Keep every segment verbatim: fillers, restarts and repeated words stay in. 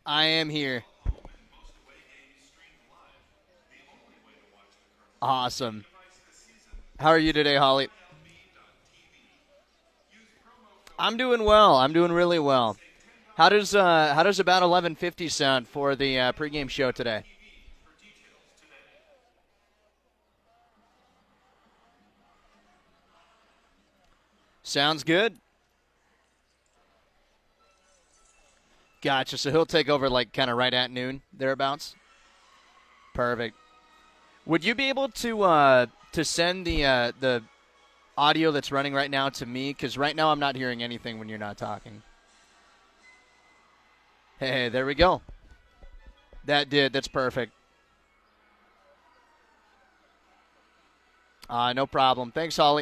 I am here. Awesome. How are you today, Holly? I'm doing well. I'm doing really well. How does uh, how does about eleven fifty sound for the uh, pregame show today? Sounds good. Gotcha. So he'll take over like kind of right at noon thereabouts. Perfect. Would you be able to uh, to send the uh, the audio that's running right now to me? Because right now I'm not hearing anything when you're not talking. Hey, there we go. That did. That's perfect. Uh, no problem. Thanks, Holly.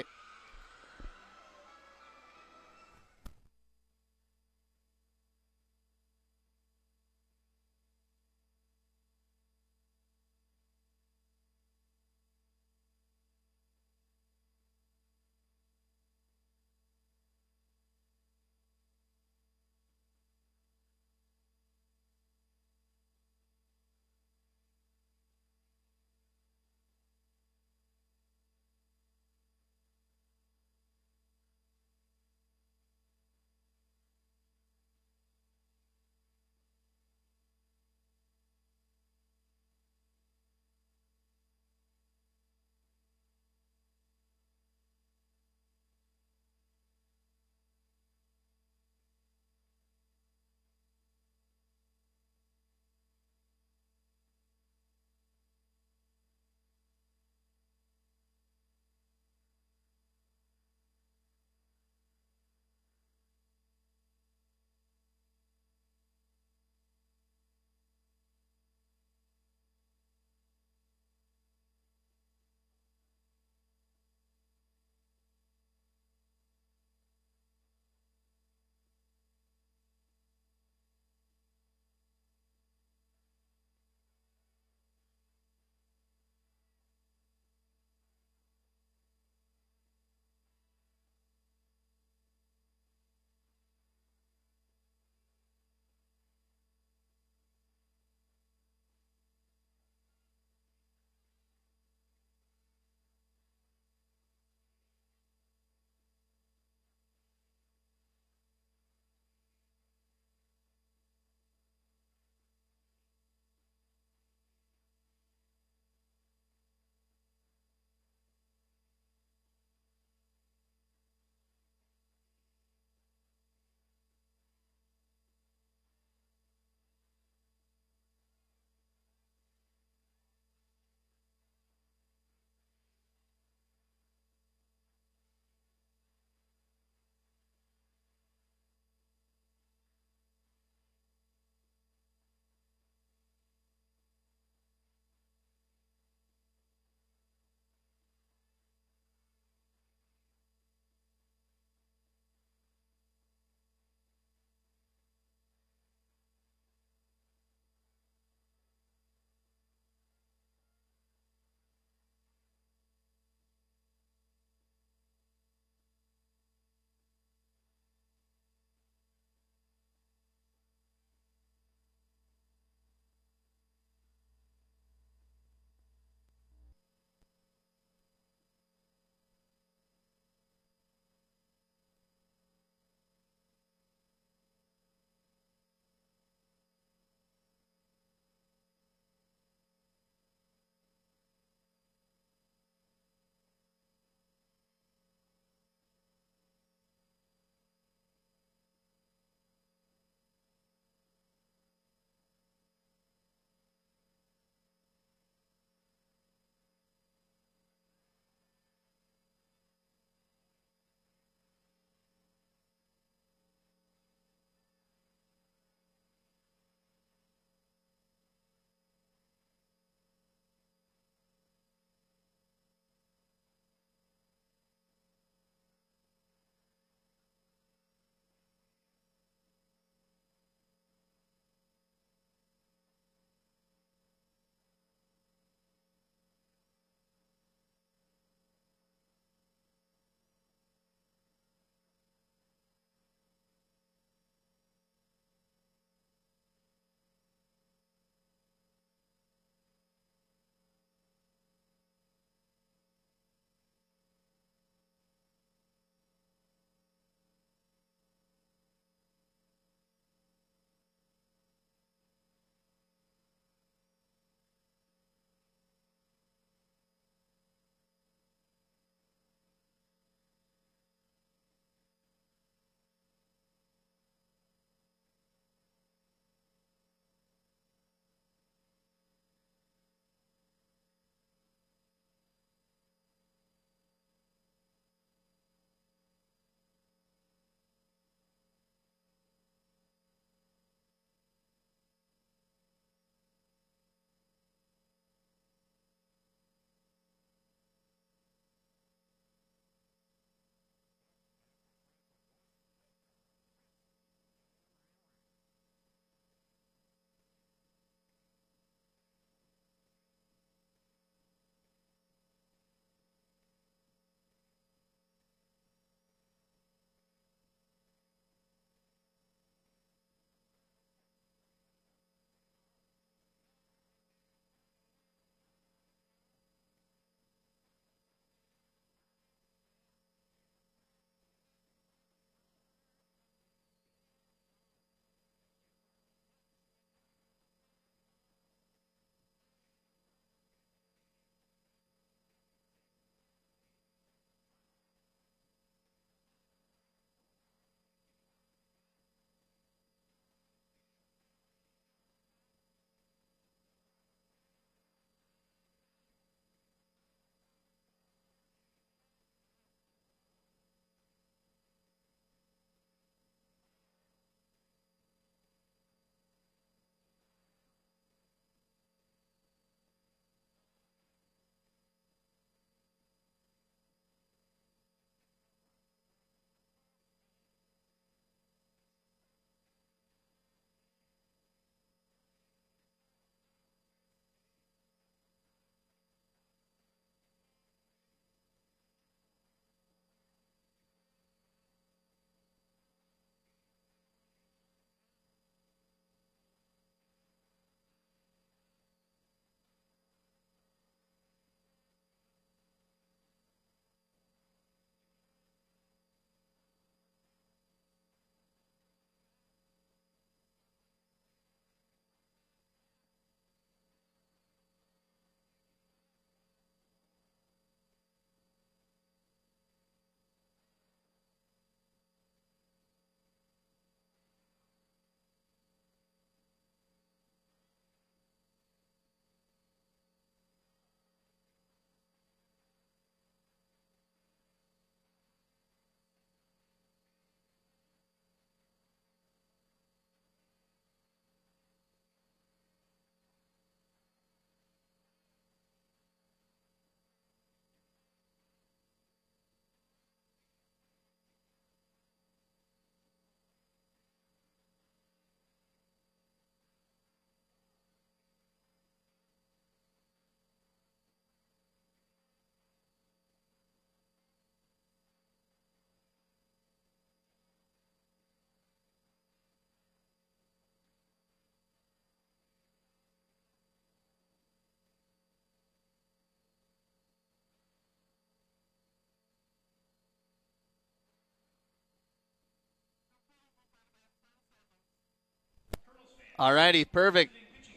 All righty, perfect.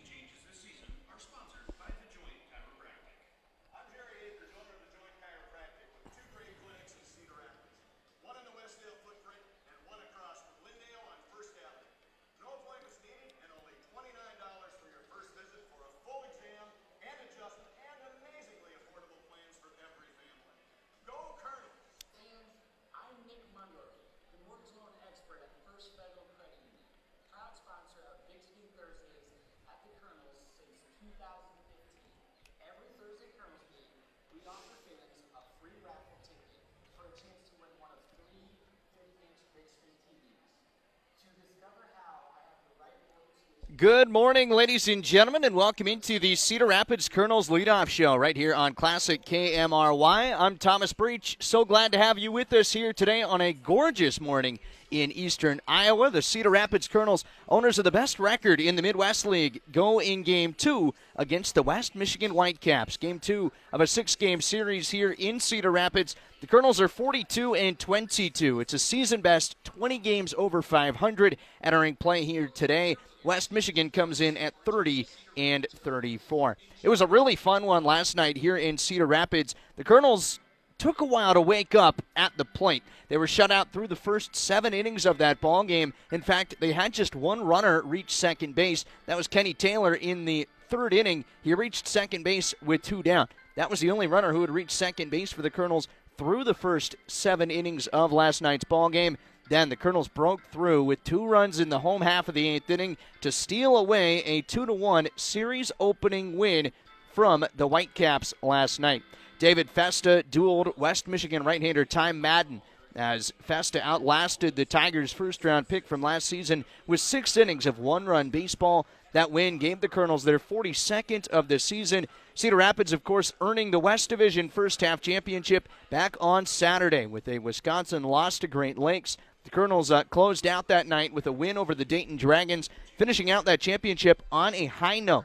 Good morning, ladies and gentlemen, and welcome into the Cedar Rapids Colonels Leadoff Show right here on Classic K M R Y. I'm Thomas Breach. So glad to have you with us here today on a gorgeous morning in eastern Iowa. The Cedar Rapids Colonels, owners of the best record in the Midwest League, go in Game two against the West Michigan Whitecaps. Game two of a six-game series here in Cedar Rapids. The Colonels are forty-two and twenty-two. It's a season best, twenty games over five hundred entering play here today. West Michigan comes in at thirty and thirty-four. It was a really fun one last night here in Cedar Rapids. The Colonels took a while to wake up at the plate. They were shut out through the first seven innings of that ball game. In fact, they had just one runner reach second base. That was Kenny Taylor in the third inning. He reached second base with two down. That was the only runner who had reached second base for the Colonels through the first seven innings of last night's ball game. Then the Colonels broke through with two runs in the home half of the eighth inning to steal away a two to one series opening win from the Whitecaps last night. David Festa dueled West Michigan right-hander Ty Madden as Festa outlasted the Tigers' first-round pick from last season with six innings of one-run baseball. That win gave the Colonels their forty-second of the season. Cedar Rapids, of course, earning the West Division first-half championship back on Saturday with a Wisconsin loss to Great Lakes. The Colonels uh, closed out that night with a win over the Dayton Dragons, finishing out that championship on a high note.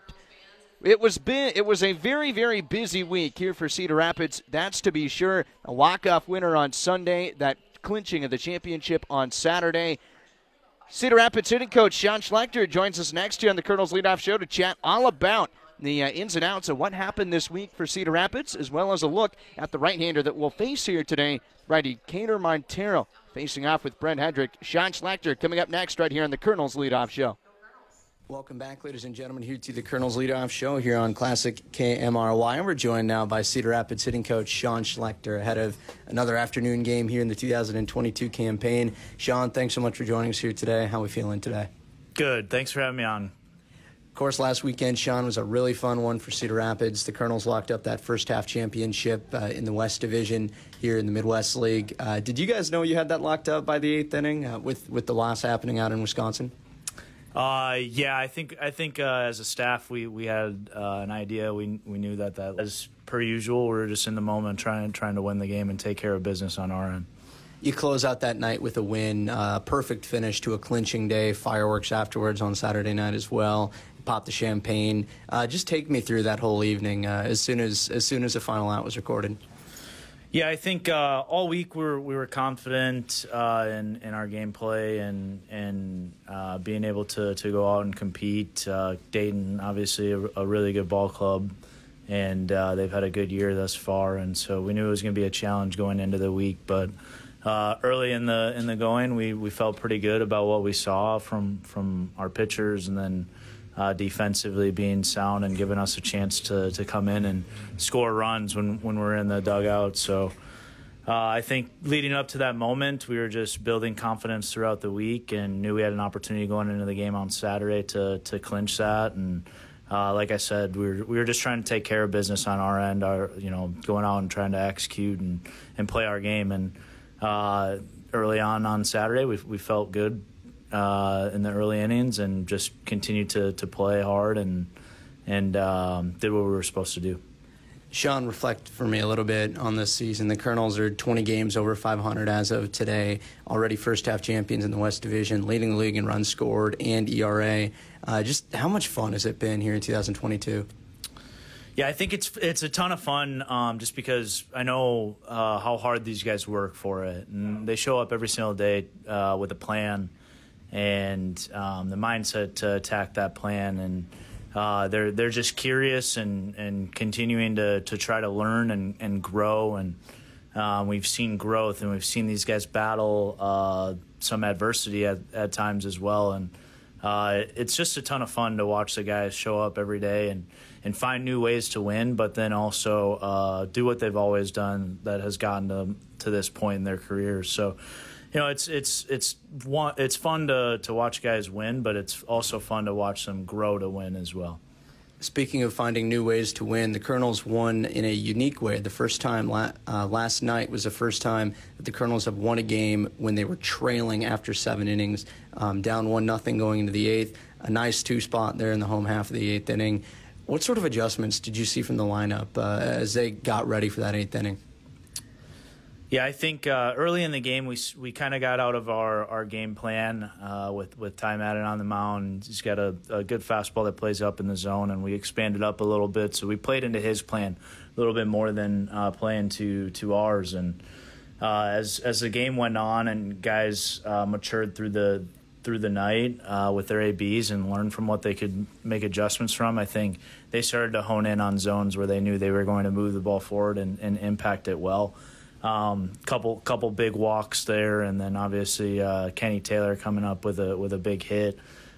It was been, it was a very, very busy week here for Cedar Rapids, that's to be sure. A walk-off winner on Sunday, that clinching of the championship on Saturday. Cedar Rapids hitting coach Sean Schlechter joins us next here on the Colonels Leadoff Show to chat all about the uh, ins and outs of what happened this week for Cedar Rapids, as well as a look at the right-hander that we'll face here today, righty Kaner Montero, facing off with Brent Hedrick. Sean Schlechter coming up next right here on the Colonels Leadoff Show. Welcome back, ladies and gentlemen, here to the Colonels Leadoff Show here on Classic K M R Y. And we're joined now by Cedar Rapids hitting coach Sean Schlechter ahead of another afternoon game here in the two thousand twenty-two campaign. Sean, thanks so much for joining us here today. How are we feeling today? Good. Thanks for having me on. Of course, last weekend, Sean, was a really fun one for Cedar Rapids. The Colonels locked up that first-half championship uh, in the West Division here in the Midwest League. Uh, did you guys know you had that locked up by the eighth inning uh, with, with the loss happening out in Wisconsin? Uh, yeah, I think I think uh, as a staff we we had uh, an idea. We we knew that that as per usual, we were just in the moment trying trying to win the game and take care of business on our end. You close out that night with a win, uh, perfect finish to a clinching day. Fireworks afterwards on Saturday night as well. Pop the champagne. Uh, just take me through that whole evening uh, as soon as as soon as the final out was recorded. Yeah, I think uh, all week we were we were confident uh, in in our gameplay and and uh, being able to, to go out and compete. Uh, Dayton, obviously, a, a really good ball club, and uh, they've had a good year thus far. And so we knew it was going to be a challenge going into the week. But uh, early in the in the going, we, we felt pretty good about what we saw from from our pitchers, and then. Uh, defensively being sound and giving us a chance to, to come in and score runs when, when we're in the dugout. So uh, I think leading up to that moment, we were just building confidence throughout the week and knew we had an opportunity going into the game on Saturday to to clinch that. And uh, like I said, we were we were just trying to take care of business on our end, our you know going out and trying to execute and, and play our game. And uh, early on on Saturday, we we felt good. Uh, in the early innings and just continued to, to play hard and and um, did what we were supposed to do. Sean, reflect for me a little bit on this season. The Colonels are twenty games over five hundred as of today, already first-half champions in the West Division, leading the league in runs scored and E R A. Uh, just how much fun has it been here in two thousand twenty-two? Yeah, I think it's it's a ton of fun um, just because I know uh, how hard these guys work for it. And they show up every single day uh, with a plan. and um, the mindset to attack that plan. And uh, they're they're just curious and, and continuing to, to try to learn and, and grow. And uh, we've seen growth, and we've seen these guys battle uh, some adversity at, at times as well. And uh, it's just a ton of fun to watch the guys show up every day and, and find new ways to win, but then also uh, do what they've always done that has gotten them to this point in their careers. So, you know, it's it's it's one, it's fun to, to watch guys win, but it's also fun to watch them grow to win as well. Speaking of finding new ways to win, the Colonels won in a unique way. The first time la- uh, last night was the first time that the Colonels have won a game when they were trailing after seven innings, um, down one nothing going into the eighth. A nice two spot there in the home half of the eighth inning. What sort of adjustments did you see from the lineup uh, as they got ready for that eighth inning? Yeah, I think uh, early in the game we we kind of got out of our, our game plan uh, with with Ty Madden on the mound. He's got a, a good fastball that plays up in the zone, and we expanded up a little bit. So we played into his plan a little bit more than uh, playing to to ours. And uh, as as the game went on and guys uh, matured through the through the night uh, with their A Bs and learned from what they could make adjustments from, I think they started to hone in on zones where they knew they were going to move the ball forward and, and impact it well. Um, couple couple big walks there, and then obviously uh, Kenny Taylor coming up with a with a big hit,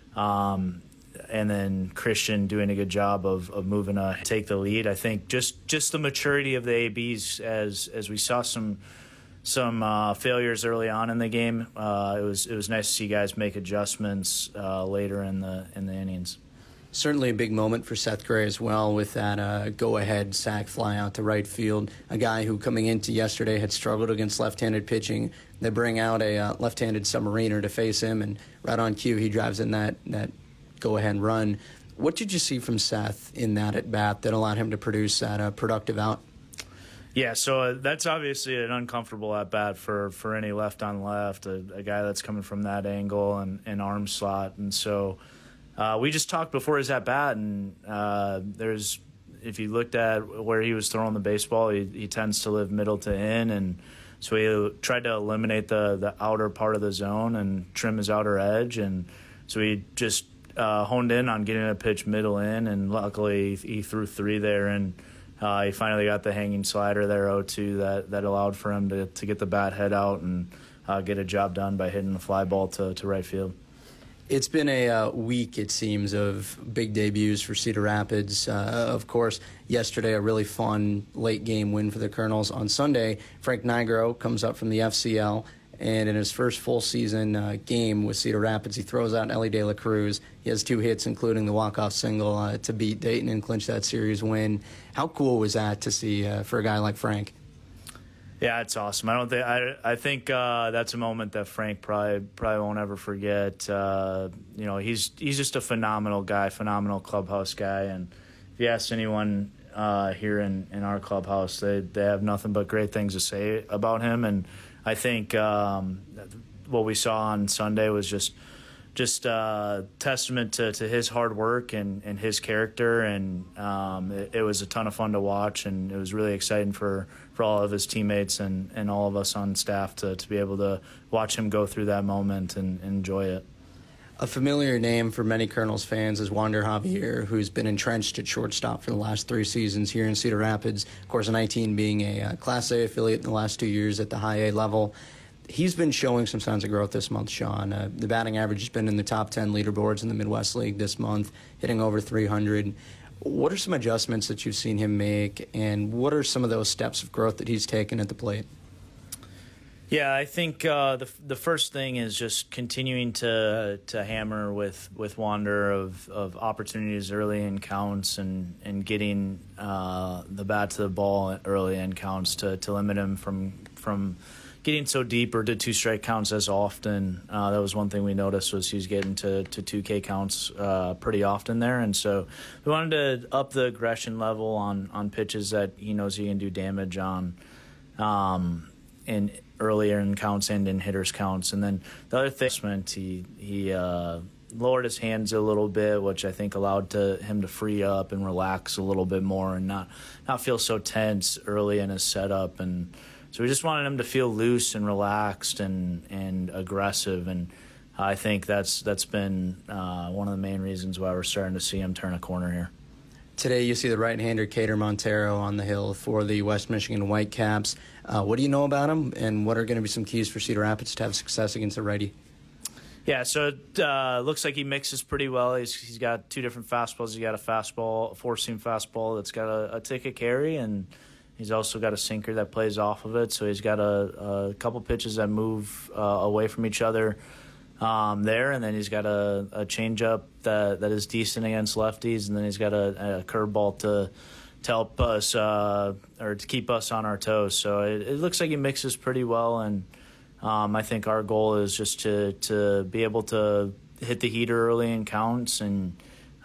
um, and then Christian doing a good job of, of moving to take the lead. I think just, just the maturity of the A Bs as as we saw some some uh, failures early on in the game. Uh, it was it was nice to see guys make adjustments uh, later in the in the innings. Certainly a big moment for Seth Gray as well with that uh, go-ahead sac fly out to right field. A guy who coming into yesterday had struggled against left-handed pitching. They bring out a uh, left-handed submariner to face him, and right on cue he drives in that, that go-ahead run. What did you see from Seth in that at-bat that allowed him to produce that uh, productive out? Yeah, so uh, that's obviously an uncomfortable at-bat for, for any left-on-left, a, a guy that's coming from that angle and, and arm slot. And so Uh, we just talked before his at bat, and uh, there's, if you looked at where he was throwing the baseball, he, he tends to live middle to in, and so he tried to eliminate the the outer part of the zone and trim his outer edge, and so he just uh, honed in on getting a pitch middle in, and luckily he threw three there, and uh, he finally got the hanging slider there oh two that that allowed for him to to get the bat head out and uh, get a job done by hitting the fly ball to to right field. It's been a uh, week, it seems, of big debuts for Cedar Rapids. Uh, of course, yesterday a really fun late-game win for the Colonels. On Sunday, Frank Nigro comes up from the F C L, and in his first full season uh, game with Cedar Rapids, he throws out Ellie De La Cruz. He has two hits, including the walk-off single uh, to beat Dayton and clinch that series win. How cool was that to see uh, for a guy like Frank? Yeah, it's awesome. I don't think I. I think uh, that's a moment that Frank probably probably won't ever forget. Uh, you know, he's he's just a phenomenal guy, phenomenal clubhouse guy. And if you ask anyone uh, here in, in our clubhouse, they they have nothing but great things to say about him. And I think um, what we saw on Sunday was just just uh, testament to, to his hard work and, and his character. And um, it, it was a ton of fun to watch, and it was really exciting for. for all of his teammates and, and all of us on staff to, to be able to watch him go through that moment and, and enjoy it. A familiar name for many Colonels fans is Wander Javier, who's been entrenched at shortstop for the last three seasons here in Cedar Rapids. Of course, nineteen being a uh, Class A affiliate in the last two years at the high A level. He's been showing some signs of growth this month, Sean. Uh, the batting average has been in the top ten leaderboards in the Midwest League this month, hitting over three hundred. What are some adjustments that you've seen him make, and what are some of those steps of growth that he's taken at the plate? Yeah, I think uh, the the first thing is just continuing to to hammer with with Wander of, of opportunities early in counts and and getting uh, the bat to the ball early in counts to, to limit him from from getting so deep or to two strike counts as often. Uh, that was one thing we noticed was he was getting to, to two K counts uh, pretty often there. And so we wanted to up the aggression level on, on pitches that he knows he can do damage on um, in earlier in counts and in hitters counts. And then the other thing, he, he uh, lowered his hands a little bit, which I think allowed to him to free up and relax a little bit more and not, not feel so tense early in his setup. And so we just wanted him to feel loose and relaxed and, and aggressive. And I think that's that's been uh, one of the main reasons why we're starting to see him turn a corner here. Today you see the right-hander Cater Montero on the hill for the West Michigan Whitecaps. Uh, what do you know about him, and what are going to be some keys for Cedar Rapids to have success against the righty? Yeah, so it uh, looks like he mixes pretty well. He's He's got two different fastballs. He's got a fastball, a four-seam fastball that's got a, a ticket carry, and he's also got a sinker that plays off of it. So he's got a, a couple pitches that move uh, away from each other um, there, and then he's got a, a changeup that that is decent against lefties, and then he's got a, a curveball to to help us uh, or to keep us on our toes. So it, it looks like he mixes pretty well, and um, I think our goal is just to to be able to hit the heater early in counts and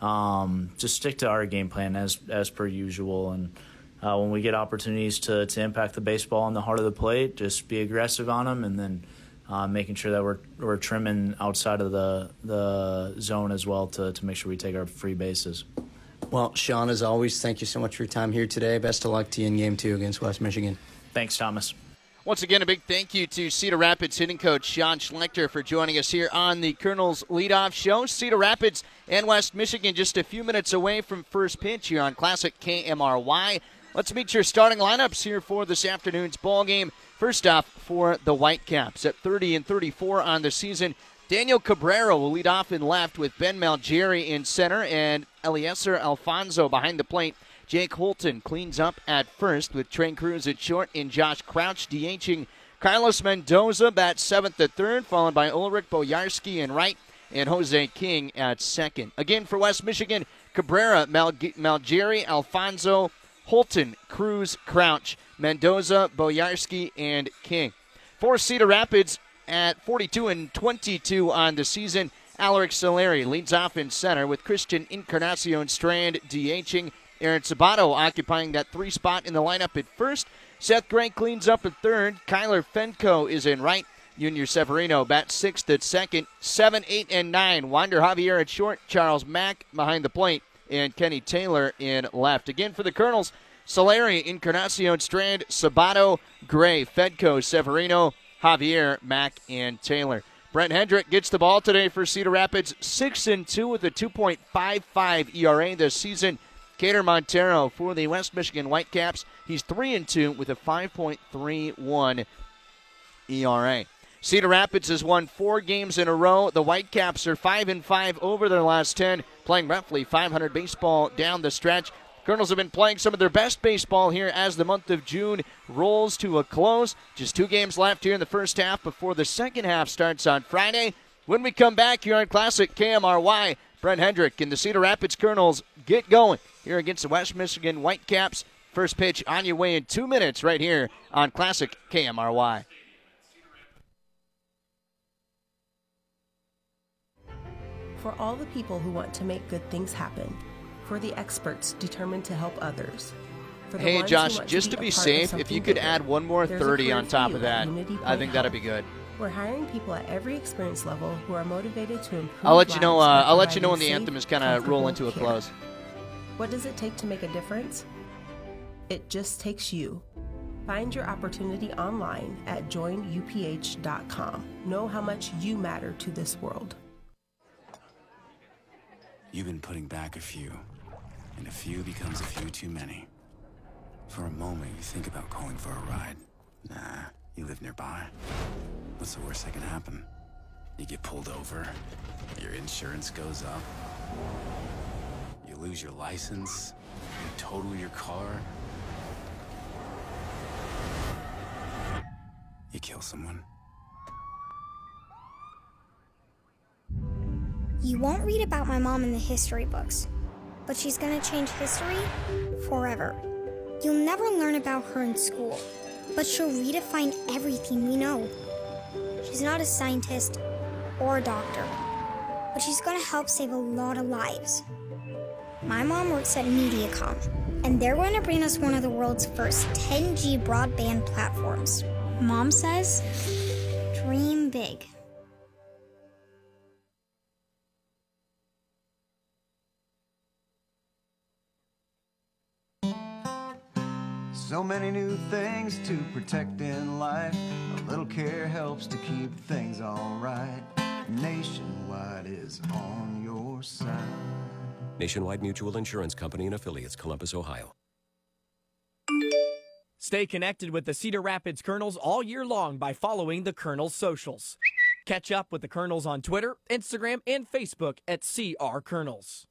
um, just stick to our game plan as as per usual. And uh, when we get opportunities to to impact the baseball on the heart of the plate, just be aggressive on them, and then Uh, making sure that we're we're trimming outside of the the zone as well to, to make sure we take our free bases. Well, Sean, as always, thank you so much for your time here today. Best of luck to you in Game two against West Michigan. Thanks, Thomas. Once again, a big thank you to Cedar Rapids hitting coach Sean Schlechter for joining us here on the Colonel's Leadoff Show. Cedar Rapids and West Michigan just a few minutes away from first pitch here on Classic K M R Y. Let's meet your starting lineups here for this afternoon's ball game. First off, for the Whitecaps at thirty and thirty-four on the season, Daniel Cabrera will lead off in left with Ben Malgeri in center and Eliezer Alfonso behind the plate. Jake Holton cleans up at first with Trey Cruz at short and Josh Crouch DHing. Carlos Mendoza bats seventh at third, followed by Ulrich Boyarski in right and Jose King at second. Again for West Michigan, Cabrera, Mal- Malgeri, Alfonso, Holton, Cruz, Crouch, Mendoza, Boyarski, and King. For Cedar Rapids at forty-two and twenty-two on the season, Alaric Soleri leads off in center with Christian Encarnacion Strand DHing. Aaron Sabato occupying that three spot in the lineup at first. Seth Gray cleans up at third. Kyler Fenko is in right. Junior Severino bats sixth at second. Seven, eight, and nine. Wander Javier at short. Charles Mack behind the plate. And Kenny Taylor in left. Again for the Colonels, Soleri, Encarnacion Strand, Sabato, Gray, Fedco, Severino, Javier, Mack, and Taylor. Brent Hendrick gets the ball today for Cedar Rapids, six and two with a two point five five E R A this season. Cater Montero for the West Michigan Whitecaps, he's three and two with a five point three one E R A. Cedar Rapids has won four games in a row. The Whitecaps are five and five over their last ten, playing roughly five hundred baseball down the stretch. Colonels have been playing some of their best baseball here as the month of June rolls to a close. Just two games left here in the first half before the second half starts on Friday. When we come back here on Classic K M R Y, Brent Hendrick and the Cedar Rapids Colonels get going here against the West Michigan Whitecaps. First pitch on your way in two minutes right here on Classic K M R Y. For all the people who want to make good things happen. For the experts determined to help others. For the hey, ones Josh, who just to to be be a part safe, of if you something could bigger, add one more there's a thirty career on for top you of at that, Unity I Point think that'd Health. be good. We're hiring people at every experience level who are motivated to improve I'll let you know. lives Uh, by I'll let you know when providing the safe, anthem is kind of roll into a comfortable care. close. What does it take to make a difference? It just takes you. Find your opportunity online at join U P H dot com. Know how much you matter to this world. You've been putting back a few, and a few becomes a few too many. For a moment, you think about calling for a ride. Nah, you live nearby. What's the worst that can happen? You get pulled over, your insurance goes up, you lose your license, you total your car, you kill someone. You won't read about my mom in the history books, but she's gonna change history forever. You'll never learn about her in school, but she'll redefine everything we know. She's not a scientist or a doctor, but she's gonna help save a lot of lives. My mom works at Mediacom, and they're going to bring us one of the world's first ten G broadband platforms. Mom says, dream big. So many new things to protect in life. A little care helps to keep things alright. Nationwide is on your side. Nationwide Mutual Insurance Company and affiliates, Columbus, Ohio. Stay connected with the Cedar Rapids Colonels all year long by following the Colonels socials. Catch up with the Colonels on Twitter, Instagram, and Facebook at C R Colonels.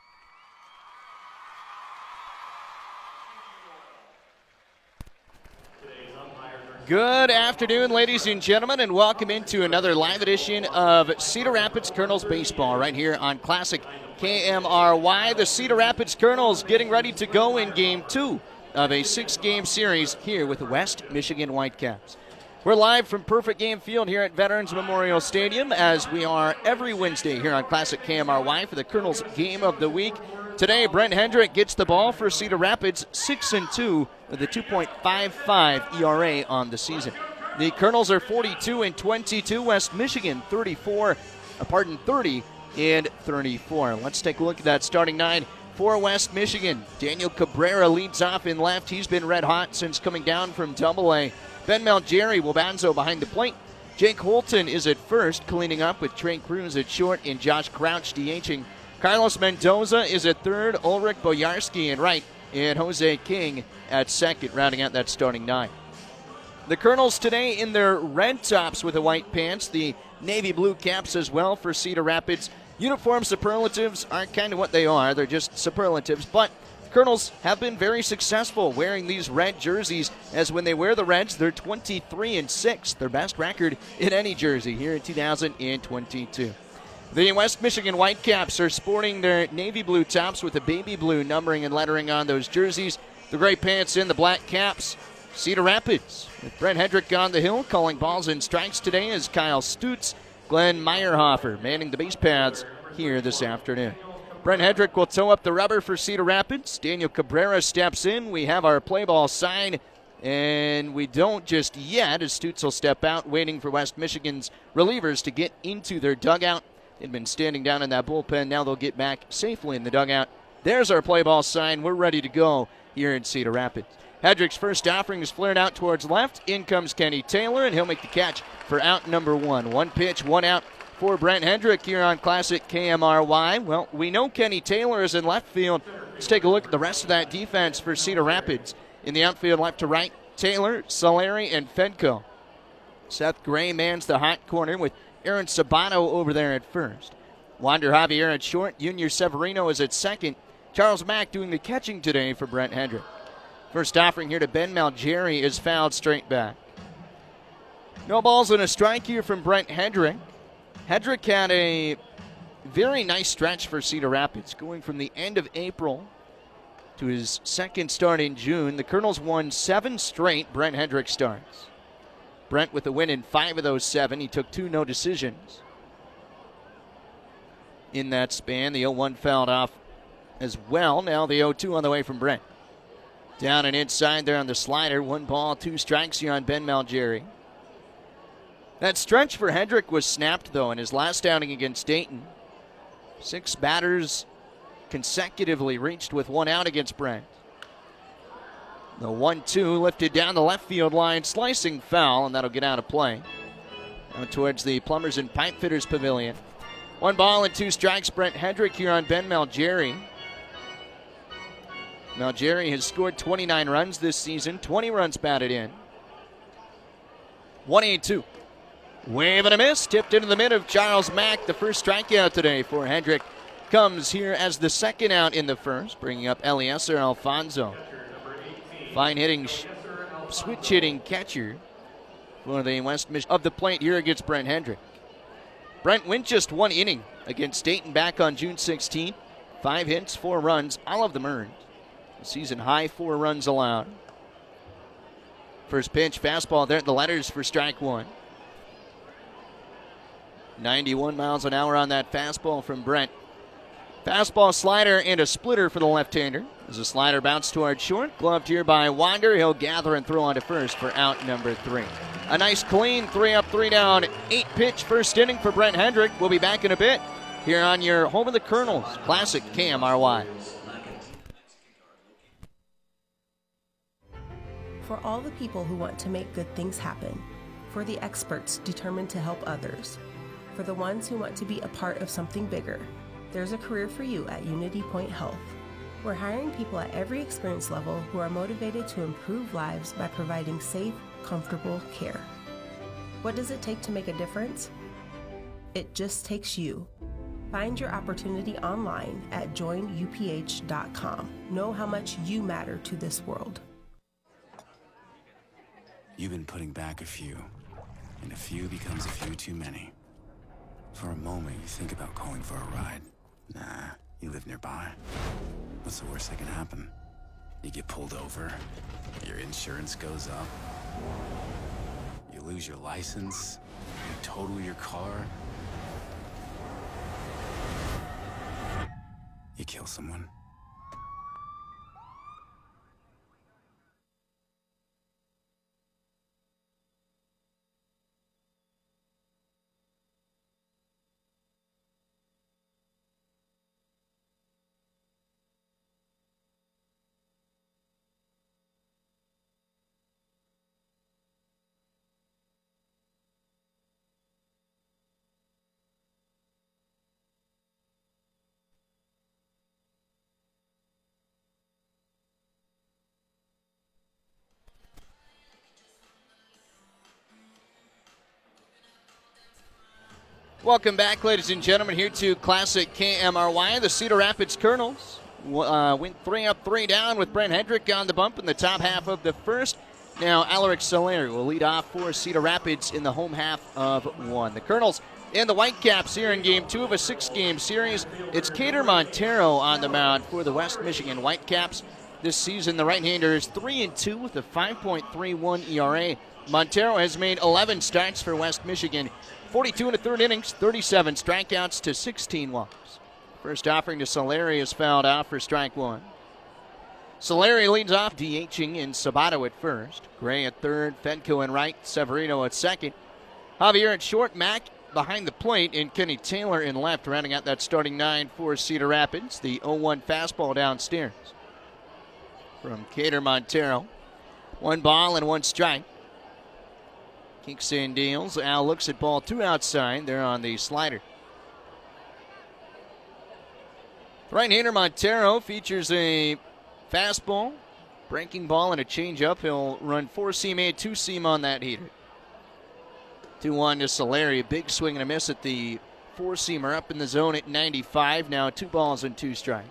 Good afternoon, ladies and gentlemen, and welcome into another live edition of Cedar Rapids Colonels Baseball right here on Classic K M R Y. The Cedar Rapids Colonels getting ready to go in game two of a six-game series here with the West Michigan Whitecaps. We're live from Perfect Game Field here at Veterans Memorial Stadium, as we are every Wednesday here on Classic K M R Y for the Colonels Game of the Week. Today, Brent Hendrick gets the ball for Cedar Rapids, six and two with a two point five five E R A on the season. The Colonels are forty-two and twenty-two. West Michigan thirty-four, uh, pardon, thirty and thirty-four. Let's take a look at that starting nine for West Michigan. Daniel Cabrera leads off in left. He's been red hot since coming down from Double A. Ben Malgeri Wabanzo behind the plate. Jake Holton is at first, cleaning up with Trey Cruz at short and Josh Crouch DHing. Carlos Mendoza is at third, Ulrich Boyarski in right, and Jose King at second, rounding out that starting nine. The Colonels today in their red tops with the white pants, the navy blue caps as well for Cedar Rapids. Uniform superlatives aren't kind of what they are, they're just superlatives, but Colonels have been very successful wearing these red jerseys, as when they wear the Reds, they're twenty-three and six, their best record in any jersey here in two thousand twenty-two. The West Michigan Whitecaps are sporting their navy blue tops with the baby blue numbering and lettering on those jerseys. The gray pants in, the black caps. Cedar Rapids with Brent Hendrick on the hill, calling balls and strikes today is Kyle Stutz. Glenn Meyerhofer manning the base paths here this afternoon. Brent Hendrick will toe up the rubber for Cedar Rapids. Daniel Cabrera steps in. We have our play ball sign, and we don't just yet, as Stutz will step out, waiting for West Michigan's relievers to get into their dugout. They'd been standing down in that bullpen. Now they'll get back safely in the dugout. There's our play ball sign. We're ready to go here in Cedar Rapids. Hendrick's first offering is flared out towards left. In comes Kenny Taylor, and he'll make the catch for out number one. One pitch, one out for Brent Hendrick here on Classic K M R Y. Well, we know Kenny Taylor is in left field. Let's take a look at the rest of that defense for Cedar Rapids. In the outfield, left to right, Taylor, Solari, and Fedko. Seth Gray mans the hot corner with Aaron Sabato over there at first. Wander Javier at short. Junior Severino is at second. Charles Mack doing the catching today for Brent Hendrick. First offering here to Ben Malgeri is fouled straight back. No balls and a strike here from Brent Hendrick. Hendrick had a very nice stretch for Cedar Rapids, going from the end of April to his second start in June. The Colonels won seven straight Brent Hendrick starts. Brent with a win in five of those seven. He took two no decisions in that span. The oh one fouled off as well. Now the oh two on the way from Brent. Down and inside there on the slider. One ball, two strikes here on Ben Malgeri. That stretch for Hendrick was snapped, though, in his last outing against Dayton. Six batters consecutively reached with one out against Brent. The one two lifted down the left field line, slicing foul, and that'll get out of play. Now towards the Plumbers and Pipe Fitters Pavilion. One ball and two strikes, Brent Hendrick here on Ben Malgeri. Malgeri has scored twenty-nine runs this season, twenty runs batted in. one eight two. Wave and a miss, tipped into the mid of Charles Mack. The first strikeout today for Hendrick comes here as the second out in the first, bringing up Eliezer Alfonso. Fine hitting, switch hitting catcher for the West Michigan of the plate here against Brent Hendrick. Brent went just one inning against Dayton back on June sixteenth. Five hits, four runs, all of them earned. Season high, four runs allowed. First pitch, fastball there at the letters for strike one. ninety-one miles an hour on that fastball from Brent. Fastball, slider, and a splitter for the left-hander. As the slider bounced toward short, gloved here by Wander. He'll gather and throw on to first for out number three. A nice clean three up, three down, eight pitch first inning for Brent Hendrick. We'll be back in a bit here on your home of the Colonels, Classic K M R Y. For all the people who want to make good things happen, for the experts determined to help others, For the ones who want to be a part of something bigger, there's a career for you at Unity Point Health. We're hiring people at every experience level who are motivated to improve lives by providing safe, comfortable care. What does it take to make a difference? It just takes you. Find your opportunity online at join U P H dot com. Know how much you matter to this world. You've been putting back a few, and a few becomes a few too many. For a moment, you think about calling for a ride. Nah, you live nearby. What's the worst that can happen? You get pulled over, your insurance goes up, you lose your license, you total your car, you kill someone. Welcome back, ladies and gentlemen, here to Classic K M R Y. The Cedar Rapids Colonels uh, went three up, three down with Brent Hendrick on the bump in the top half of the first. Now Alaric Soleri will lead off for Cedar Rapids in the home half of one. The Colonels and the Whitecaps here in game two of a six-game series. It's Cater Montero on the mound for the West Michigan Whitecaps. This season, the right-hander is three and two with a five point three one E R A. Montero has made eleven starts for West Michigan. forty-two and a third innings, thirty-seven strikeouts to sixteen walks. First offering to Soleri is fouled out for strike one. Soleri leads off, DHing in Sabato at first. Gray at third, Fedko in right, Severino at second. Javier at short, Mack behind the plate, and Kenny Taylor in left, rounding out that starting nine for Cedar Rapids. The oh one fastball downstairs from Cater Montero. One ball and one strike. Kicks and deals. Al looks at ball two outside. They're on the slider. Right-hander Montero features a fastball, breaking ball, and a changeup. He'll run four-seam and two-seam on that heater. two one to Soleri. A big swing and a miss at the four-seamer up in the zone at ninety-five. Now two balls and two strikes.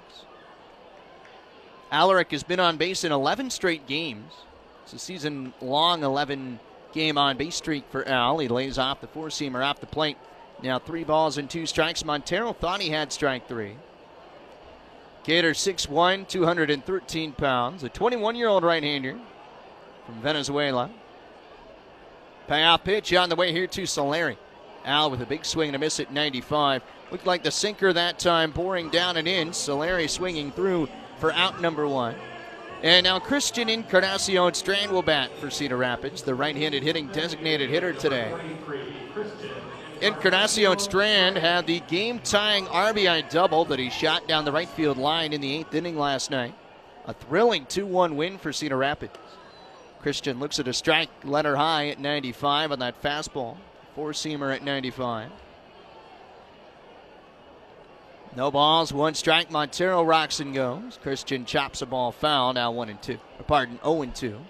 Alaric has been on base in eleven straight games. It's a season-long eleven-game on-base streak for Al. He lays off the four-seamer off the plate. Now three balls and two strikes. Montero thought he had strike three. Cater six one, two hundred thirteen pounds. A twenty-one-year-old right-hander from Venezuela. Payoff pitch on the way here to Soleri. Al with a big swing and a miss at ninety-five. Looked like the sinker that time, boring down and in. Soleri swinging through for out number one. And now Christian Encarnacion Strand will bat for Cedar Rapids, the right-handed hitting designated hitter today. Encarnacion Strand had the game-tying R B I double that he shot down the right field line in the eighth inning last night. A thrilling two one win for Cedar Rapids. Christian looks at a strike, letter high at ninety-five on that fastball. Four-seamer at ninety-five. No balls, one strike. Montero rocks and goes. Christian chops a ball foul, now one and two. Or pardon, oh and two.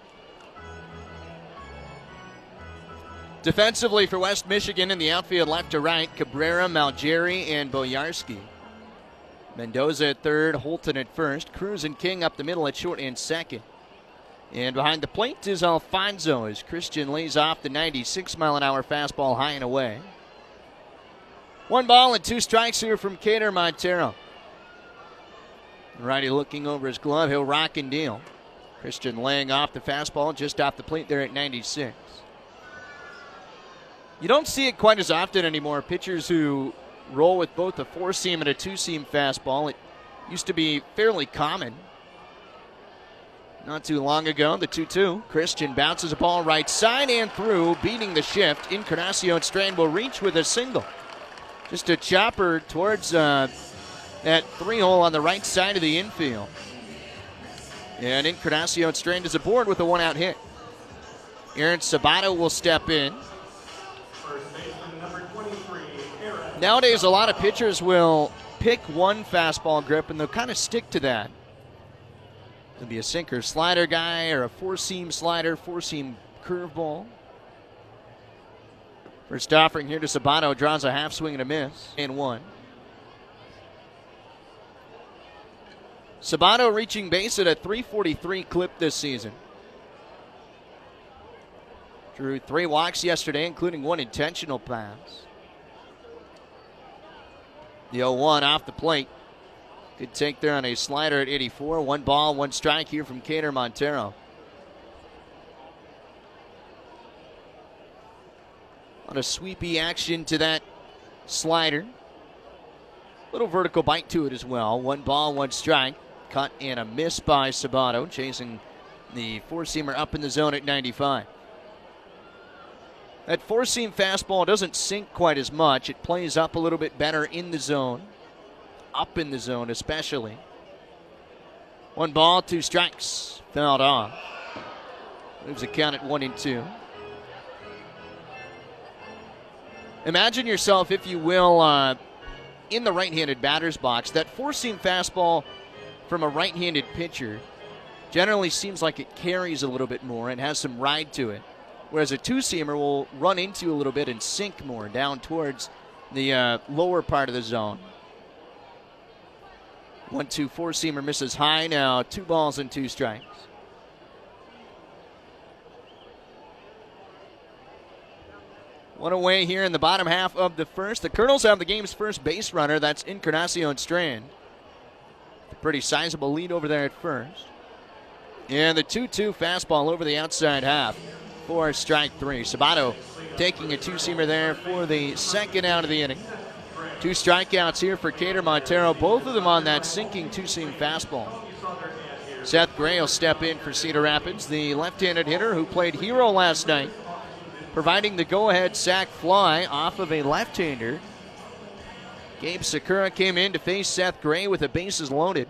Defensively for West Michigan in the outfield left to right, Cabrera, Malgeri, and Boyarski. Mendoza at third, Holton at first. Cruz and King up the middle at short and second. And behind the plate is Alfonso as Christian lays off the ninety-six mile an hour fastball high and away. One ball and two strikes here from Cater Montero. Righty looking over his glove. He'll rock and deal. Christian laying off the fastball just off the plate there at ninety-six. You don't see it quite as often anymore. Pitchers who roll with both a four-seam and a two-seam fastball. It used to be fairly common. Not too long ago, the two two. Christian bounces a ball right side and through, beating the shift. Encarnacion Strand will reach with a single. Just a chopper towards uh, that three-hole on the right side of the infield. And Encarnacion Strand is aboard with a one-out hit. Aaron Sabato will step in. Nowadays, a lot of pitchers will pick one fastball grip, and they'll kind of stick to that. It'll be a sinker slider guy or a four-seam slider, four-seam curveball. First offering here to Sabato, draws a half swing and a miss, and one. Sabato reaching base at a three forty-three clip this season. Drew three walks yesterday, including one intentional pass. The oh one off the plate. Good take there on a slider at eighty-four. One ball, one strike here from Kader Montero. On a sweepy action to that slider. Little vertical bite to it as well. One ball, one strike. Cut and a miss by Sabato, chasing the four-seamer up in the zone at ninety-five. That four-seam fastball doesn't sink quite as much. It plays up a little bit better in the zone. Up in the zone especially. One ball, two strikes. Fouled off. Moves the count at one and two. Imagine yourself, if you will, uh, in the right-handed batter's box. That four-seam fastball from a right-handed pitcher generally seems like it carries a little bit more and has some ride to it. Whereas a two-seamer will run into a little bit and sink more down towards the uh, lower part of the zone. One, two, four-seamer misses high now. Two balls and two strikes. One away here in the bottom half of the first. The Colonels have the game's first base runner. That's Encarnacion Strand. A pretty sizable lead over there at first. And the two two fastball over the outside half for strike three. Sabato taking a two-seamer there for the second out of the inning. Two strikeouts here for Kader Montero, both of them on that sinking two-seam fastball. Seth Gray will step in for Cedar Rapids, the left-handed hitter who played hero last night, providing the go-ahead sac fly off of a left-hander. Gabe Sakura came in to face Seth Gray with the bases loaded.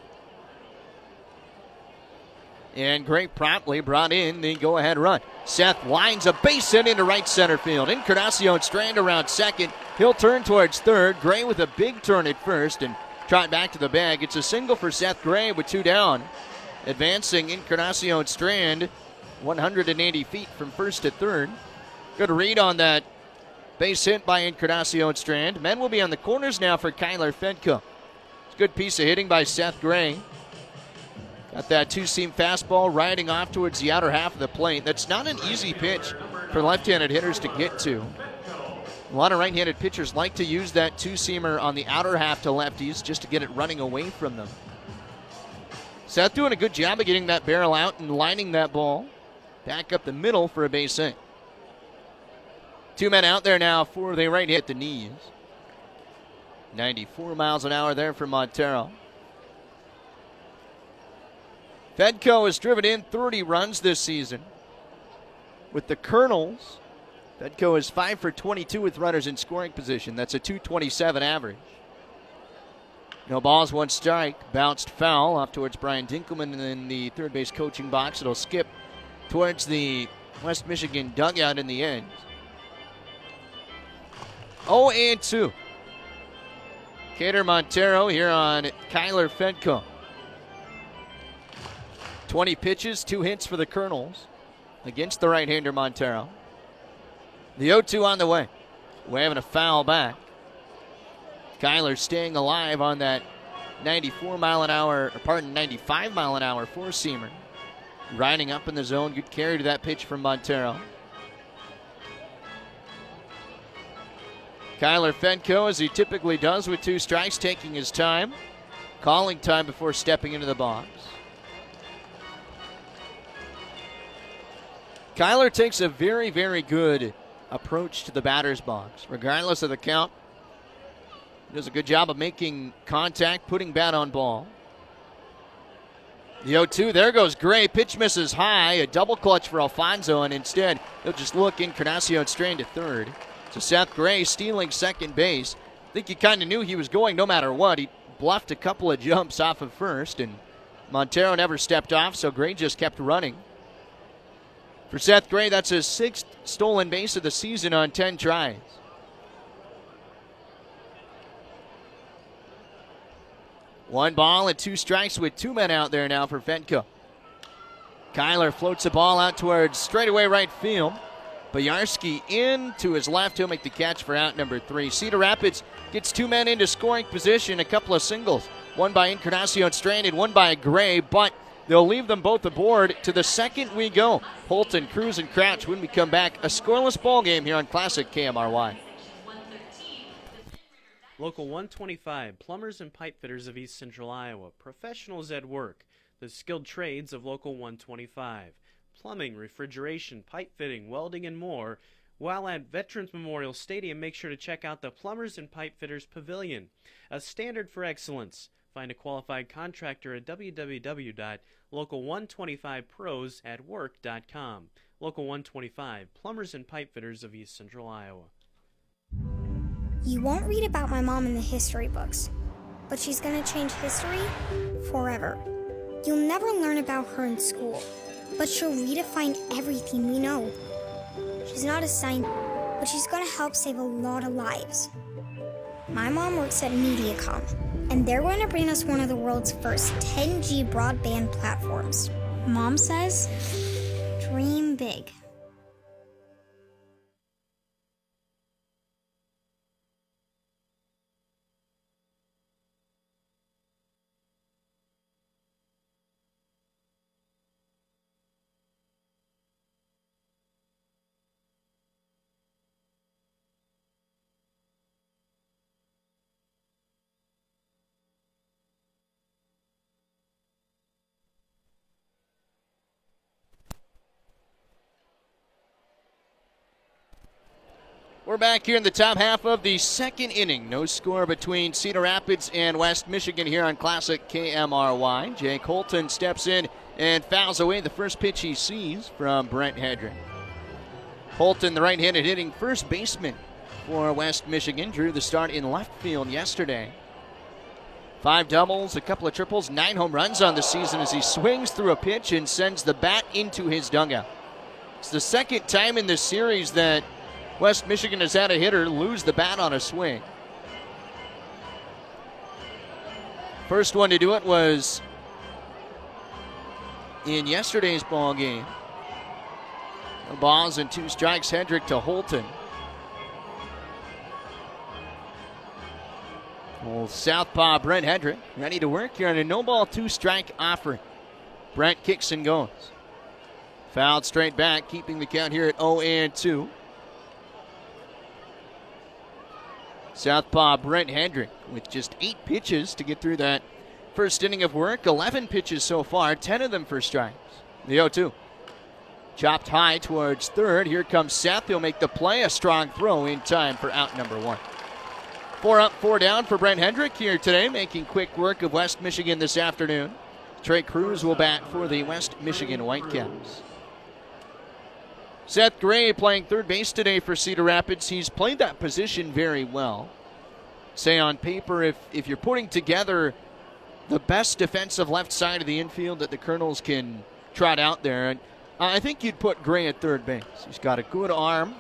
And Gray promptly brought in the go-ahead run. Seth lines a base hit into right center field. Encarnacion Strand around second. He'll turn towards third. Gray with a big turn at first and trot back to the bag. It's a single for Seth Gray with two down. Advancing Encarnacion Strand one hundred eighty feet from first to third. Good read on that base hit by Encarnacion Strand. Men will be on the corners now for Kyler Fedko. It's a good piece of hitting by Seth Gray. Got that two-seam fastball riding off towards the outer half of the plate. That's not an easy pitch for left-handed hitters to get to. A lot of right-handed pitchers like to use that two-seamer on the outer half to lefties just to get it running away from them. Seth doing a good job of getting that barrel out and lining that ball back up the middle for a base hit. Two men out there now for the right hit the knees. ninety-four miles an hour there for Montero. Fedko has driven in thirty runs this season. With the Colonels, Fedko is five for twenty-two with runners in scoring position. That's a two twenty-seven average. No balls, one strike. Bounced foul off towards Brian Dinkelman in the third base coaching box. It'll skip towards the West Michigan dugout in the end. oh and two. Kader Montero here on Kyler Fedko. twenty pitches, two hits for the Colonels against the right-hander Montero. The oh two on the way. We're having a foul back. Kyler staying alive on that ninety-four mile an hour, or pardon, ninety-five mile an hour four-seamer. Riding up in the zone. Good carry to that pitch from Montero. Kyler Fedko, as he typically does with two strikes, taking his time, calling time before stepping into the box. Kyler takes a very, very good approach to the batter's box. Regardless of the count, he does a good job of making contact, putting bat on ball. The oh two, there goes Gray. Pitch misses high, a double clutch for Alfonso, and instead he'll just look Encarnacion Strand to third. So Seth Gray stealing second base. I think you kind of knew he was going no matter what. He bluffed a couple of jumps off of first, and Montero never stepped off, so Gray just kept running. For Seth Gray, that's his sixth stolen base of the season on ten tries. One ball and two strikes with two men out there now for Fenco. Kyler floats the ball out towards straightaway right field. Boyarsky in to his left. He'll make the catch for out number three. Cedar Rapids gets two men into scoring position, a couple of singles. One by Encarnacion stranded, one by Gray, but they'll leave them both aboard. To the second we go. Holton, Cruz, and Crouch when we come back. A scoreless ball game here on Classic K M R Y. Local one twenty-five, plumbers and pipe fitters of East Central Iowa. Professionals at work. The skilled trades of Local one twenty-five. Plumbing, refrigeration, pipe fitting, welding, and more. While at Veterans Memorial Stadium, make sure to check out the Plumbers and Pipe Fitters Pavilion, a standard for excellence. Find a qualified contractor at w w w dot local one twenty-five pros at work dot com. Local one twenty-five, plumbers and pipe fitters of East Central Iowa. You won't read about my mom in the history books, but she's going to change history forever. You'll never learn about her in school, but she'll redefine everything we know. She's not a scientist, but she's going to help save a lot of lives. My mom works at Mediacom, and they're going to bring us one of the world's first ten G broadband platforms. Mom says, dream big. We're back here in the top half of the second inning. No score between Cedar Rapids and West Michigan here on Classic K M R Y. Jake Holton steps in and fouls away the first pitch he sees from Brent Hedrick. Holton, the right-handed hitting first baseman for West Michigan, drew the start in left field yesterday. Five doubles, a couple of triples, nine home runs on the season as he swings through a pitch and sends the bat into his dugout. It's the second time in this series that West Michigan has had a hitter lose the bat on a swing. First one to do it was in yesterday's ball game. No balls and two strikes. Hedrick to Holton. Well, southpaw Brent Hedrick ready to work here on a no-ball, two-strike offering. Brent kicks and goes. Fouled straight back, keeping the count here at oh and two. Southpaw Brent Hedrick with just eight pitches to get through that first inning of work. eleven pitches so far, ten of them for strikes. The oh two. Chopped high towards third. Here comes Seth. He'll make the play. A strong throw in time for out number one. Four up, four down for Brent Hedrick here today, making quick work of West Michigan this afternoon. Trey Cruz will bat for the West Michigan Whitecaps. Seth Gray playing third base today for Cedar Rapids. He's played that position very well. Say on paper, if, if you're putting together the best defensive left side of the infield that the Colonels can trot out there, and I think you'd put Gray at third base. He's got a good arm.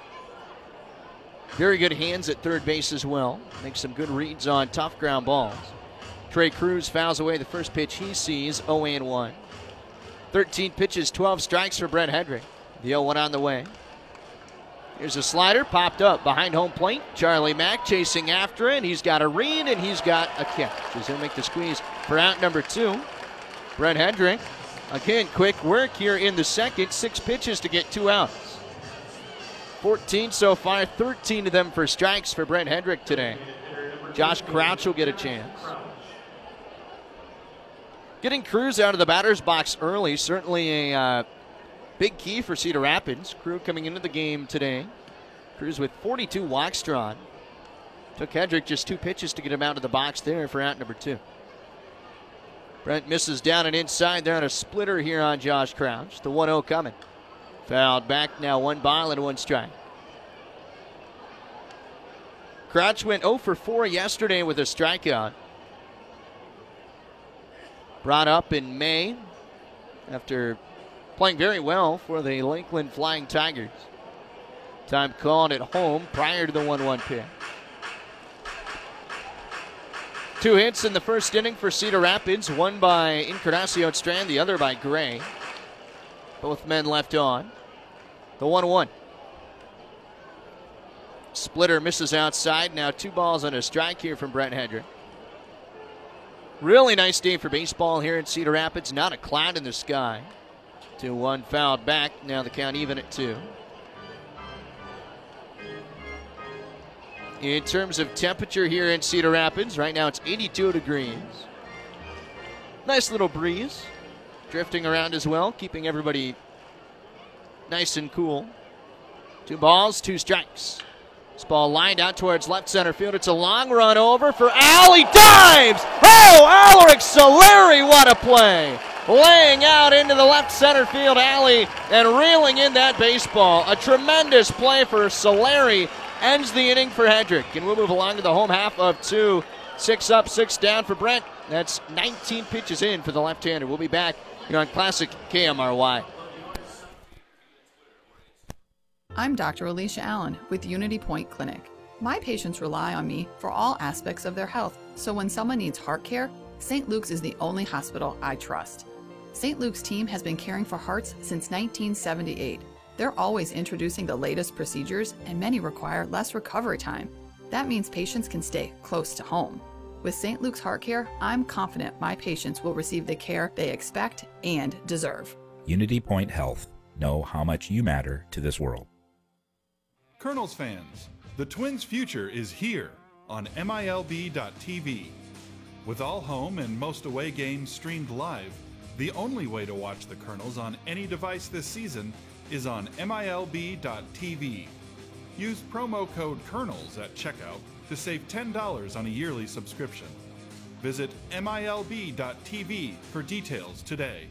Very good hands at third base as well. Makes some good reads on tough ground balls. Trey Cruz fouls away the first pitch he sees, oh and one. thirteen pitches, twelve strikes for Brent Hedrick. The oh one on the way. Here's a slider, popped up behind home plate. Charlie Mack chasing after it. He's got a read and he's got a catch as he'll make the squeeze for out number two. Brent Hedrick, again, quick work here in the second. Six pitches to get two outs. fourteen so far, thirteen of them for strikes for Brent Hedrick today. Josh Crouch will get a chance. Getting Cruz out of the batter's box early, certainly a uh, big key for Cedar Rapids. Crew coming into the game today. Cruz with forty-two walks drawn. Took Hedrick just two pitches to get him out of the box there for out number two. Brent misses down and inside there on a splitter here on Josh Crouch. The one oh coming. Fouled back now, one ball and one strike. Crouch went oh for four yesterday with a strikeout. Brought up in May after playing very well for the Lakeland Flying Tigers. Time called at home prior to the one one pitch. Two hits in the first inning for Cedar Rapids, one by Encarnacion Strand, the other by Gray. Both men left on. The one one. Splitter misses outside. Now two balls and a strike here from Brent Hendrick. Really nice day for baseball here in Cedar Rapids. Not a cloud in the sky. two one fouled back. Now the count even at two. In terms of temperature here in Cedar Rapids, right now it's eighty-two degrees. Nice little breeze drifting around as well, keeping everybody nice and cool. Two balls, two strikes. This ball lined out towards left center field. It's a long run over for Al. He dives! Oh, Alaric Soleri, what a play! Laying out into the left center field alley and reeling in that baseball. A tremendous play for Soleri. Ends the inning for Hendrick. And we'll move along to the home half of two. Six up, six down for Brent. That's nineteen pitches in for the left-hander. We'll be back here on Classic K M R Y. I'm Doctor Alicia Allen with Unity Point Clinic. My patients rely on me for all aspects of their health, so when someone needs heart care, Saint Luke's is the only hospital I trust. Saint Luke's team has been caring for hearts since nineteen seventy-eight. They're always introducing the latest procedures, and many require less recovery time. That means patients can stay close to home. With Saint Luke's Heart Care, I'm confident my patients will receive the care they expect and deserve. Unity Point Health. Know how much you matter to this world. Colonels fans, the Twins' future is here on M I L B dot T V. With all home and most away games streamed live, the only way to watch the Colonels on any device this season is on M I L B dot T V. Use promo code COLONELS at checkout to save ten dollars on a yearly subscription. Visit M I L B dot T V for details today.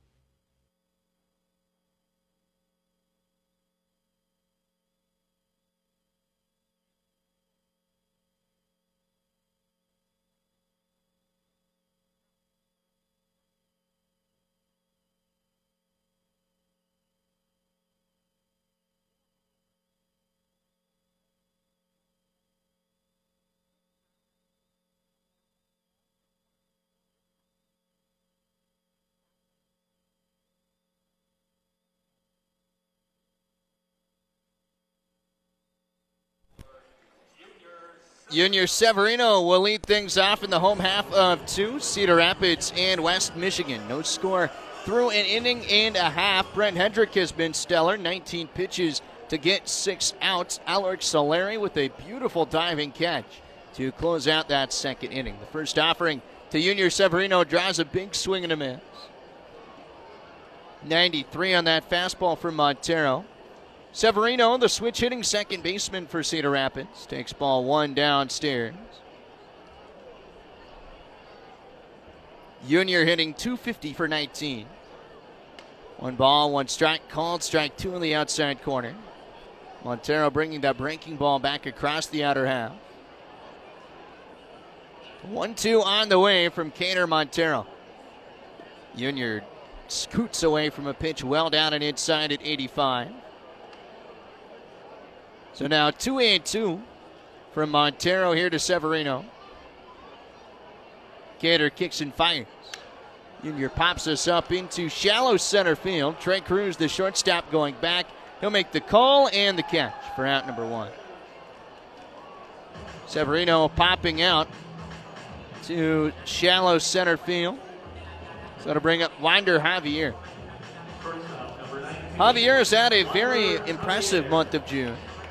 Junior Severino will lead things off in the home half of two. Cedar Rapids and West Michigan. No score through an inning and a half. Brent Hendrick has been stellar. nineteen pitches to get six outs. Alaric Soleri with a beautiful diving catch to close out that second inning. The first offering to Junior Severino draws a big swing and a miss. ninety-three on that fastball from Montero. Severino, the switch hitting second baseman for Cedar Rapids, takes ball one downstairs. Junior hitting two fifty for nineteen. One ball, one strike, called strike two in the outside corner. Montero bringing that breaking ball back across the outer half. one two on the way from Kaner Montero. Junior scoots away from a pitch well down and inside at eighty-five. So now two and two from Montero here to Severino. Kaner kicks and fires. Junior pops us up into shallow center field. Trey Cruz, the shortstop, going back. He'll make the call and the catch for out number one. Severino popping out to shallow center field. So to bring up Wander Javier. Javier has had a very impressive month of June.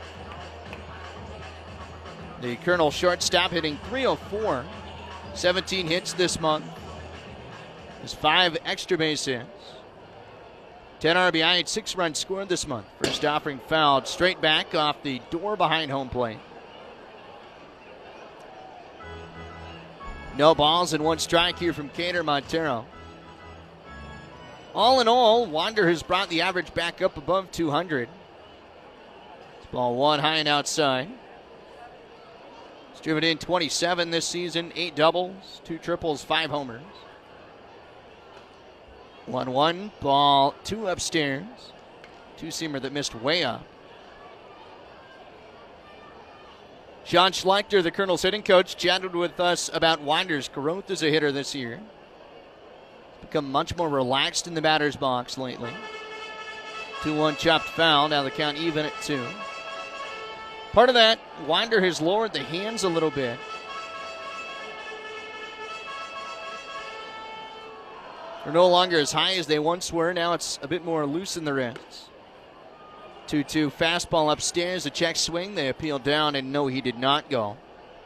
The Colonel shortstop hitting three oh four. seventeen hits this month. There's five extra base hits. ten R B I and six runs scored this month. First offering fouled straight back off the door behind home plate. No balls and one strike here from Kaner Montero. All in all, Wander has brought the average back up above two hundred. It's ball one high and outside. He's driven in twenty-seven this season, eight doubles, two triples, five homers. one one, ball two upstairs. Two-seamer that missed way up. Sean Schlechter, the Colonel's hitting coach, chatted with us about Winder's growth as a hitter this year. He's become much more relaxed in the batter's box lately. two one chopped foul. Now the count even at two. Part of that, Winder has lowered the hands a little bit. They're no longer as high as they once were. Now it's a bit more loose in the wrists. two two fastball upstairs, a check swing. They appeal down, and no, he did not go.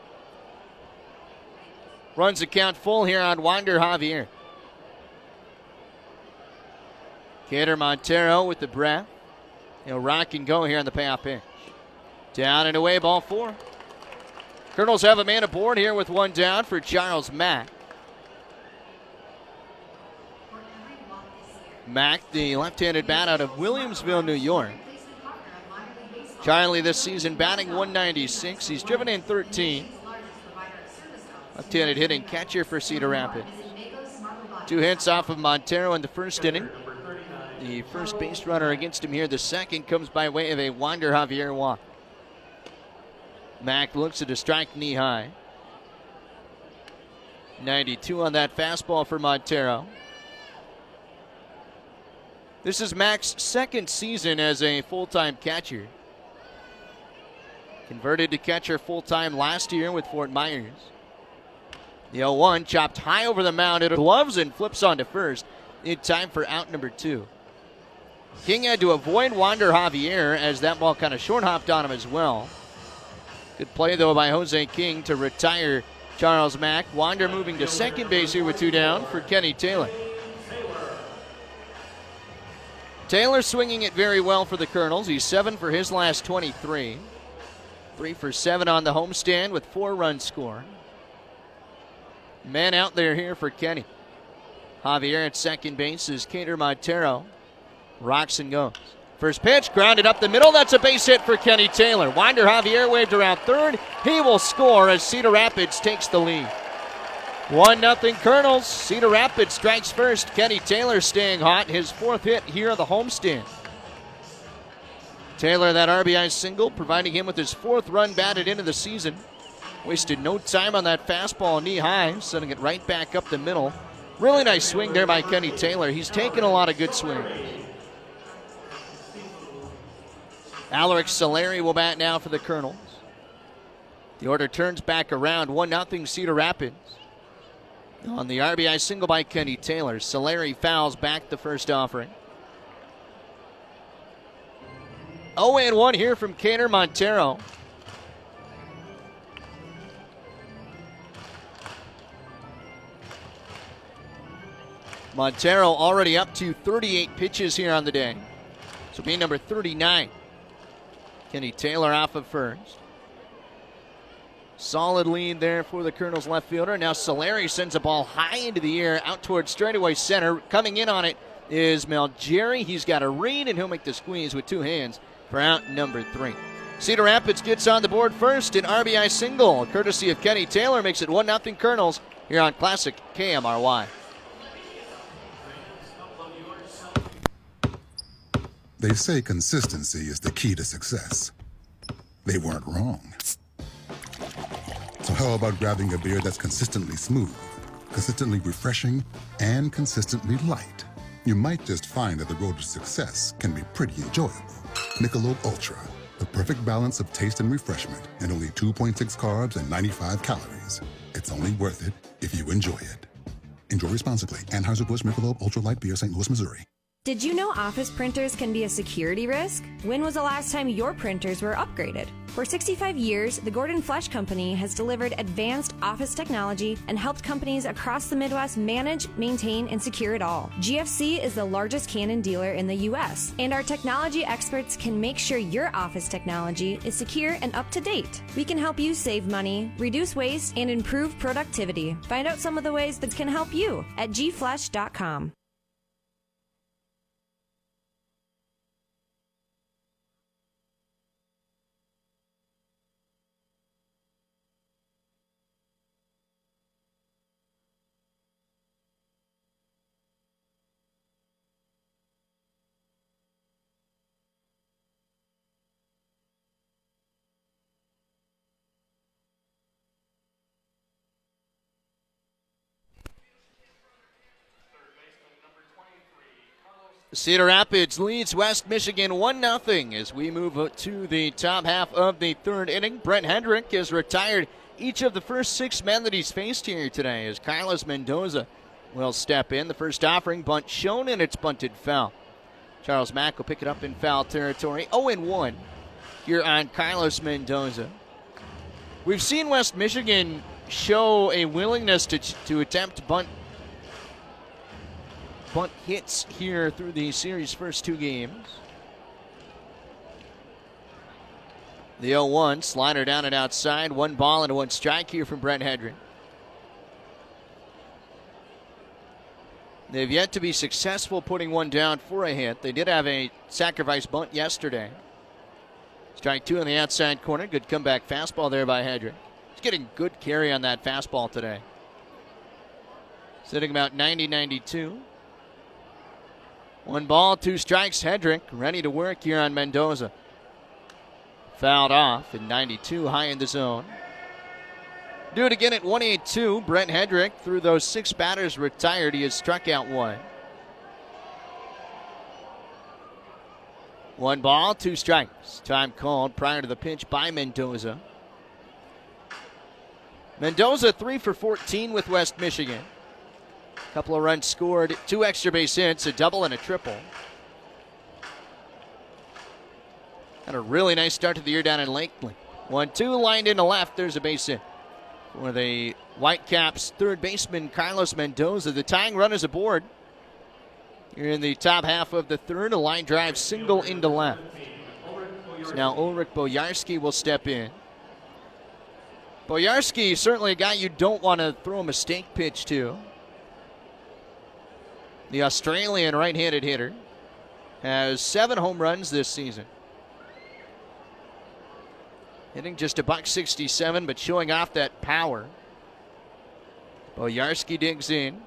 Runs the count full here on Winder Javier. Kader Montero with the breath. He'll rock and go here on the payoff pitch. Down and away, ball four. Colonels have a man aboard here with one down for Charles Mack. Mack, the left-handed bat out of Williamsville, New York. Charlie this season batting one ninety-six. He's driven in thirteen. Left-handed hitting catcher for Cedar Rapids. Two hits off of Montero in the first inning. The first base runner against him here. The second comes by way of a Winder Javier walk. Mack looks at a strike knee high. ninety-two on that fastball for Montero. This is Mack's second season as a full-time catcher. Converted to catcher full-time last year with Fort Myers. The oh one chopped high over the mound. It gloves and flips onto first in time for out number two. King had to avoid Winder Javier as that ball kind of short-hopped on him as well. Good play, though, by Jose King to retire Charles Mack. Winder moving to second base here with two down for Kenny Taylor. Taylor swinging it very well for the Colonels. He's seven for his last twenty-three. Three for seven on the homestand with four runs scored. Man out there here for Kenny. Javier at second base is Kader Montero. Rocks and goes. First pitch, grounded up the middle. That's a base hit for Kenny Taylor. Winder Javier waved around third. He will score as Cedar Rapids takes the lead. one nothing Colonels. Cedar Rapids strikes first. Kenny Taylor staying hot. His fourth hit here on the homestand. Taylor, that R B I single, providing him with his fourth run batted into the season. Wasted no time on that fastball knee high, sending it right back up the middle. Really nice swing there by Kenny Taylor. He's taken a lot of good swings. Alaric Solari will bat now for the Colonels. The order turns back around. one nothing Cedar Rapids. On the R B I single by Kenny Taylor, Solari fouls back the first offering. oh and one here from Kader Montero. Montero already up to thirty-eight pitches here on the day. So being number thirty-nine. Kenny Taylor off of first. Solid lead there for the Colonels left fielder. Now Solari sends a ball high into the air out towards straightaway center. Coming in on it is Malgeri. He's got a read, and he'll make the squeeze with two hands for out number three. Cedar Rapids gets on the board first. An R B I single, courtesy of Kenny Taylor, makes it one nothing Colonels here on Classic K M R Y. They say consistency is the key to success. They weren't wrong. So how about grabbing a beer that's consistently smooth, consistently refreshing, and consistently light? You might just find that the road to success can be pretty enjoyable. Michelob Ultra, the perfect balance of taste and refreshment, and only two point six carbs and ninety-five calories. It's only worth it if you enjoy it. Enjoy responsibly. Anheuser-Busch Michelob Ultra Light Beer, Saint Louis, Missouri. Did you know office printers can be a security risk? When was the last time your printers were upgraded? For sixty-five years, the Gordon Flesch Company has delivered advanced office technology and helped companies across the Midwest manage, maintain, and secure it all. G F C is the largest Canon dealer in the U S, and our technology experts can make sure your office technology is secure and up to date. We can help you save money, reduce waste, and improve productivity. Find out some of the ways that can help you at g flesch dot com. Cedar Rapids leads West Michigan one nothing as we move to the top half of the third inning. Brent Hendrick has retired each of the first six men that he's faced here today as Carlos Mendoza will step in. The first offering bunt shown, and it's bunted foul. Charles Mack will pick it up in foul territory. oh and one here on Carlos Mendoza. We've seen West Michigan show a willingness to, to attempt bunt bunt hits here through the series' first two games. The oh one, slider down and outside. One ball and one strike here from Brent Hendrick. They've yet to be successful putting one down for a hit. They did have a sacrifice bunt yesterday. Strike two on the outside corner. Good comeback fastball there by Hendrick. He's getting good carry on that fastball today. Sitting about ninety ninety-two. One ball, two strikes. Hendrick ready to work here on Mendoza. Fouled off in ninety-two, high in the zone. Do it again at one eighty-two. Brent Hendrick, through those six batters retired, he has struck out one. One ball, two strikes. Time called prior to the pitch by Mendoza. Mendoza three for fourteen with West Michigan. Couple of runs scored, two extra base hits, a double and a triple. Had a really nice start to the year down in Lakeland. one two lined into left, there's a base hit for the Whitecaps third baseman Carlos Mendoza. The tying run is aboard. Here in the top half of the third, a line drive single into left. So now Ulrich Boyarsky will step in. Boyarsky, certainly a guy you don't want to throw a mistake pitch to. The Australian right-handed hitter has seven home runs this season. Hitting just a buck sixty-seven, but showing off that power. Boyarsky digs in.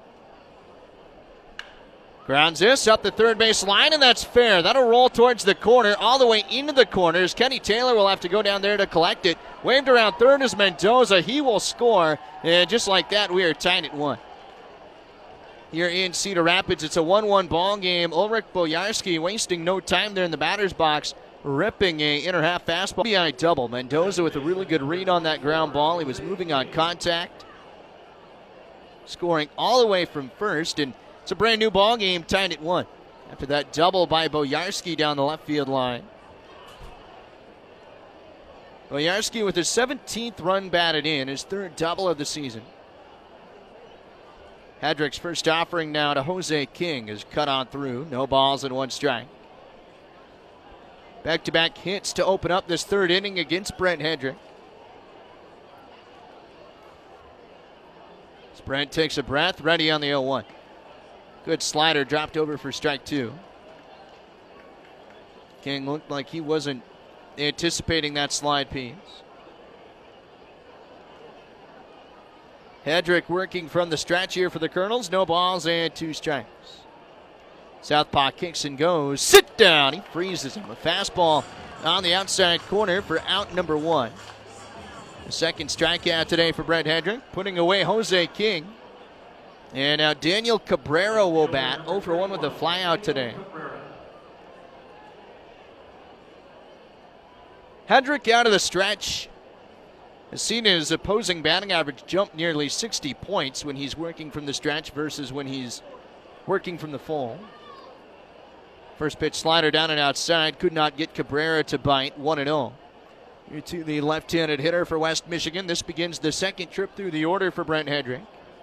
Grounds this up the third base line, and that's fair. That'll roll towards the corner, all the way into the corners. Kenny Taylor will have to go down there to collect it. Waved around third is Mendoza. He will score, and just like that, we are tied at one. Here in Cedar Rapids, it's a one one ball game. Ulrich Boyarsky wasting no time there in the batter's box, ripping a inner half fastball. B I double. Mendoza with a really good read on that ground ball. He was moving on contact, scoring all the way from first, and it's a brand new ball game, tied at one. After that double by Boyarsky down the left field line. Boyarsky with his seventeenth run batted in, his third double of the season. Hendrick's first offering now to Jose King is cut on through. No balls and one strike. Back-to-back hits to open up this third inning against Brent Hendrick. As Brent takes a breath, ready on the oh one. Good slider dropped over for strike two. King looked like he wasn't anticipating that slide piece. Hendrick working from the stretch here for the Colonels. No balls and two strikes. Southpaw kicks and goes. Sit down. He freezes him. A fastball on the outside corner for out number one. The second strikeout today for Brent Hendrick, putting away Jose King. And now Daniel Cabrera will bat. oh for one with a flyout today. Hendrick out of the stretch has seen his opposing batting average jump nearly sixty points when he's working from the stretch versus when he's working from the full. First pitch slider down and outside. Could not get Cabrera to bite. one and oh. Here to the left-handed hitter for West Michigan. This begins the second trip through the order for Brent Hendrick.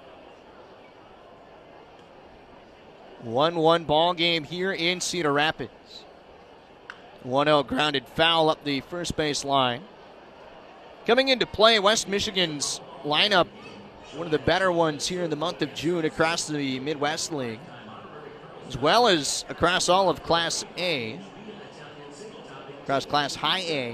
one one ball game here in Cedar Rapids. one oh grounded foul up the first base line. Coming into play, West Michigan's lineup, one of the better ones here in the month of June across the Midwest League, as well as across all of Class A, across Class High A.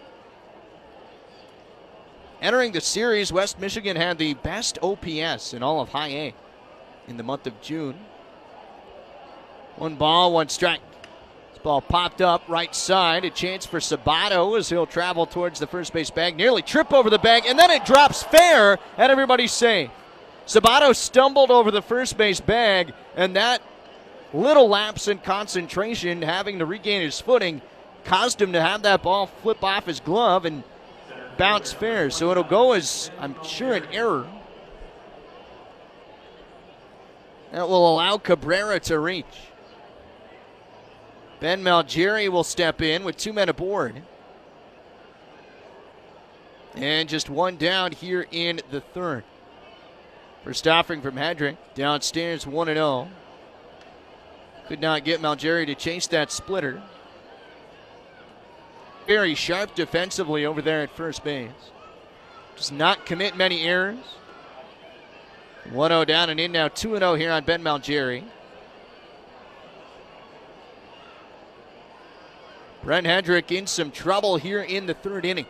Entering the series, West Michigan had the best O P S in all of High A in the month of June. One ball, one strike. This ball popped up right side. A chance for Sabato as he'll travel towards the first base bag. Nearly trip over the bag, and then it drops fair, and everybody's safe. Sabato stumbled over the first base bag, and that little lapse in concentration, having to regain his footing, caused him to have that ball flip off his glove and bounce fair. So it'll go as, I'm sure, an error. That will allow Cabrera to reach. Ben Malgeri will step in with two men aboard. And just one down here in the third. First offering from Hedrick. Downstairs one and oh. Could not get Malgeri to chase that splitter. Very sharp defensively over there at first base. Does not commit many errors. one oh down and in now, two and oh here on Ben Malgeri. Brent Hedrick in some trouble here in the third inning.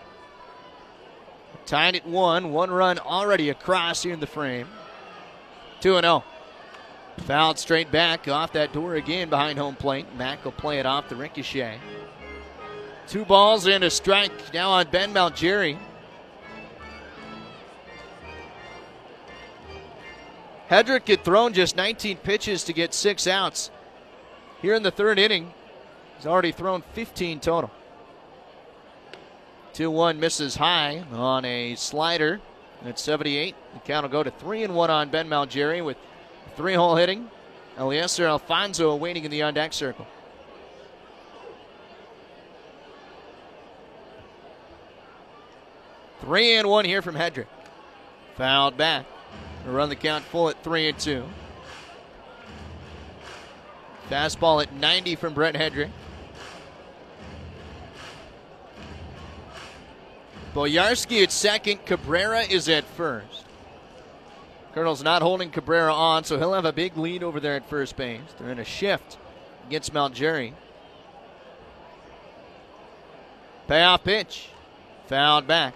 Tied at one, one run already across here in the frame. two and oh. Fouled straight back off that door again behind home plate. Mack will play it off the ricochet. Two balls and a strike now on Ben Malgeri. Hedrick had thrown just nineteen pitches to get six outs. Here in the third inning, he's already thrown fifteen total. two one misses high on a slider at seventy-eight. The count will go to three and one on Ben Malgeri with three-hole hitting. Eliezer Alfonzo waiting in the on-deck circle. Three and one here from Hedrick. Fouled back. We'll run the count full at three and two. Fastball at ninety from Brent Hedrick. Boyarsky at second. Cabrera is at first. Colonel's not holding Cabrera on, so he'll have a big lead over there at first base. They're in a shift against Malgeri. Payoff pitch. Fouled back.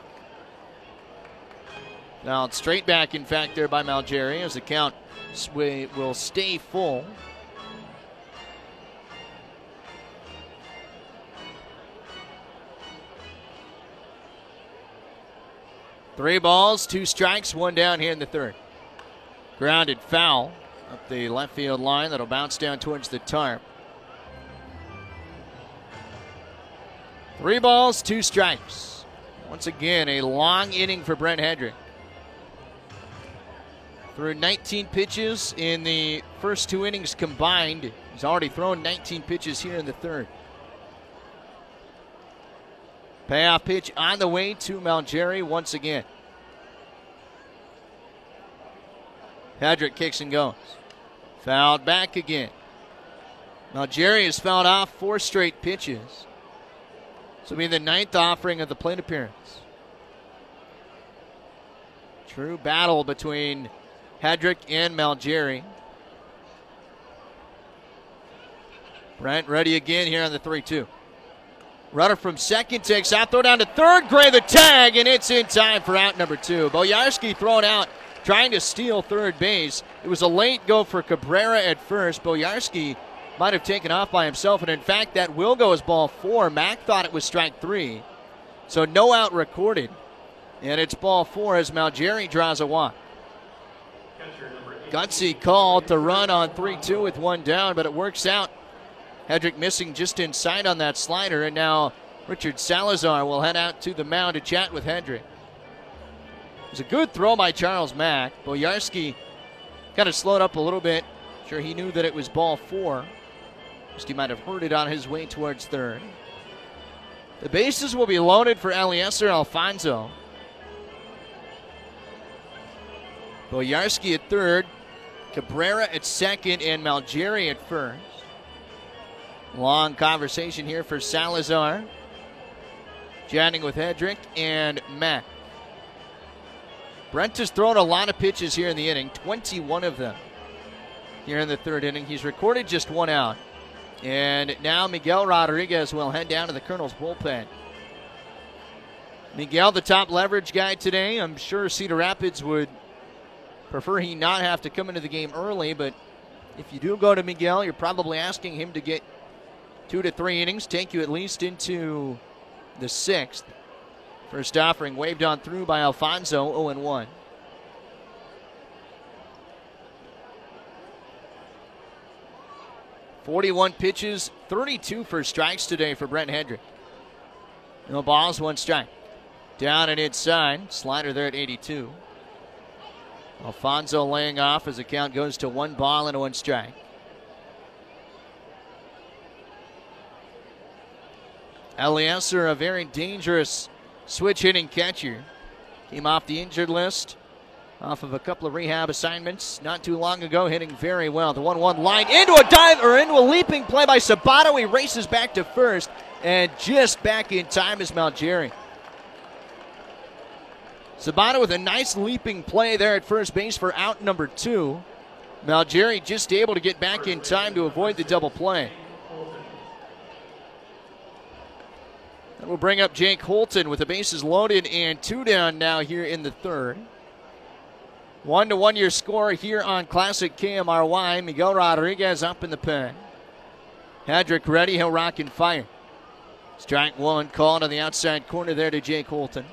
Fouled straight back, in fact, there by Malgeri as the count will stay full. Three balls, two strikes, one down here in the third. Grounded foul up the left field line. That'll bounce down towards the tarp. Three balls, two strikes. Once again, a long inning for Brent Hedrick. Threw nineteen pitches in the first two innings combined. He's already thrown nineteen pitches here in the third. Payoff pitch on the way to Malgeri once again. Hedrick kicks and goes. Fouled back again. Malgeri has fouled off four straight pitches. This will be the ninth offering of the plate appearance. True battle between Hedrick and Malgeri. Brent ready again here on the three two. Runner from second takes out, throw down to third. Gray the tag, and it's in time for out number two. Boyarsky thrown out, trying to steal third base. It was a late go for Cabrera at first. Boyarsky might have taken off by himself, and in fact, that will go as ball four. Mack thought it was strike three, so no out recorded. And it's ball four as Malgeri draws a walk. Gutsy call to run on three two with one down, but it works out. Hedrick missing just inside on that slider, and now Richard Salazar will head out to the mound to chat with Hedrick. It was a good throw by Charles Mack. Boyarsky kind of slowed up a little bit. Sure, he knew that it was ball four. Just he might have heard it on his way towards third. The bases will be loaded for Eliezer Alfonzo. Boyarsky at third, Cabrera at second, and Malgeri at first. Long conversation here for Salazar. Chatting with Hedrick and Mack. Brent has thrown a lot of pitches here in the inning, twenty-one of them here in the third inning. He's recorded just one out. And now Miguel Rodriguez will head down to the Colonel's bullpen. Miguel, the top leverage guy today. I'm sure Cedar Rapids would prefer he not have to come into the game early, but if you do go to Miguel, you're probably asking him to get two to three innings, take you at least into the sixth. First offering waved on through by Alfonzo, oh and one. forty-one pitches, thirty-two for strikes today for Brent Hedrick. No balls, one strike. Down and inside. Slider there at eighty-two. Alfonso laying off as the count goes to one ball and one strike. Eliezer, a very dangerous switch hitting catcher. Came off the injured list, off of a couple of rehab assignments not too long ago, hitting very well. The one one line into a dive or into a leaping play by Sabato. He races back to first and just back in time is Malgeri. Sabato with a nice leaping play there at first base for out number two. Malgeri just able to get back in time to avoid the double play. That will bring up Jake Holton with the bases loaded and two down now here in the third. One to one your score here on Classic K M R Y. Miguel Rodriguez up in the pen. Hedrick ready, he'll rock and fire. Strike one called on the outside corner there to Jake Holton.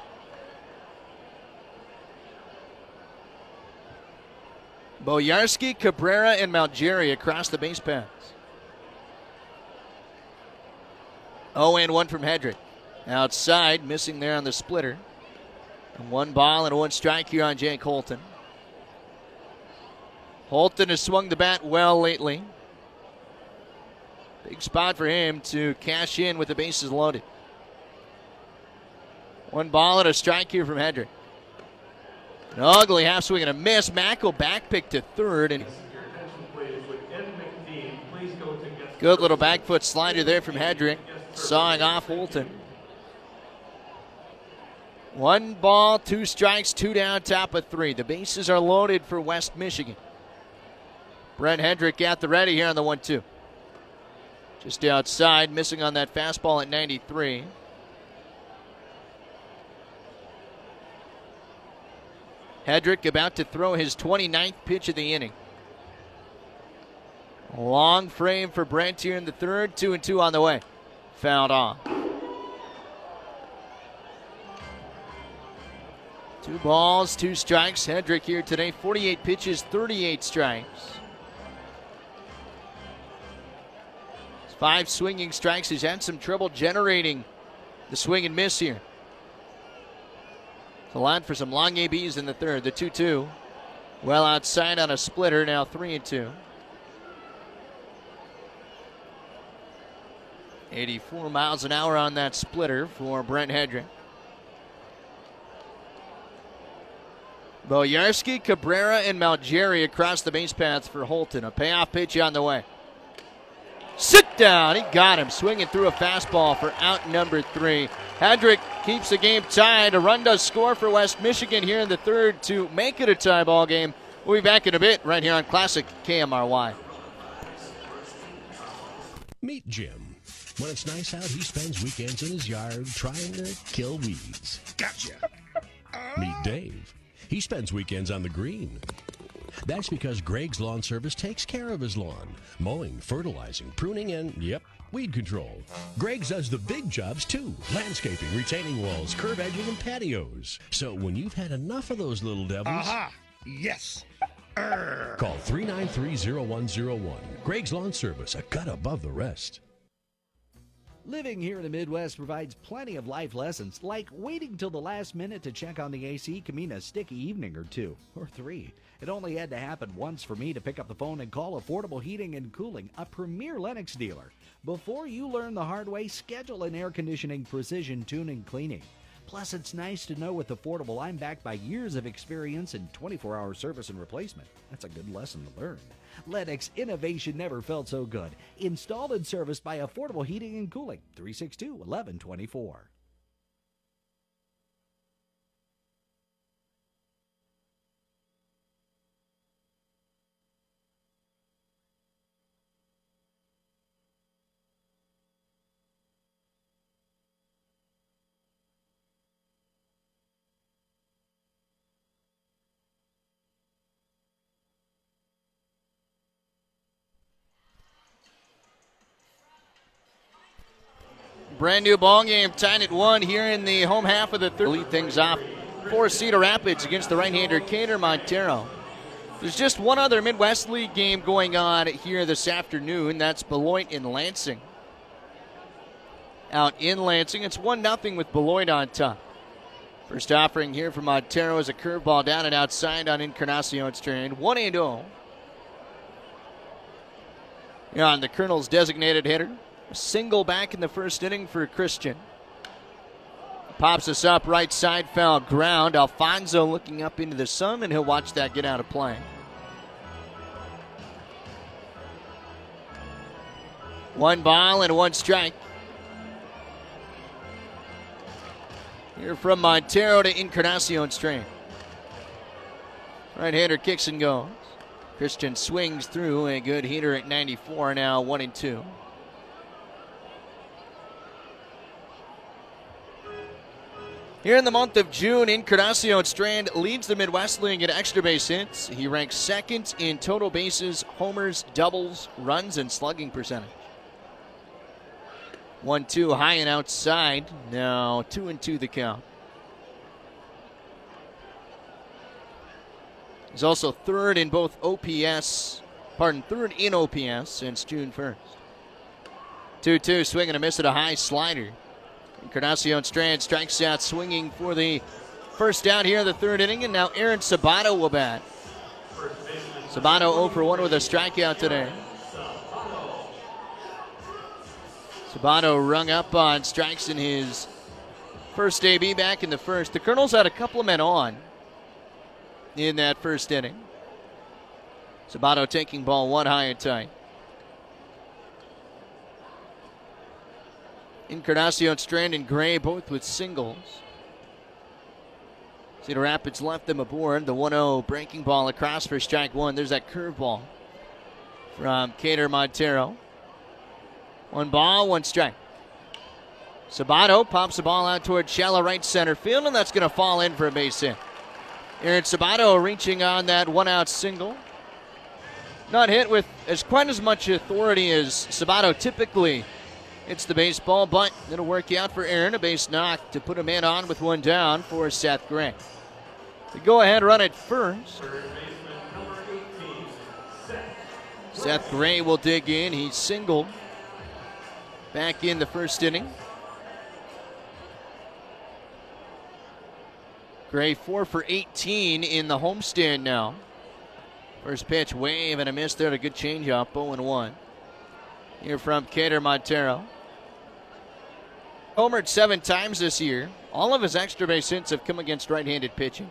Boyarski, Cabrera, and Malgeri across the base paths. oh and one from Hedrick. Outside, missing there on the splitter. And one ball and one strike here on Jake Holton. Holton has swung the bat well lately. Big spot for him to cash in with the bases loaded. One ball and a strike here from Hedrick. An ugly half swing and a miss. Mackel back pick to third. And good little back foot slider there from Hedrick. Sawing off Holton. One ball, two strikes, two down, top of three. The bases are loaded for West Michigan. Brent Hedrick at the ready here on the one two. Just outside, missing on that fastball at ninety-three. Hedrick about to throw his twenty-ninth pitch of the inning. Long frame for Brent here in the third. Two and two on the way. Fouled off. Two balls, two strikes. Hedrick here today, forty-eight pitches, thirty-eight strikes. Five swinging strikes. He's had some trouble generating the swing and miss here. The line for some long A Bs in the third. The two two. Well outside on a splitter, now three and two. eighty-four miles an hour on that splitter for Brent Hedrick. Boyarski, Cabrera, and Malgeri across the base paths for Holton. A payoff pitch on the way. Sit down. He got him. Swinging through a fastball for out number three. Hedrick keeps the game tied. A run does score for West Michigan here in the third to make it a tie ball game. We'll be back in a bit right here on Classic K M R Y. Meet Jim. When it's nice out, he spends weekends in his yard trying to kill weeds. Gotcha. Meet Dave. He spends weekends on the green. That's because Greg's Lawn Service takes care of his lawn. Mowing, fertilizing, pruning, and, yep, weed control. Greg's does the big jobs, too. Landscaping, retaining walls, curb edging, and patios. So when you've had enough of those little devils... Aha! Yes! Arr. Call three nine three, zero one zero one. Greg's Lawn Service, a cut above the rest. Living here in the Midwest provides plenty of life lessons, like waiting till the last minute to check on the A C can mean a sticky evening or two, or three. It only had to happen once for me to pick up the phone and call Affordable Heating and Cooling, a premier Lennox dealer. Before you learn the hard way, schedule an air conditioning precision tuning cleaning. Plus, it's nice to know with Affordable I'm backed by years of experience and twenty-four hour service and replacement. That's a good lesson to learn. Lennox innovation never felt so good. Installed and serviced by Affordable Heating and Cooling, three six two, one one two four. Brand new ball game, tied at one here in the home half of the third. Lead things off for Cedar Rapids against the right-hander Cater Montero. There's just one other Midwest League game going on here this afternoon. That's Beloit and Lansing. Out in Lansing, it's one nothing with Beloit on top. First offering here from Montero is a curveball down and outside on Encarnacion Strand. one and oh. Here on the Colonel's designated hitter. A single back in the first inning for Christian. Pops us up right side, foul ground. Alfonso looking up into the sun, and he'll watch that get out of play. One ball and one strike. Here from Montero to Encarnacion Strand. Right-hander kicks and goes. Christian swings through a good heater at ninety-four, now one and two. Here in the month of June, Encarnacion Strand leads the Midwest League in extra base hits. He ranks second in total bases, homers, doubles, runs, and slugging percentage. one two high and outside. Now two and two the count. He's also third in both O P S, pardon, third in O P S since June first. two two, swing and a miss at a high slider. Encarnacion Strand strikes out swinging for the first down here in the third inning, and now Aaron Sabato will bat. Sabato oh for one with a strikeout today. Sabato rung up on strikes in his first A B back in the first. The Colonels had a couple of men on in that first inning. Sabato taking ball one high and tight. Encarnacion Strand and Gray both with singles. Cedar Rapids left them aboard. The one oh breaking ball across for strike one. There's that curveball from Cater Montero. One ball, one strike. Sabato pops the ball out toward shallow right center field, and that's going to fall in for a base hit. Aaron Sabato reaching on that one-out single. Not hit with as quite as much authority as Sabato typically hits the baseball, but it'll work out for Aaron. A base knock to put a man on with one down for Seth Gray. The go-ahead run at first. Seth Gray will dig in. He's singled back in the first inning. Gray four for eighteen in the homestand now. First pitch, wave and a miss there. A good changeup, oh and one. Here from Cater Montero. Homered seven times this year. All of his extra base hits have come against right-handed pitching.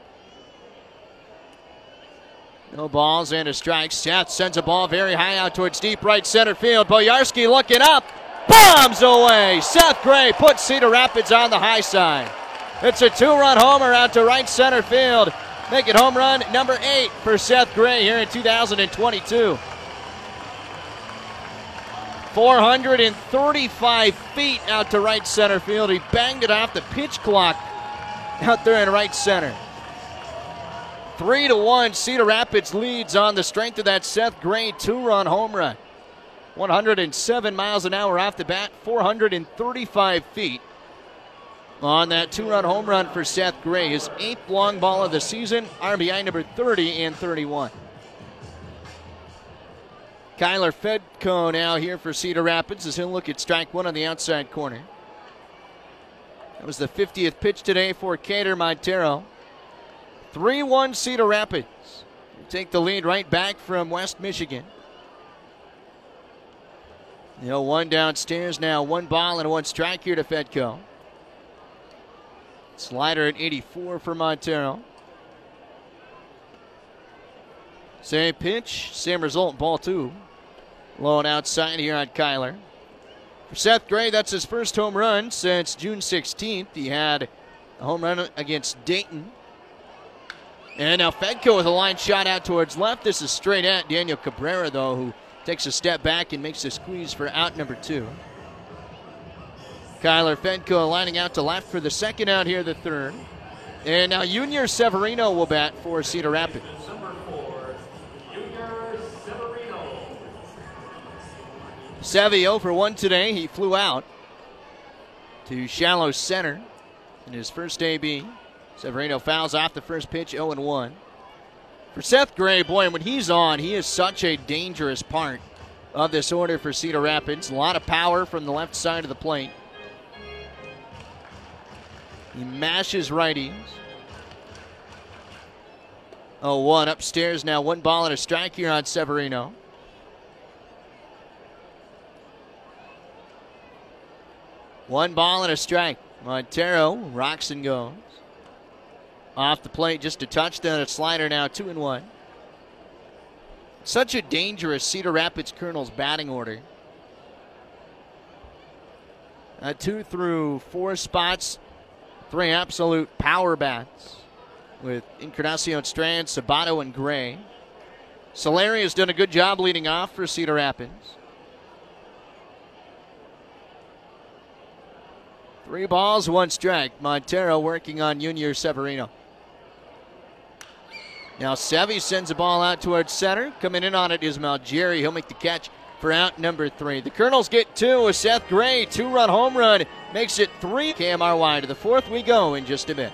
No balls and a strike. Seth sends a ball very high out towards deep right center field. Boyarsky looking up. Bombs away. Seth Gray puts Cedar Rapids on the high side. It's a two-run homer out to right center field. Make it home run number eight for Seth Gray here in two thousand twenty-two. four hundred thirty-five feet out to right center field. He banged it off the pitch clock out there in right center. Three to one, Cedar Rapids leads on the strength of that Seth Gray two-run home run. one hundred seven miles an hour off the bat, four hundred thirty-five feet on that two-run home run for Seth Gray. His eighth long ball of the season, R B I number thirty and thirty-one. Kyler Fedko now here for Cedar Rapids as he'll look at strike one on the outside corner. That was the fiftieth pitch today for Cater Montero. three one Cedar Rapids. Take the lead right back from West Michigan. You know, one downstairs now, one ball and one strike here to Fedko. Slider at eighty-four for Montero. Same pitch, same result, ball two. Low and outside here on Kyler. For Seth Gray, that's his first home run since June sixteenth. He had a home run against Dayton. And now Fedko with a line shot out towards left. This is straight at Daniel Cabrera, though, who takes a step back and makes a squeeze for out number two. Kyler Fedko lining out to left for the second out here, the third. And now Junior Severino will bat for Cedar Rapids. Sevy oh for one today. He flew out to shallow center in his first A B. Severino fouls off the first pitch, oh and one. For Seth Gray, boy, and when he's on, he is such a dangerous part of this order for Cedar Rapids. A lot of power from the left side of the plate. He mashes righties. Oh, one upstairs now. One ball and a strike here on Severino. One ball and a strike. Montero rocks and goes. Off the plate, just a touchdown, a slider now, two and one. Such a dangerous Cedar Rapids Colonels batting order. Uh, two through four spots, three absolute power bats with Encarnacion, Strand, Sabato, and Gray. Solari has done a good job leading off for Cedar Rapids. Three balls, one strike. Montero working on Junior Severino. Now Sevy sends a ball out towards center. Coming in on it is Malgeri. He'll make the catch for out number three. The Colonels get two with Seth Gray. Two-run home run makes it three. K M R Y to the fourth we go in just a bit.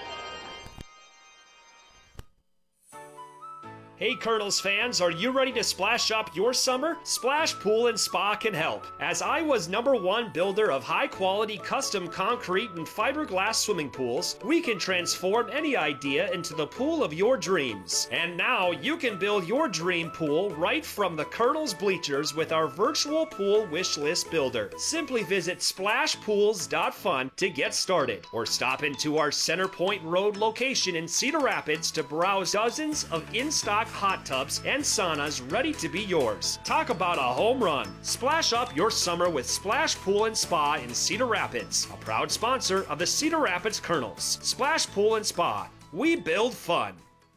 Hey Colonels fans, are you ready to splash up your summer? Splash Pool and Spa can help. As Iowa's number one builder of high-quality custom concrete and fiberglass swimming pools, we can transform any idea into the pool of your dreams. And now you can build your dream pool right from the Colonels bleachers with our virtual pool wish list builder. Simply visit splash pools dot fun to get started, or stop into our Center Point Road location in Cedar Rapids to browse dozens of in-stock hot tubs and saunas ready to be yours. Talk about a home run. Splash up your summer with Splash Pool and Spa in Cedar Rapids, a proud sponsor of the Cedar Rapids Colonels. Splash Pool and Spa. We build fun.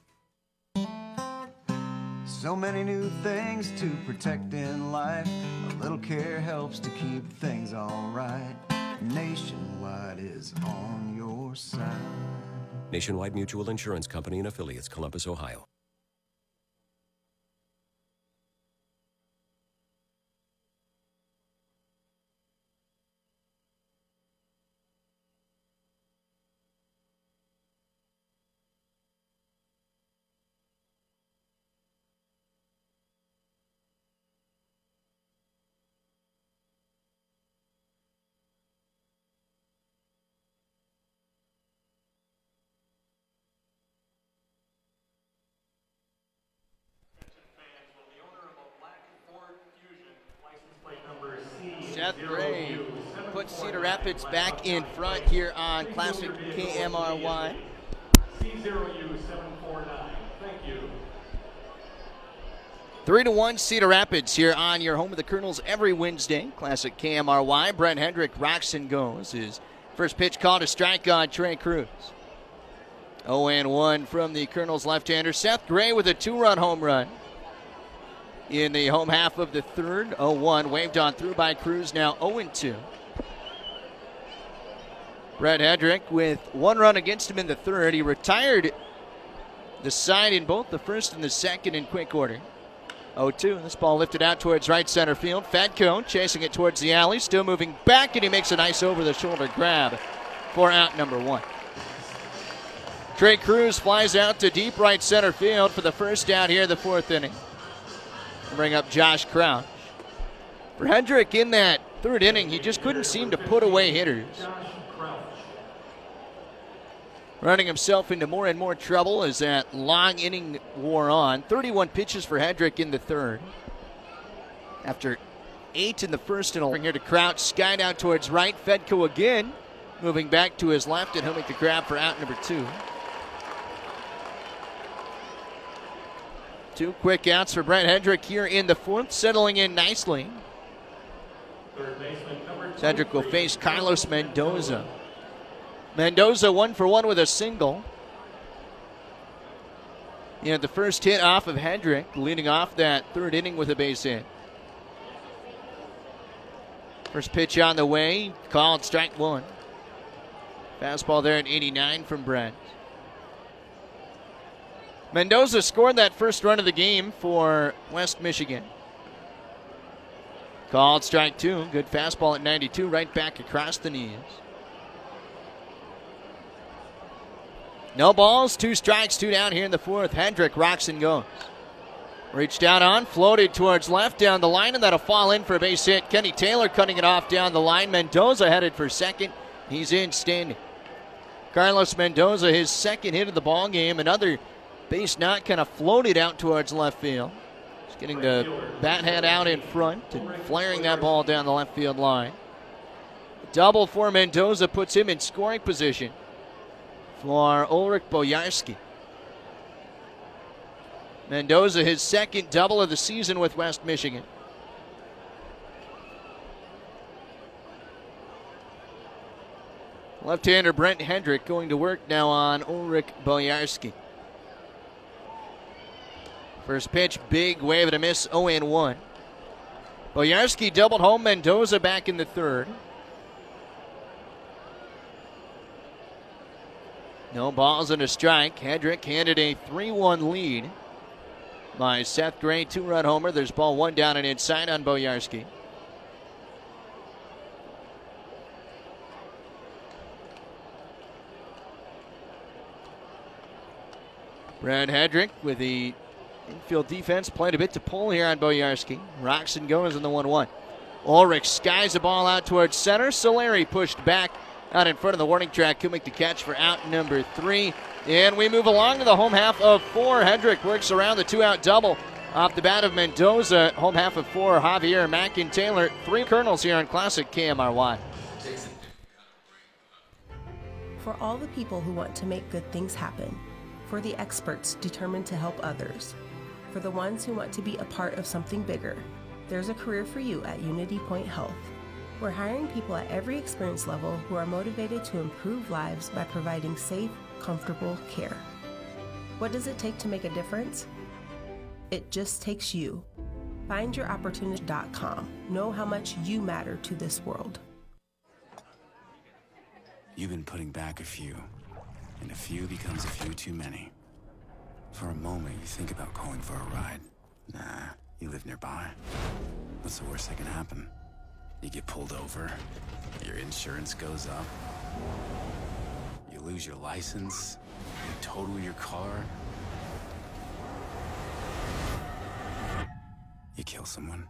So many new things to protect in life. A little care helps to keep things alright. Nationwide is on your side. Nationwide Mutual Insurance Company and Affiliates, Columbus, Ohio. Seth Gray puts Cedar Rapids back in front here on Classic K M R Y. C zero U seven four nine. Thank you. Three to one Cedar Rapids here on your home of the Colonels every Wednesday. Classic K M R Y. Brent Hendrick rocks and goes. His first pitch called a strike on Trey Cruz. oh and one from the Colonels left-hander. Seth Gray with a two-run home run in the home half of the third. oh one waved on through by Cruz, now oh and two. Brett Hedrick with one run against him in the third. He retired the side in both the first and the second in quick order. oh two. This ball lifted out towards right center field. Fedko chasing it towards the alley, still moving back, and he makes a nice over-the-shoulder grab for out number one. Trey Cruz flies out to deep right center field for the first down here in the fourth inning. Bring up Josh Crouch. For Hendrick in that third inning, he just couldn't seem to put away hitters. Running himself into more and more trouble as that long inning wore on. thirty-one pitches for Hendrick in the third. After eight in the first inning. Here to Crouch, sky down towards right. Fedko again, moving back to his left, and he'll make the grab for out number two. Two quick outs for Brent Hendrick here in the fourth, settling in nicely. Hendrick will face Carlos Mendoza. Mendoza one for one with a single. He had the first hit off of Hendrick, leading off that third inning with a base hit. First pitch on the way, called strike one. Fastball there at eighty-nine from Brent. Mendoza scored that first run of the game for West Michigan. Called strike two. Good fastball at ninety-two, right back across the knees. No balls, two strikes, two down here in the fourth. Hendrick rocks and goes. Reached down on, floated towards left down the line, and that'll fall in for a base hit. Kenny Taylor cutting it off down the line. Mendoza headed for second. He's in standing. Carlos Mendoza, his second hit of the ball game. Another base knock, kind of floated out towards left field. He's getting the bat head out in front and flaring that ball down the left field line. Double for Mendoza puts him in scoring position for Ulrich Bojarski. Mendoza, his second double of the season with West Michigan. Left-hander Brent Hendrick going to work now on Ulrich Bojarski. First pitch, big wave and a miss, oh and one. Bojarski doubled home, Mendoza back in the third. No balls and a strike. Hendrick handed a three one lead by Seth Gray, two-run homer. There's ball one down and inside on Bojarski. Brad Hendrick with the infield defense played a bit to pull here on Bojarski. Rocks and goes in the one one. Ulrich skies the ball out towards center. Solari pushed back out in front of the warning track. Could make the catch for out number three. And we move along to the home half of four. Hendrick works around the two-out double off the bat of Mendoza. Home half of four, Javier Mack-Taylor. Three Colonels here on Classic K M R Y. For all the people who want to make good things happen. For the experts determined to help others. For the ones who want to be a part of something bigger. There's a career for you at Unity Point Health. We're hiring people at every experience level who are motivated to improve lives by providing safe, comfortable care. What does it take to make a difference? It just takes you. find your opportunity dot com. Know how much you matter to this world. You've been putting back a few, and a few becomes a few too many. For a moment, you think about going for a ride. Nah, you live nearby. What's the worst that can happen? You get pulled over, your insurance goes up, you lose your license, you total your car, you kill someone.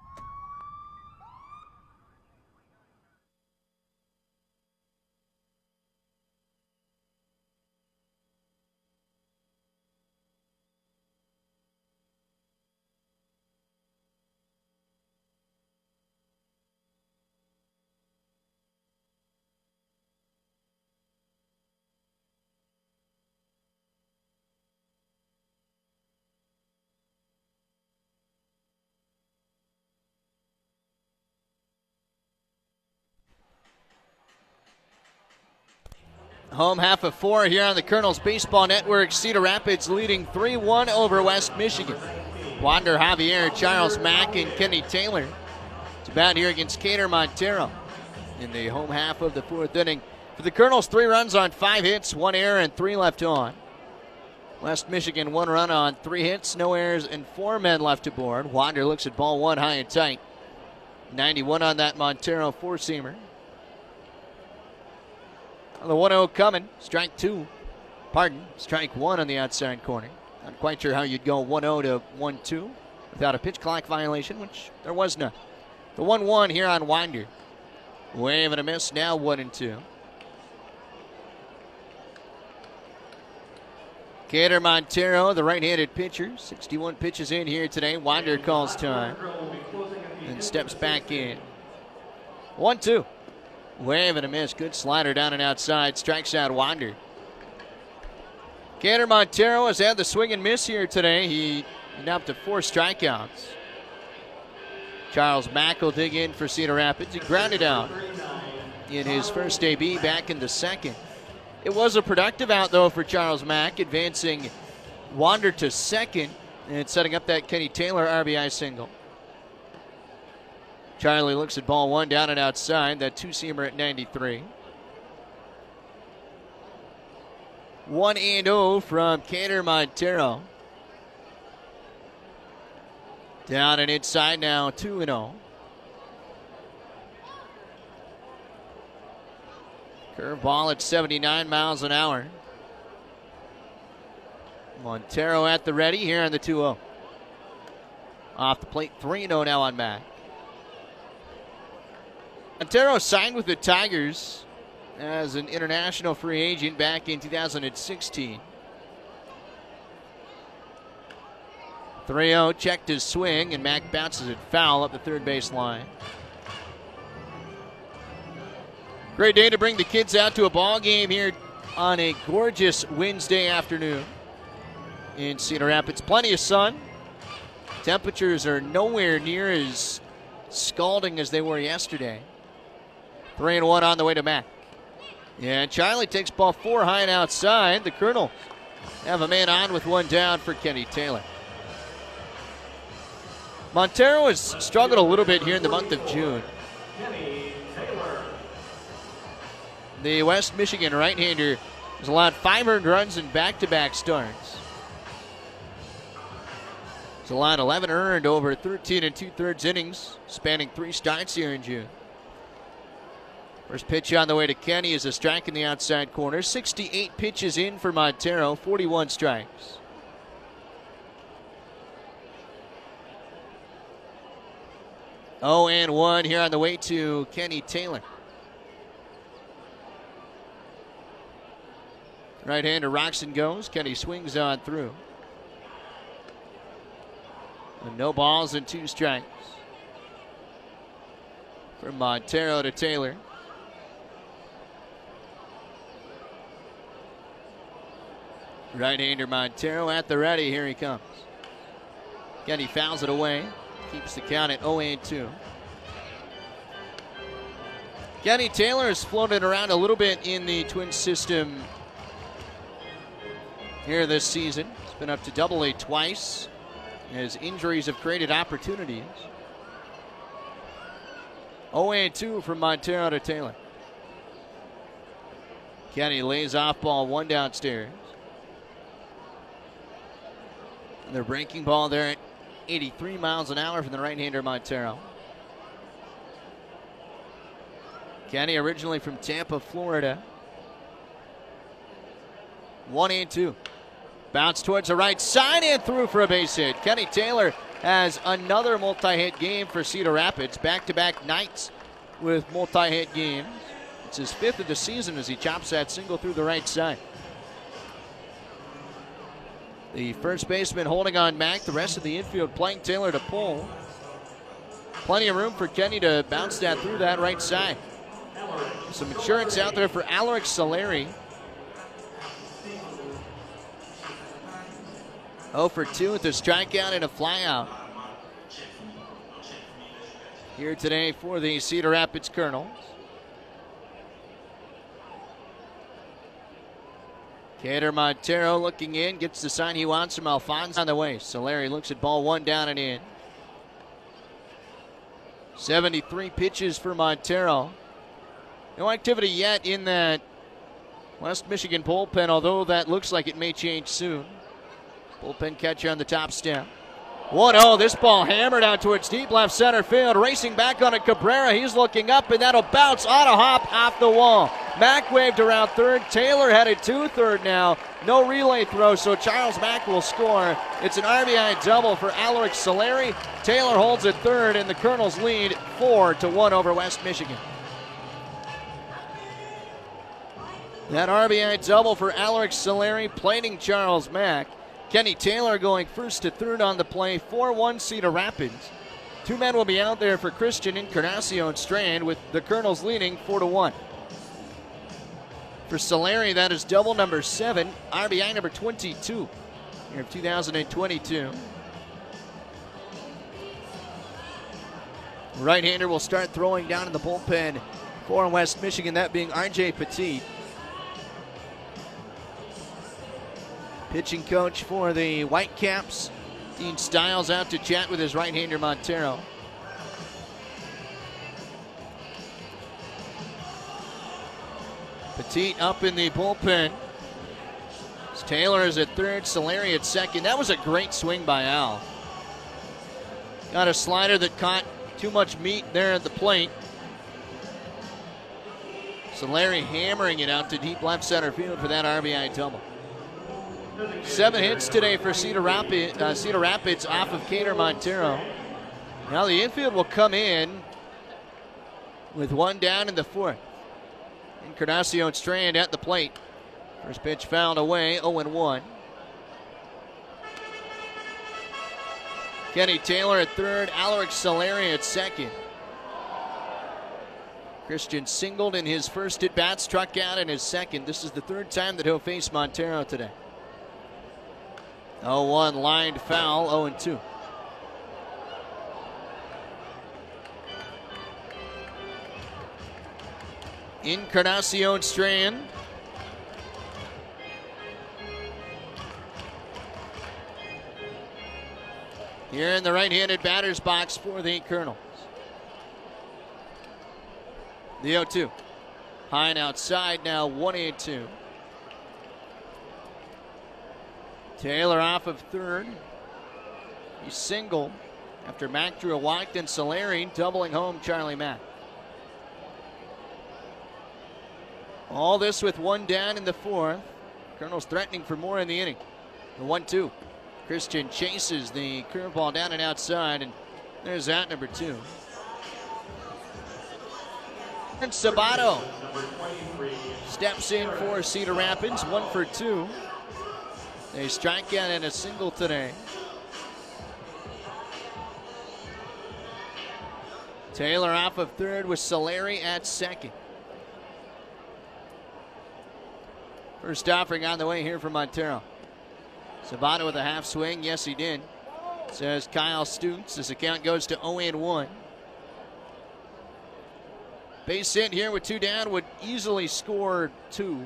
Home half of four here on the Colonels Baseball Network. Cedar Rapids leading three one over West Michigan. Wander Javier, Charles Mack, and Kenny Taylor. It's about here against Cater Montero in the home half of the fourth inning. For the Colonels, three runs on five hits, one error, and three left on. West Michigan, one run on three hits, no errors, and four men left aboard. Wander looks at ball one high and tight. ninety-one on that Montero four-seamer. The one oh coming. Strike two. Pardon. Strike one on the outside corner. Not quite sure how you'd go one oh to one two without a pitch clock violation, which there was none. The one one here on Wander. Wave and a miss. Now one and two. Cater Montero, the right-handed pitcher. sixty-one pitches in here today. Wander calls time and steps back in. one two. Wave and a miss. Good slider down and outside. Strikes out Wander. Cater Montero has had the swing and miss here today. He now up to four strikeouts. Charles Mack will dig in for Cedar Rapids. He grounded out in his first A B back in the second. It was a productive out, though, for Charles Mack, advancing Wander to second and setting up that Kenny Taylor R B I single. Charlie looks at ball one down and outside. That two-seamer at ninety-three. one and oh from Cater Montero. Down and inside now, two and oh. Curveball at seventy-nine miles an hour. Montero at the ready here on the two oh. Off the plate, three oh now on Mac. Montero signed with the Tigers as an international free agent back in two thousand sixteen. three oh, checked his swing, and Mac bounces it foul up the third base line. Great day to bring the kids out to a ball game here on a gorgeous Wednesday afternoon in Cedar Rapids. Plenty of sun. Temperatures are nowhere near as scalding as they were yesterday. Three and one on the way to Mac. Yeah, Charlie takes ball four high and outside. The Colonel have a man on with one down for Kenny Taylor. Montero has struggled a little bit here in the month of June. The West Michigan right-hander has allowed five earned runs in back-to-back starts. He's allowed eleven earned over thirteen and two-thirds innings, spanning three starts here in June. First pitch on the way to Kenny is a strike in the outside corner. sixty-eight pitches in for Montero, forty-one strikes. oh and one here on the way to Kenny Taylor. Right-hander rocks and goes. Kenny swings on through. And no balls and two strikes. From Montero to Taylor. Right-hander Montero at the ready. Here he comes. Kenny fouls it away. Keeps the count at oh and two. Kenny Taylor has floated around a little bit in the Twins system here this season. He's been up to double A twice. His injuries have created opportunities. oh and two from Montero to Taylor. Kenny lays off ball one downstairs. And they're breaking ball there at eighty-three miles an hour from the right-hander Montero. Kenny originally from Tampa, Florida. One and two. Bounce towards the right side and through for a base hit. Kenny Taylor has another multi-hit game for Cedar Rapids. Back-to-back nights with multi-hit games. It's his fifth of the season as he chops that single through the right side. The first baseman holding on Mac. The rest of the infield playing Taylor to pull. Plenty of room for Kenny to bounce that through that right side. Some insurance out there for Alaric Soleri. oh for two with a strikeout and a flyout here today for the Cedar Rapids Colonels. Kader Montero looking in, gets the sign he wants from Alfonso on the way. Soleri looks at ball one down and in. seventy-three pitches for Montero. No activity yet in that West Michigan bullpen, although that looks like it may change soon. Bullpen catcher on the top step. one oh, this ball hammered out towards deep left center field. Racing back on it, Cabrera. He's looking up, and that'll bounce on a hop off the wall. Mack waved around third. Taylor headed to third now. No relay throw, so Charles Mack will score. It's an R B I double for Alaric Soleri. Taylor holds at third, and the Colonels lead four to one over West Michigan. That R B I double for Alaric Soleri, plating Charles Mack. Kenny Taylor going first to third on the play, four one Cedar Rapids. Two men will be out there for Christian Encarnacion Strand, with the Colonels leading four to one. For Soleri, that is double number seven, R B I number twenty-two here of two thousand twenty-two. Right-hander will start throwing down in the bullpen for West Michigan, that being R J Petit. Pitching coach for the Whitecaps, Dean Stiles, out to chat with his right-hander Montero. Petit up in the bullpen. Taylor is at third, Soleri at second. That was a great swing by Al. Got a slider that caught too much meat there at the plate. Soleri hammering it out to deep left center field for that R B I double. Seven hits today for Cedar Rapids, uh, Cedar Rapids off of Cater Montero. Now the infield will come in with one down in the fourth. Encarnacion Strand at the plate. First pitch fouled away, oh and one. Kenny Taylor at third, Alaric Solari at second. Christian singled in his first at-bat, struck out in his second. This is the third time that he'll face Montero today. oh one lined foul, oh and two. Encarnacion Strand. Here in the right-handed batter's box for the Colonels. The oh two. High and outside now, one and two. Taylor off of third. He singled after Mack drew a walk, then Solari doubling home Charlie Mack. All this with one down in the fourth. Colonels threatening for more in the inning. The one two. Christian chases the curveball down and outside, and there's out number two. And Sabato steps in for Cedar Rapids, one for two. They strike out and a single today. Taylor off of third with Solari at second. First offering on the way here from Montero. Sabato with a half swing. Yes, he did, says Kyle Stutz. This account goes to oh and one. Base hit here with two down would easily score two,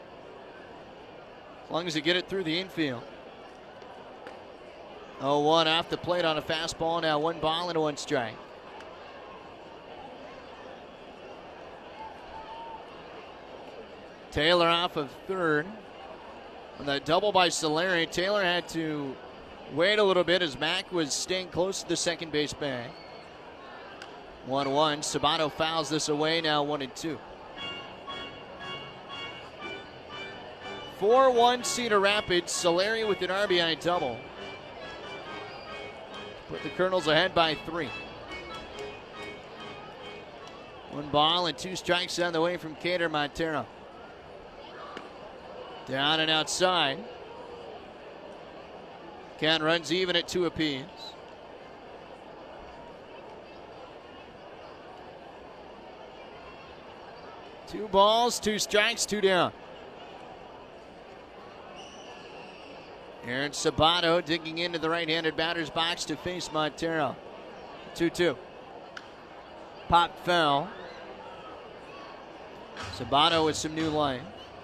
as long as they get it through the infield. oh one off the plate on a fastball. Now one ball and one strike. Taylor off of third. On that double by Solari, Taylor had to wait a little bit as Mack was staying close to the second base bag. one one. Sabato fouls this away, now one and two. four one Cedar Rapids. Solari with an R B I double. Put the Colonels ahead by three. One ball and two strikes on the way from Cater Montero. Down and outside. Count runs even at two apiece. Two balls, two strikes, two down. Aaron Sabato digging into the right-handed batter's box to face Montero. two two. Pop foul. Sabato with some new line.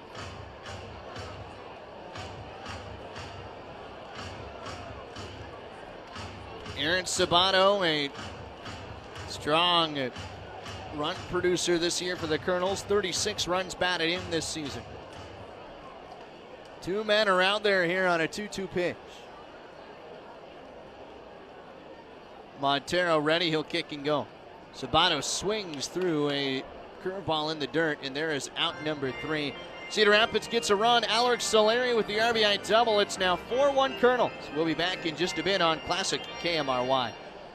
Aaron Sabato, a strong run producer this year for the Colonels. thirty-six runs batted in this season. Two men are out there here on a two two pitch. Montero ready, he'll kick and go. Sabato swings through a curveball in the dirt, and there is out number three. Cedar Rapids gets a run. Alaric Solari with the R B I double. It's now four one Colonels. We'll be back in just a bit on Classic K M R Y.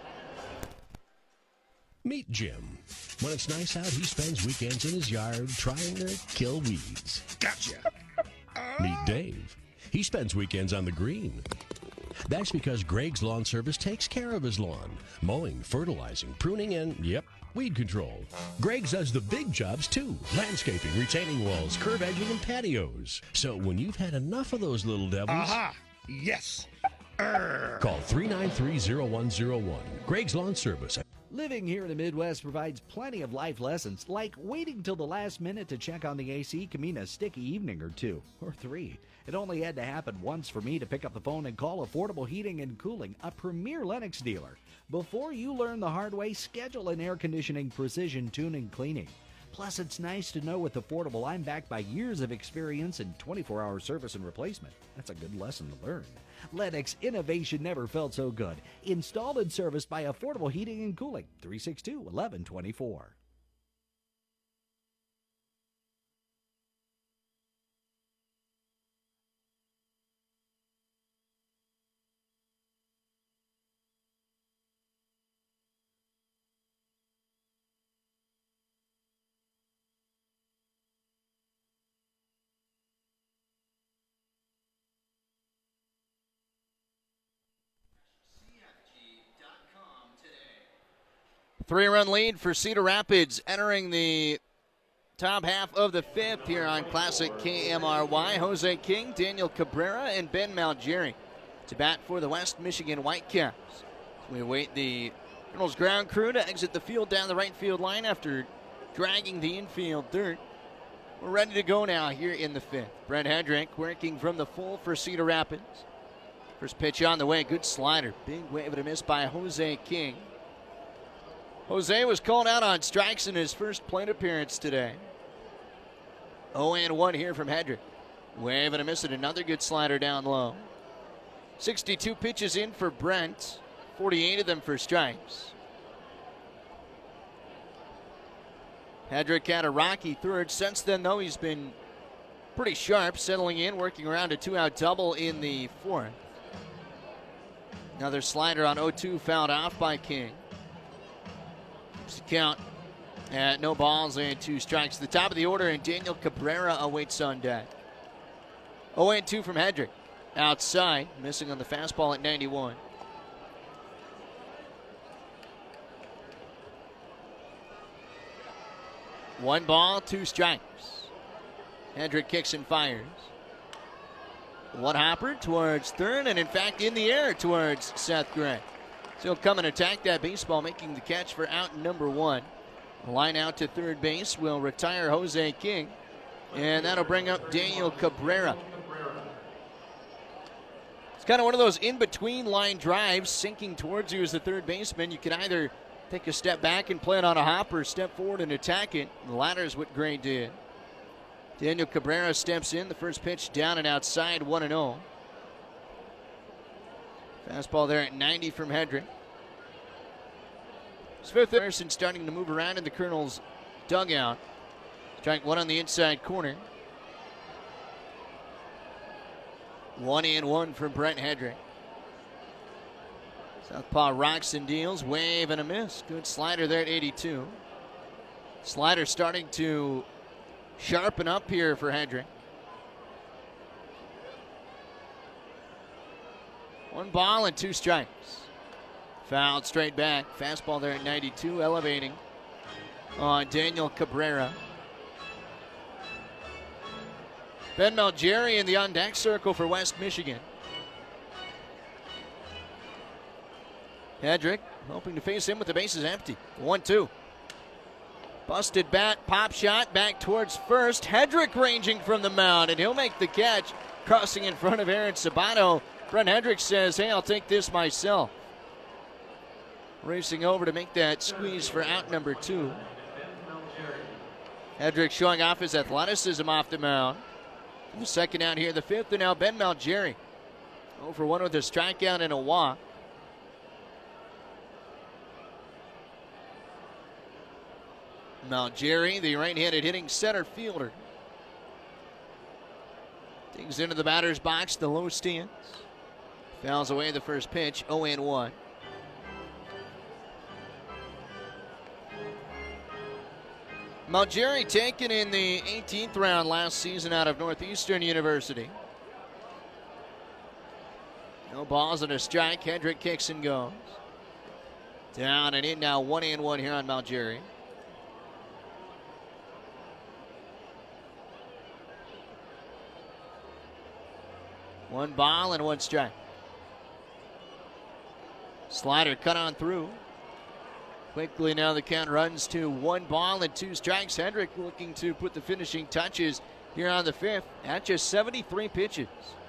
Meet Jim. When it's nice out, he spends weekends in his yard trying to kill weeds. Gotcha. Meet Dave. He spends weekends on the green. That's because Greg's Lawn Service takes care of his lawn. Mowing, fertilizing, pruning, and, yep, weed control. Greg's does the big jobs, too. Landscaping, retaining walls, curb edging, and patios. So when you've had enough of those little devils... Aha! Yes! Call three nine three, zero one zero one. Greg's Lawn Service. Living here in the Midwest provides plenty of life lessons, like waiting till the last minute to check on the A C can mean a sticky evening or two, or three. It only had to happen once for me to pick up the phone and call Affordable Heating and Cooling, a premier Lennox dealer. Before you learn the hard way, schedule an air conditioning precision tuning cleaning. Plus, it's nice to know with Affordable I'm backed by years of experience and twenty-four hour service and replacement. That's a good lesson to learn. Lennox innovation never felt so good. Installed and serviced by Affordable Heating and Cooling, three six two, one one two four. Three-run lead for Cedar Rapids entering the top half of the fifth here on Classic K M R Y. Jose King, Daniel Cabrera, and Ben Malgeri to bat for the West Michigan Whitecaps. We await the Colonels ground crew to exit the field down the right field line after dragging the infield dirt. We're ready to go now here in the fifth. Brent Hedrick working from the full for Cedar Rapids. First pitch on the way, good slider. Big wave and a miss by Jose King. Jose was called out on strikes in his first plate appearance today. oh and one here from Hedrick. Wave and a miss and another good slider down low. sixty-two pitches in for Brent, forty-eight of them for strikes. Hedrick had a rocky third. Since then, though, he's been pretty sharp, settling in, working around a two-out double in the fourth. Another slider on oh two fouled off by King. Keeps the count at no balls and two strikes. The top of the order, and Daniel Cabrera awaits on deck. oh and two from Hedrick. Outside, missing on the fastball at ninety-one. One ball, two strikes. Hedrick kicks and fires. One hopper towards third, and in fact in the air towards Seth Gray. So he'll come and attack that baseball, making the catch for out number one. The line out to third base will retire Jose King, and that'll bring up Daniel Cabrera. It's kind of one of those in-between line drives, sinking towards you as the third baseman. You can either take a step back and play it on a hop or step forward and attack it. The latter is what Gray did. Daniel Cabrera steps in. The first pitch down and outside, one and oh. Fastball there at ninety from Hedrick. Smith Emerson starting to move around in the Colonel's dugout. Strike one on the inside corner. One and one for Brent Hedrick. Southpaw rocks and deals. Wave and a miss. Good slider there at eighty-two. Slider starting to sharpen up here for Hedrick. One ball and two strikes. Fouled straight back. Fastball there at ninety-two, elevating on Daniel Cabrera. Ben Malgeri in the on-deck circle for West Michigan. Hedrick hoping to face him with the bases empty. one two. Busted bat, pop shot back towards first. Hedrick ranging from the mound, and he'll make the catch, crossing in front of Aaron Sabato. Brent Hedrick says, hey, I'll take this myself. Racing over to make that squeeze for out number two. Hedrick showing off his athleticism off the mound. The second out here, the fifth, and now Ben Malgeri. oh for one with a strikeout and a walk. Malgeri, the right-handed hitting center fielder. Digs into the batter's box, the low stance. Fouls away the first pitch, oh and one. Malgeri taken in the eighteenth round last season out of Northeastern University. No balls and a strike. Hedrick kicks and goes. Down and in now, one and one here on Malgeri. One ball and one strike. Slider cut on through. Quickly now the count runs to one ball and two strikes. Hedrick looking to put the finishing touches here on the fifth at just seventy-three pitches.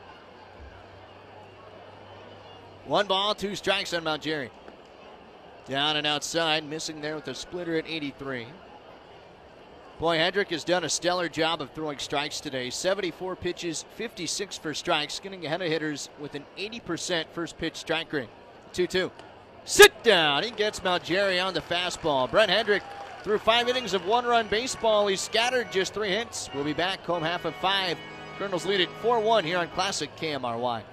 One ball, two strikes on Malgeri. Down and outside, missing there with a splitter at eighty-three. Boy, Hedrick has done a stellar job of throwing strikes today. seventy-four pitches, fifty-six for strikes, getting ahead of hitters with an eighty percent first pitch strike rate. two two. Sit down. He gets Malgeri on the fastball. Brent Hedrick through five innings of one-run baseball. He scattered just three hits. We'll be back home half of five. Colonels lead it four one here on Classic K M R Y.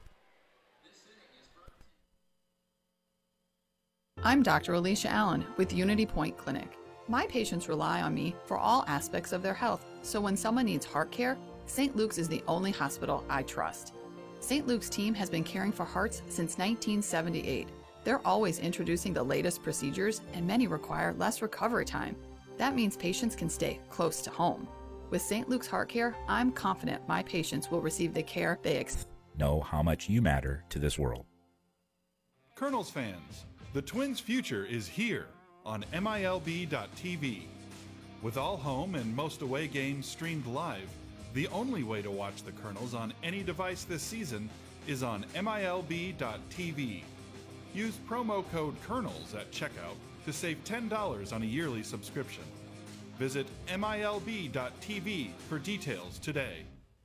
I'm Doctor Alicia Allen with Unity Point Clinic. My patients rely on me for all aspects of their health, so when someone needs heart care, Saint Luke's is the only hospital I trust. Saint Luke's team has been caring for hearts since nineteen seventy-eight. They're always introducing the latest procedures, and many require less recovery time. That means patients can stay close to home. With Saint Luke's Heart Care, I'm confident my patients will receive the care they expect. Know how much you matter to this world. Colonels fans, the Twins' future is here on M I L B dot T V. With all home and most away games streamed live, the only way to watch the Colonels on any device this season is on M I L B dot T V. Use promo code COLONELS at checkout to save ten dollars on a yearly subscription. Visit M I L B dot T V for details today.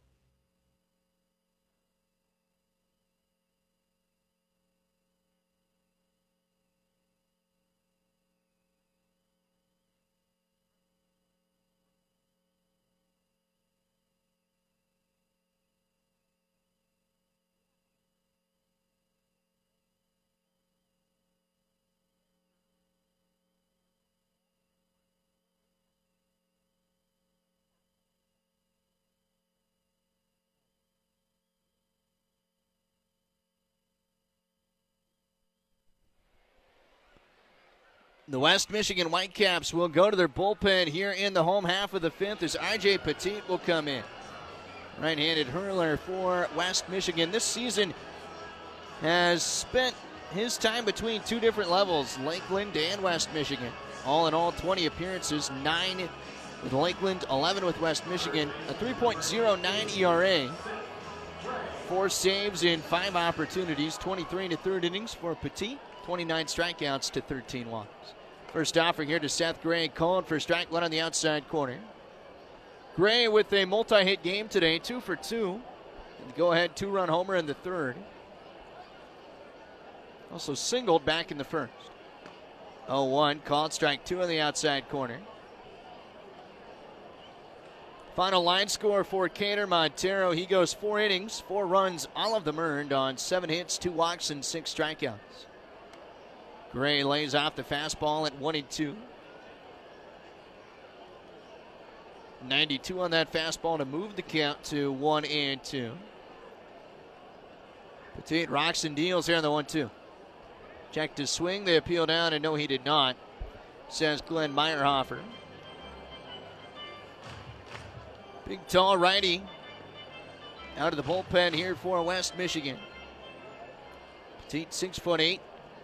The West Michigan Whitecaps will go to their bullpen here in the home half of the fifth as R J Petit will come in. Right-handed hurler for West Michigan this season has spent his time between two different levels, Lakeland and West Michigan. All in all, twenty appearances, nine with Lakeland, eleven with West Michigan, a three point oh nine E R A. Four saves in five opportunities, twenty-three in the third innings for Petit, twenty-nine strikeouts to thirteen walks. First offering here to Seth Gray, called for strike one on the outside corner. Gray with a multi-hit game today, two for two. Go-ahead two-run homer in the third. Also singled back in the first. oh one, called strike two on the outside corner. Final line score for Kader Montero. He goes four innings, four runs, all of them earned on seven hits, two walks, and six strikeouts. Gray lays off the fastball at one and two. ninety-two on that fastball to move the count to one and two. Petit rocks and deals here on the one two. Checked his swing, they appeal down, and no, he did not, says Glenn Meyerhofer. Big, tall righty out of the bullpen here for West Michigan. Petit, six foot eight.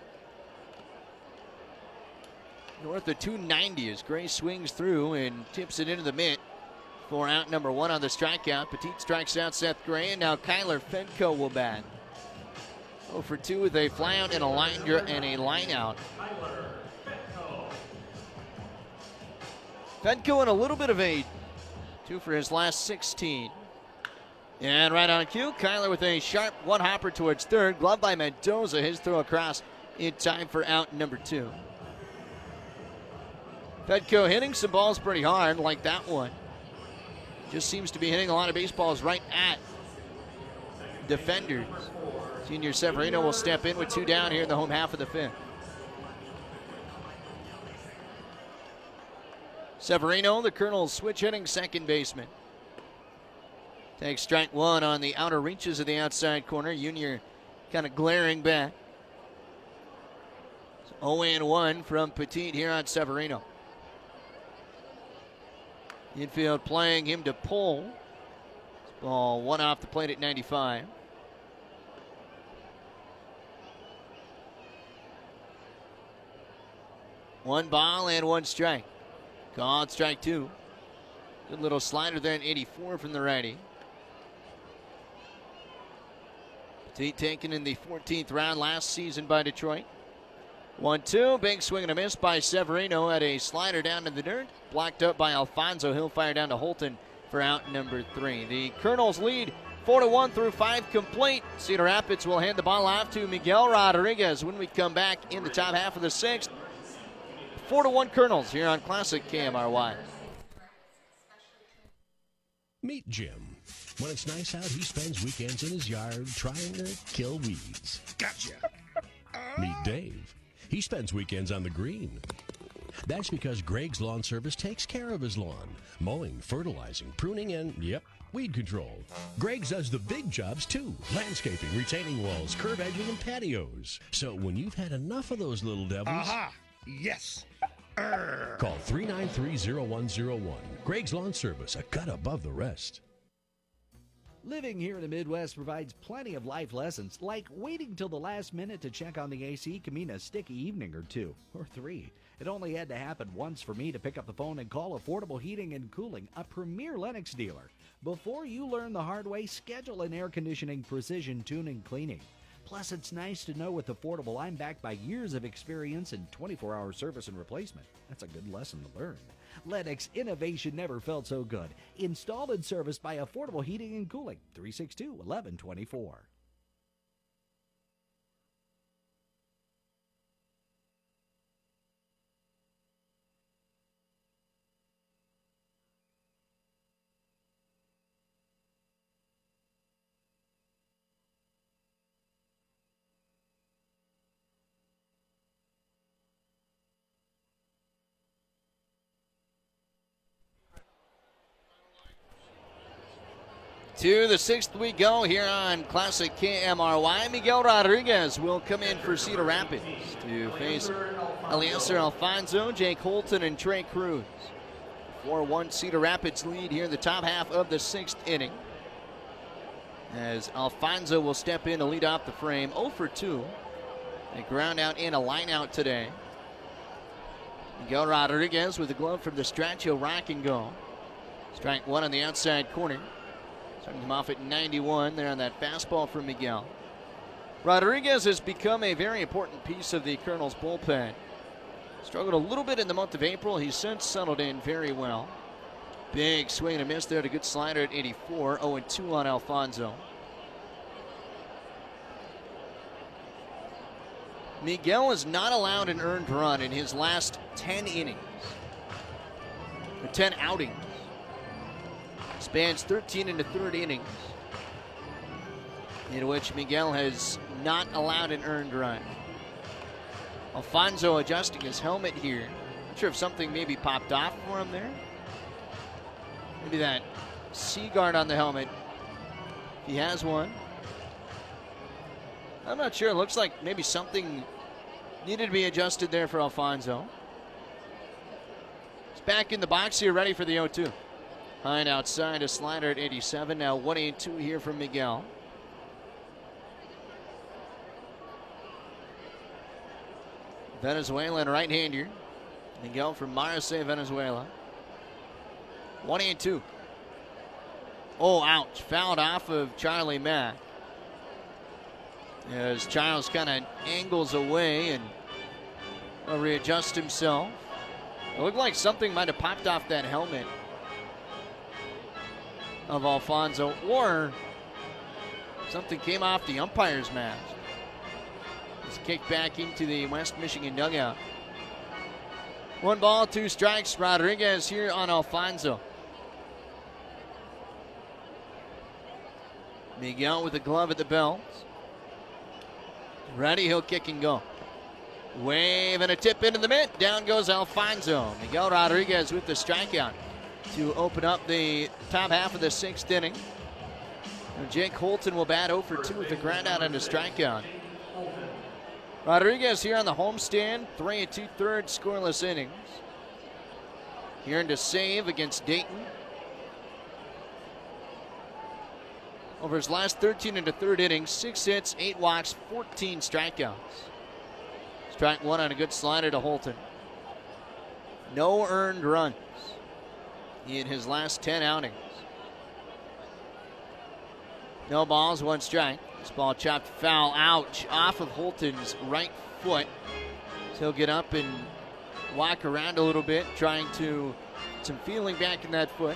North of two ninety as Gray swings through and tips it into the mitt for out number one on the strikeout. Petit strikes out Seth Gray, and now Kyler Fenko will bat. oh for two with a flyout and a line and a line out. Fenko in a little bit of a two for his last sixteen. And right on cue, Kyler with a sharp one hopper towards third. Glove by Mendoza. His throw across in time for out number two. Fedko hitting some balls pretty hard, like that one. Just seems to be hitting a lot of baseballs right at defenders. Senior Severino will step in with two down here in the home half of the fifth. Severino, the Colonel's switch hitting second baseman. Takes strike one on the outer reaches of the outside corner. Junior kind of glaring back. oh and one from Petit here on Severino. Infield playing him to pull. Ball one off the plate at ninety-five. One ball and one strike. Called strike two. Good little slider there in eighty-four from the righty. Petit taken in the fourteenth round last season by Detroit. one two, big swing and a miss by Severino at a slider down in the dirt. Blocked up by Alfonso. He'll fire down to Holton for out number three. The Colonels lead four to one through five complete. Cedar Rapids will hand the ball off to Miguel Rodriguez when we come back in the top half of the sixth. four to one Colonels here on Classic K M R Y. Meet Jim. When it's nice out, he spends weekends in his yard trying to kill weeds. Gotcha. Meet Dave. He spends weekends on the green. That's because Greg's Lawn Service takes care of his lawn. Mowing, fertilizing, pruning, and, yep, weed control. Greg's does the big jobs too. Landscaping, retaining walls, curb edging, and patios. So when you've had enough of those little devils... Aha! Yes! Urgh. Call three nine three, zero one zero one. Greg's Lawn Service, a cut above the rest. Living here in the Midwest provides plenty of life lessons, like waiting till the last minute to check on the A C can mean a sticky evening or two, or three. It only had to happen once for me to pick up the phone and call Affordable Heating and Cooling, a premier Lennox dealer. Before you learn the hard way, schedule an air conditioning precision tuning cleaning. Plus, it's nice to know with Affordable I'm backed by years of experience and twenty-four hour service and replacement. That's a good lesson to learn. Lennox innovation never felt so good. Installed and serviced by Affordable Heating and Cooling, three six two, one one two four. To the sixth we go here on Classic K M R Y. Miguel Rodriguez will come in for Cedar Rapids to face Eliezer Alfonso, Jake Holton, and Trey Cruz. four one Cedar Rapids lead here in the top half of the sixth inning, as Alfonso will step in to lead off the frame. oh for two. A ground out and a line out today. Miguel Rodriguez with a glove from the stretch. He'll rock and go. Strike one on the outside corner. Starting him off at ninety-one there on that fastball from Miguel. Rodriguez has become a very important piece of the Colonels bullpen. Struggled a little bit in the month of April. He's since settled in very well. Big swing and a miss there. A good slider at eighty-four. oh and two on Alfonso. Miguel has not allowed an earned run in his last ten innings. Or ten outings. Spans thirteen and a third innings, in which Miguel has not allowed an earned run. Alfonso adjusting his helmet here. Not sure if something maybe popped off for him there. Maybe that C-guard on the helmet, if he has one. I'm not sure. It looks like maybe something needed to be adjusted there for Alfonso. He's back in the box here, ready for the oh two. High and outside, a slider at eighty-seven. Now one and two here from Miguel. Venezuelan right-hander. Miguel from Marseille, Venezuela. One and two. Oh, ouch. Fouled off of Charlie Mack. As Charles kind of angles away and will readjust himself. It looked like something might have popped off that helmet of Alfonso, or something came off the umpire's mask. It's kicked back into the West Michigan dugout. One ball, two strikes. Rodriguez here on Alfonso. Miguel with the glove at the belt. Ready, he'll kick and go. Wave and a tip into the mitt. Down goes Alfonso. Miguel Rodriguez with the strikeout to open up the top half of the sixth inning. And Jake Holton will bat oh for two with the ground out and a strikeout. Rodriguez here on the homestand, three and two-thirds scoreless innings. Here to save against Dayton. Over his last thirteen and a third innings, six hits, eight walks, fourteen strikeouts. Strike one on a good slider to Holton. No earned runs in his last ten outings. No balls, one strike. This ball chopped foul, ouch, off of Holton's right foot. So he'll get up and walk around a little bit, trying to get some feeling back in that foot.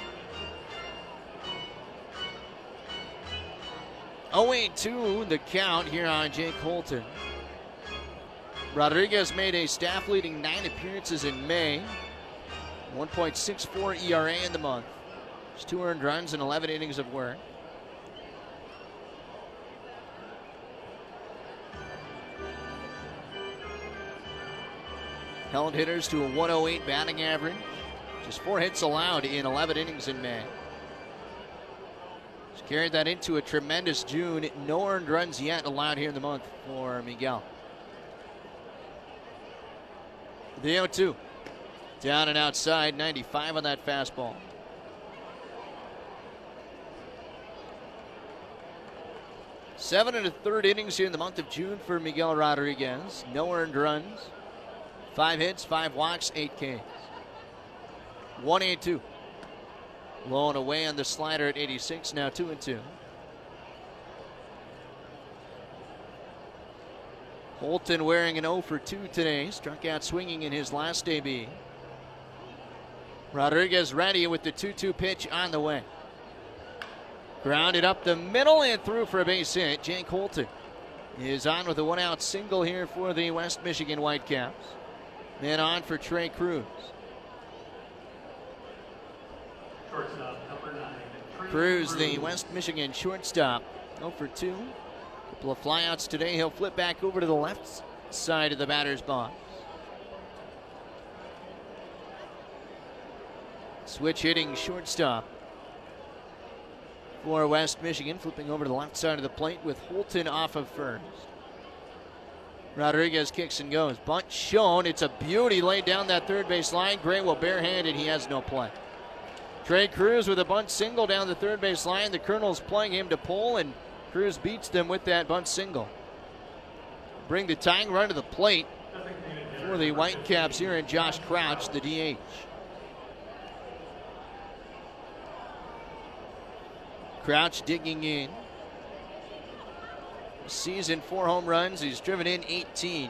oh and two the count here on Jake Holton. Rodriguez made a staff-leading nine appearances in May. one point six four E R A in the month. Just two earned runs and eleven innings of work. Held hitters to a one oh eight batting average. Just four hits allowed in eleven innings in May. Carried that into a tremendous June. No earned runs yet allowed here in the month for Miguel. The oh two. Down and outside, ninety-five on that fastball. Seven and a third innings here in the month of June for Miguel Rodriguez. No earned runs. Five hits, five walks, eight Ks. one eighty-two. Low and away on the slider at eighty-six, now two and two. Holton wearing an oh for two today. Struck out swinging in his last A B. Rodriguez ready with the two two pitch on the way. Grounded up the middle and through for a base hit. Jake Holton is on with a one-out single here for the West Michigan Whitecaps. Man on for Trey Cruz. Shortstop number nine. Cruz, the West Michigan shortstop, oh for two. Couple of flyouts today. He'll flip back over to the left side of the batter's box. Switch hitting shortstop for West Michigan, flipping over to the left side of the plate with Holton off of first. Rodriguez kicks and goes. Bunt shown. It's a beauty laid down that third base line. Graywell barehanded. He has no play. Trey Cruz with a bunt single down the third base line. The Colonels playing him to pull, and Cruz beats them with that bunt single. Bring the tying run to the plate for the Whitecaps here in Josh Crouch, the D H. Crouch digging in. Season four home runs. He's driven in eighteen.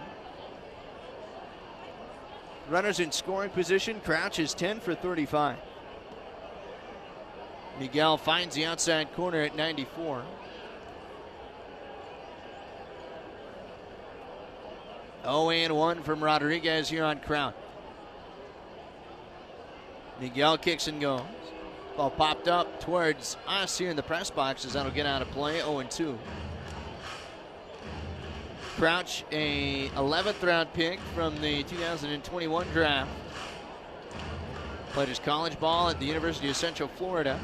Runners in scoring position. Crouch is ten for thirty-five. Miguel finds the outside corner at ninety-four. oh and one from Rodriguez here on Crouch. Miguel kicks and goes. Ball popped up towards us here in the press boxes. That'll get out of play. oh and two. Crouch, a eleventh round pick from the two thousand twenty-one draft. Played his college ball at the University of Central Florida.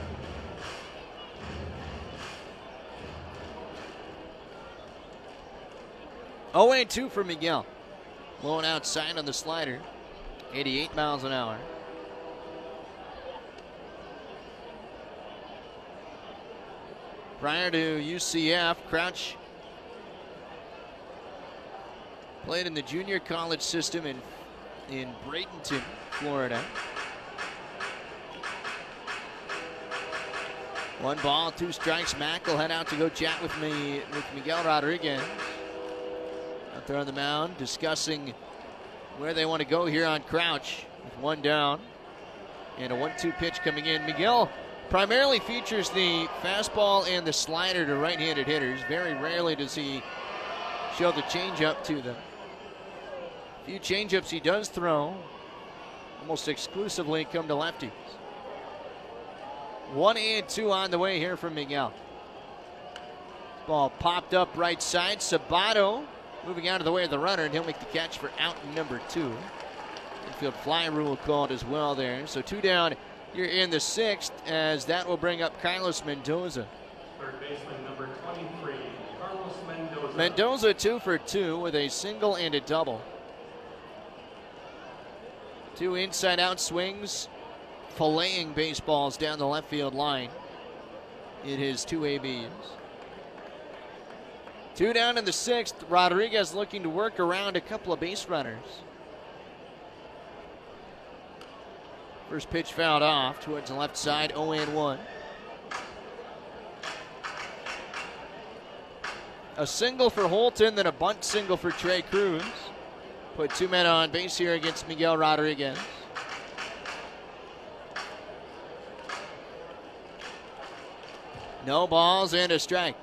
oh and two for Miguel. Blowing outside on the slider. eighty-eight miles an hour. Prior to U C F, Crouch played in the junior college system in, in Bradenton, Florida. One ball, two strikes. Mack will head out to go chat with me with Miguel Rodriguez. Out there on the mound, discussing where they want to go here on Crouch. With one down and a one two pitch coming in. Miguel primarily features the fastball and the slider to right-handed hitters. Very rarely does he show the changeup to them. A few changeups he does throw, almost exclusively come to lefties. One and two on the way here from Miguel. Ball popped up right side. Sabato moving out of the way of the runner, and he'll make the catch for out number two. Infield fly rule called as well there. So two down here in the sixth, as that will bring up Carlos Mendoza. Third baseman number twenty-three, Carlos Mendoza. Mendoza two for two with a single and a double. Two inside-out swings, filleting baseballs down the left field line in his two A Bs. Two down in the sixth. Rodriguez looking to work around a couple of base runners. First pitch fouled off towards the left side, oh and one. A single for Holton, then a bunt single for Trey Cruz. Put two men on base here against Miguel Rodriguez. No balls and a strike.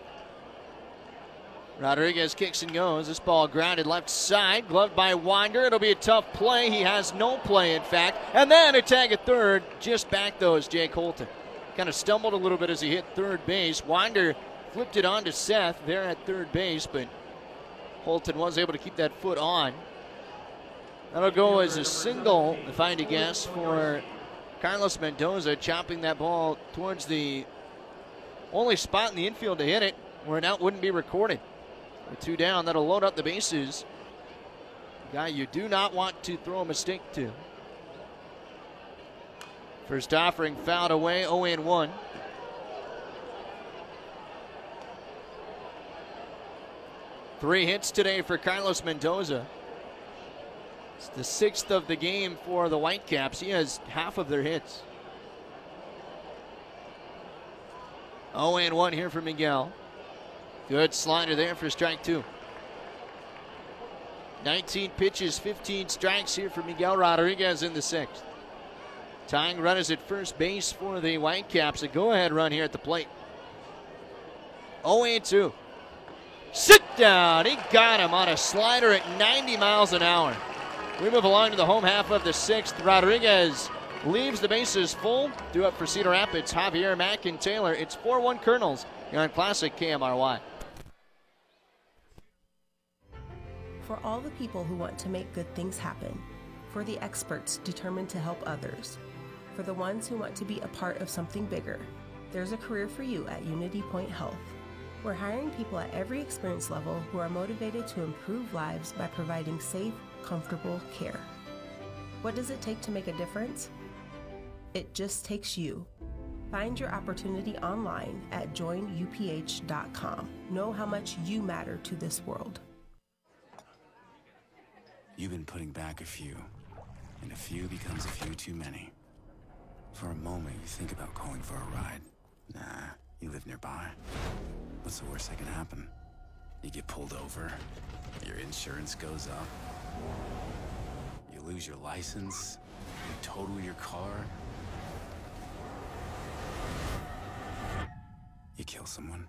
Rodriguez kicks and goes. This ball grounded left side, gloved by Winder. It'll be a tough play. He has no play, in fact. And then a tag at third. Just back those, Jake Holton. Kind of stumbled a little bit as he hit third base. Winder flipped it on to Seth there at third base, but Holton was able to keep that foot on. That'll go as a single, if I had to guess, for Carlos Mendoza, chopping that ball towards the only spot in the infield to hit it where an out wouldn't be recorded. With two down, that'll load up the bases. Guy you do not want to throw a mistake to. First offering fouled away, oh and one. Three hits today for Carlos Mendoza. It's the sixth of the game for the Whitecaps. He has half of their hits. oh and one here for Miguel. Good slider there for strike two. nineteen pitches, fifteen strikes here for Miguel Rodriguez in the sixth. Tying runners at first base for the Whitecaps. A go-ahead run here at the plate. oh and two. Sit down. He got him on a slider at ninety miles an hour. We move along to the home half of the sixth. Rodriguez leaves the bases full. Due up for Cedar Rapids, Javier McIntaylor. It's four one Colonels here on Classic K M R Y. For all the people who want to make good things happen. For the experts determined to help others. For the ones who want to be a part of something bigger. There's a career for you at Unity Point Health. We're hiring people at every experience level who are motivated to improve lives by providing safe, comfortable care. What does it take to make a difference? It just takes you. Find your opportunity online at join U P H dot com. Know how much you matter to this world. You've been putting back a few, and a few becomes a few too many. For a moment, you think about going for a ride. Nah, you live nearby. What's the worst that can happen? You get pulled over, your insurance goes up, you lose your license, you total your car, you kill someone.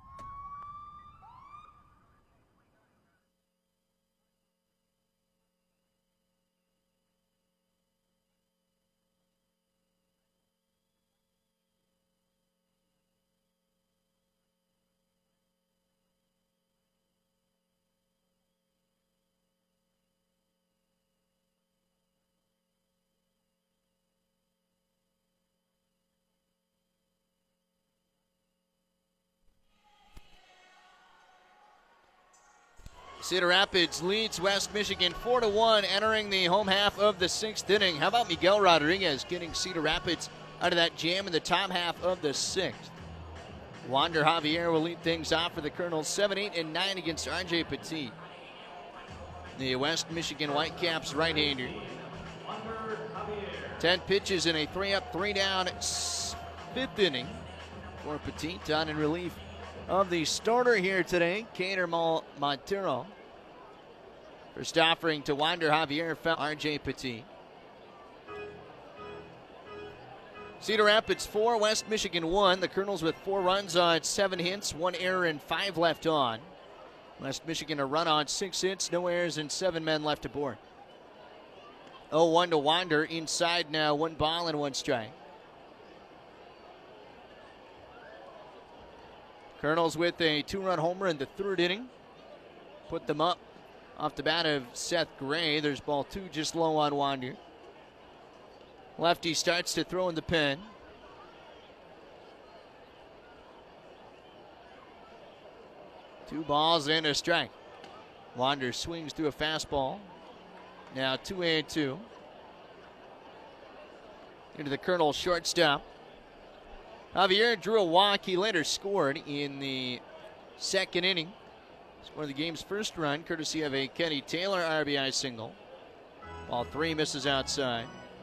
Cedar Rapids leads West Michigan four to one entering the home half of the sixth inning. How about Miguel Rodriguez getting Cedar Rapids out of that jam in the top half of the sixth? Wander Javier will lead things off for the Colonels seven, eight, and nine against R J Petit. The West Michigan Whitecaps right-hander. Ten pitches in a three-up, three-down fifth inning for Petit, down in relief of the starter here today, Kader Montero. First offering to Wander Javier, R J Petit. Cedar Rapids four, West Michigan one. The Colonels with four runs on seven hits, one error and five left on. West Michigan a run on six hits, no errors and seven men left aboard. oh one to Wander, inside now, one ball and one strike. Colonels with a two-run homer in the third inning. Put them up off the bat of Seth Gray. There's ball two just low on Wander. Lefty starts to throw in the pen. Two balls and a strike. Wander swings through a fastball. Now two and two. Into the Colonel shortstop. Javier drew a walk. He later scored in the second inning. Scored the game's first run, courtesy of a Kenny Taylor R B I single. Ball three misses outside.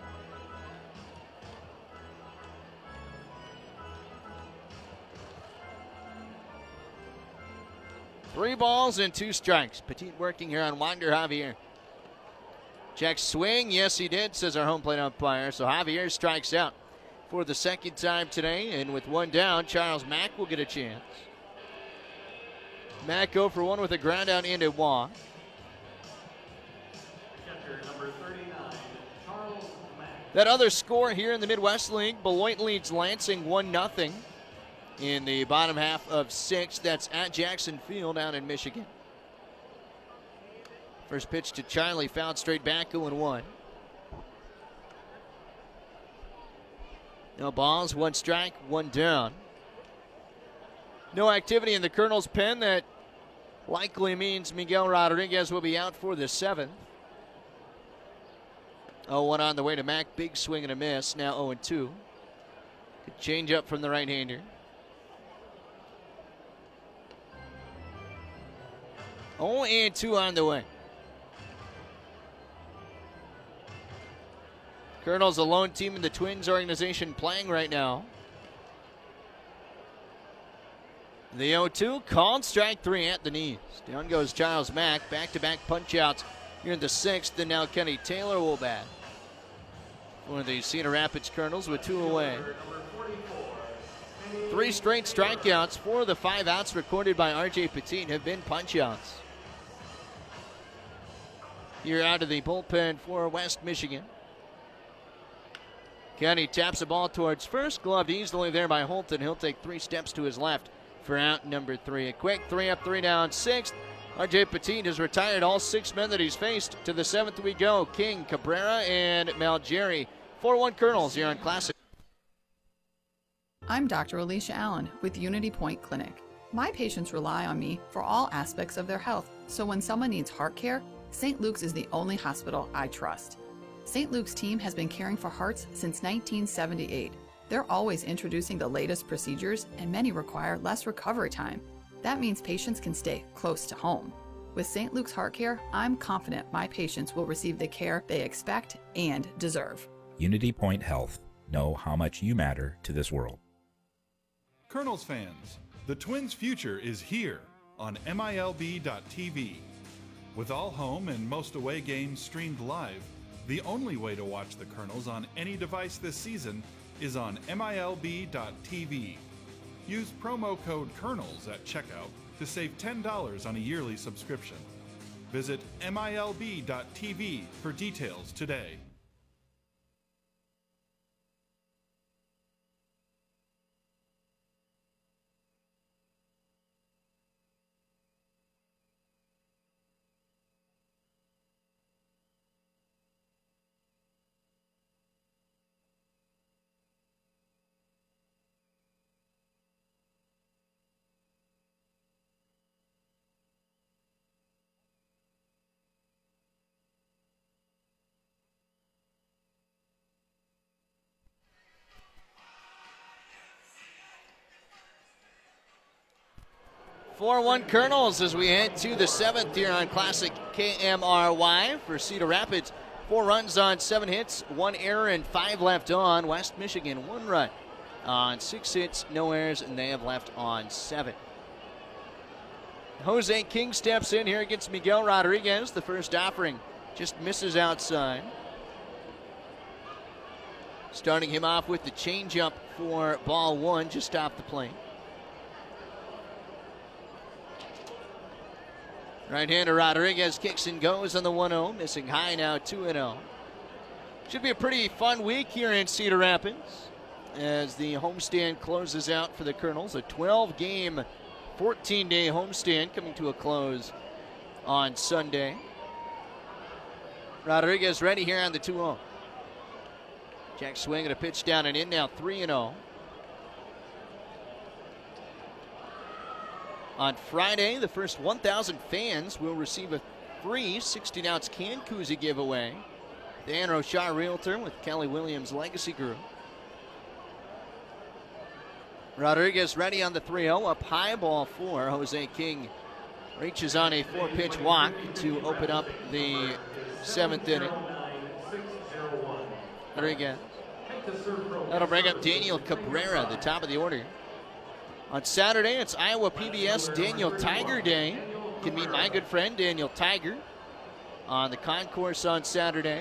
Three balls and two strikes. Petit working here on Wander Javier. Check swing. Yes, he did, says our home plate umpire. So Javier strikes out for the second time today, and with one down, Charles Mack will get a chance. Mack go for one with a ground out and a walk. That other score here in the Midwest League, Beloit leads Lansing one nothing in the bottom half of six. That's at Jackson Field out in Michigan. First pitch to Charlie, fouled straight back, oh and one. No balls, one strike, one down. No activity in the Colonel's pen. That likely means Miguel Rodriguez will be out for the seventh. oh one on the way to Mack. Big swing and a miss. Now oh and two. Good change up from the right-hander. oh and two on the way. Colonel's a lone team in the Twins organization playing right now. The oh two called, strike three at the knees. Down goes Giles Mack. Back-to-back punch-outs here in the sixth, and now Kenny Taylor will bat. One of the Cedar Rapids Colonels with two away. Three straight strikeouts. Four of the five outs recorded by R J Petit have been punch-outs. Here out of the bullpen for West Michigan. Kenny taps the ball towards first, gloved easily there by Holton. He'll take three steps to his left for out number three. A quick three up, three down, sixth. R J Petit has retired all six men that he's faced. To the seventh we go. King, Cabrera, and Malgeri. four one Colonels here on Classic. I'm Doctor Alicia Allen with Unity Point Clinic. My patients rely on me for all aspects of their health, so when someone needs heart care, Saint Luke's is the only hospital I trust. Saint Luke's team has been caring for hearts since nineteen seventy-eight. They're always introducing the latest procedures, and many require less recovery time. That means patients can stay close to home. With Saint Luke's Heart Care, I'm confident my patients will receive the care they expect and deserve. Unity Point Health. Know how much you matter to this world. Colonels fans, the Twins' future is here on M I L B dot T V. With all home and most away games streamed live, the only way to watch the Colonels on any device this season is on M I L B dot T V. Use promo code COLONELS at checkout to save ten dollars on a yearly subscription. Visit M I L B dot T V for details today. four one Colonels as we head to the seventh here on Classic K M R Y for Cedar Rapids. Four runs on seven hits, one error, and five left on. West Michigan, one run on six hits, no errors, and they have left on seven. Jose King steps in here against Miguel Rodriguez. The first offering just misses outside. Starting him off with the changeup for ball one, just off the plate. Right-hander Rodriguez kicks and goes on the one oh, missing high now, two and oh. Should be a pretty fun week here in Cedar Rapids as the homestand closes out for the Colonels. A twelve-game, fourteen-day homestand coming to a close on Sunday. Rodriguez ready here on the two oh. Jack swinging a pitch down and in now, three and oh. On Friday, the first one thousand fans will receive a free sixteen ounce can koozie giveaway. Dan Rochar Realtor with Kelly Williams Legacy Group. Rodriguez ready on the three oh, up high, ball four. Jose King reaches on a four-pitch walk to open up the seventh inning. Rodriguez. That'll bring up Daniel Cabrera, the top of the order. On Saturday, it's Iowa P B S Daniel Tiger Day. You can meet my good friend Daniel Tiger on the concourse on Saturday.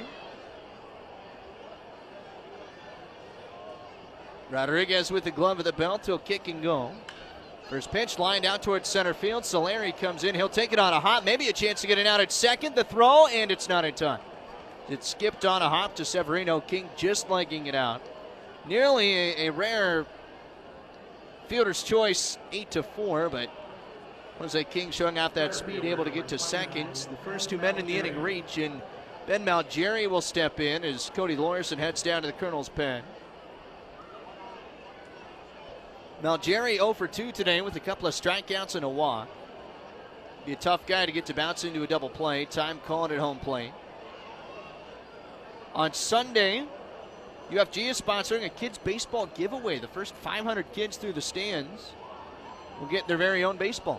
Rodriguez with the glove of the belt. He'll kick and go. First pitch lined out towards center field. Solari comes in. He'll take it on a hop. Maybe a chance to get it out at second. The throw, and it's not in time. It skipped on a hop to Severino. King just legging it out. Nearly a, a rare fielder's choice, eight to four, but Jose King showing off that speed, able to get to seconds. The first two men in the inning reach, and Ben Malgeri will step in as Cody Lorison heads down to the Colonel's pen. Malgeri oh for two today with a couple of strikeouts and a walk. Be a tough guy to get to bounce into a double play. Time called at home plate. On Sunday, U F G is sponsoring a kids baseball giveaway. The first five hundred kids through the stands will get their very own baseball.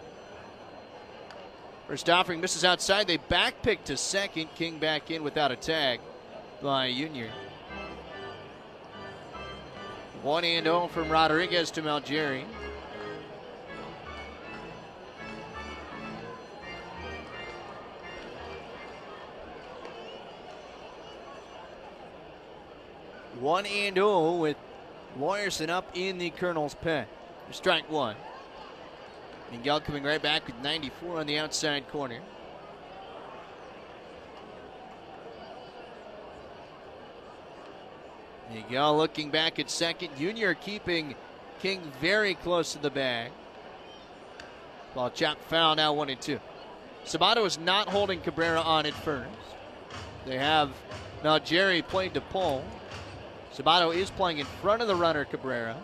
First offering misses outside. They back pick to second. King back in without a tag by Junior. one and oh from Rodriguez to Malgeri. one and oh with Lawyerson up in the Colonel's pen. Strike one. Miguel coming right back with ninety-four on the outside corner. Miguel looking back at second. Junior keeping King very close to the bag. Ball chopped foul, now one and two. Sabato is not holding Cabrera on at first. They have Malgeri played to pull. Sabato is playing in front of the runner, Cabrera.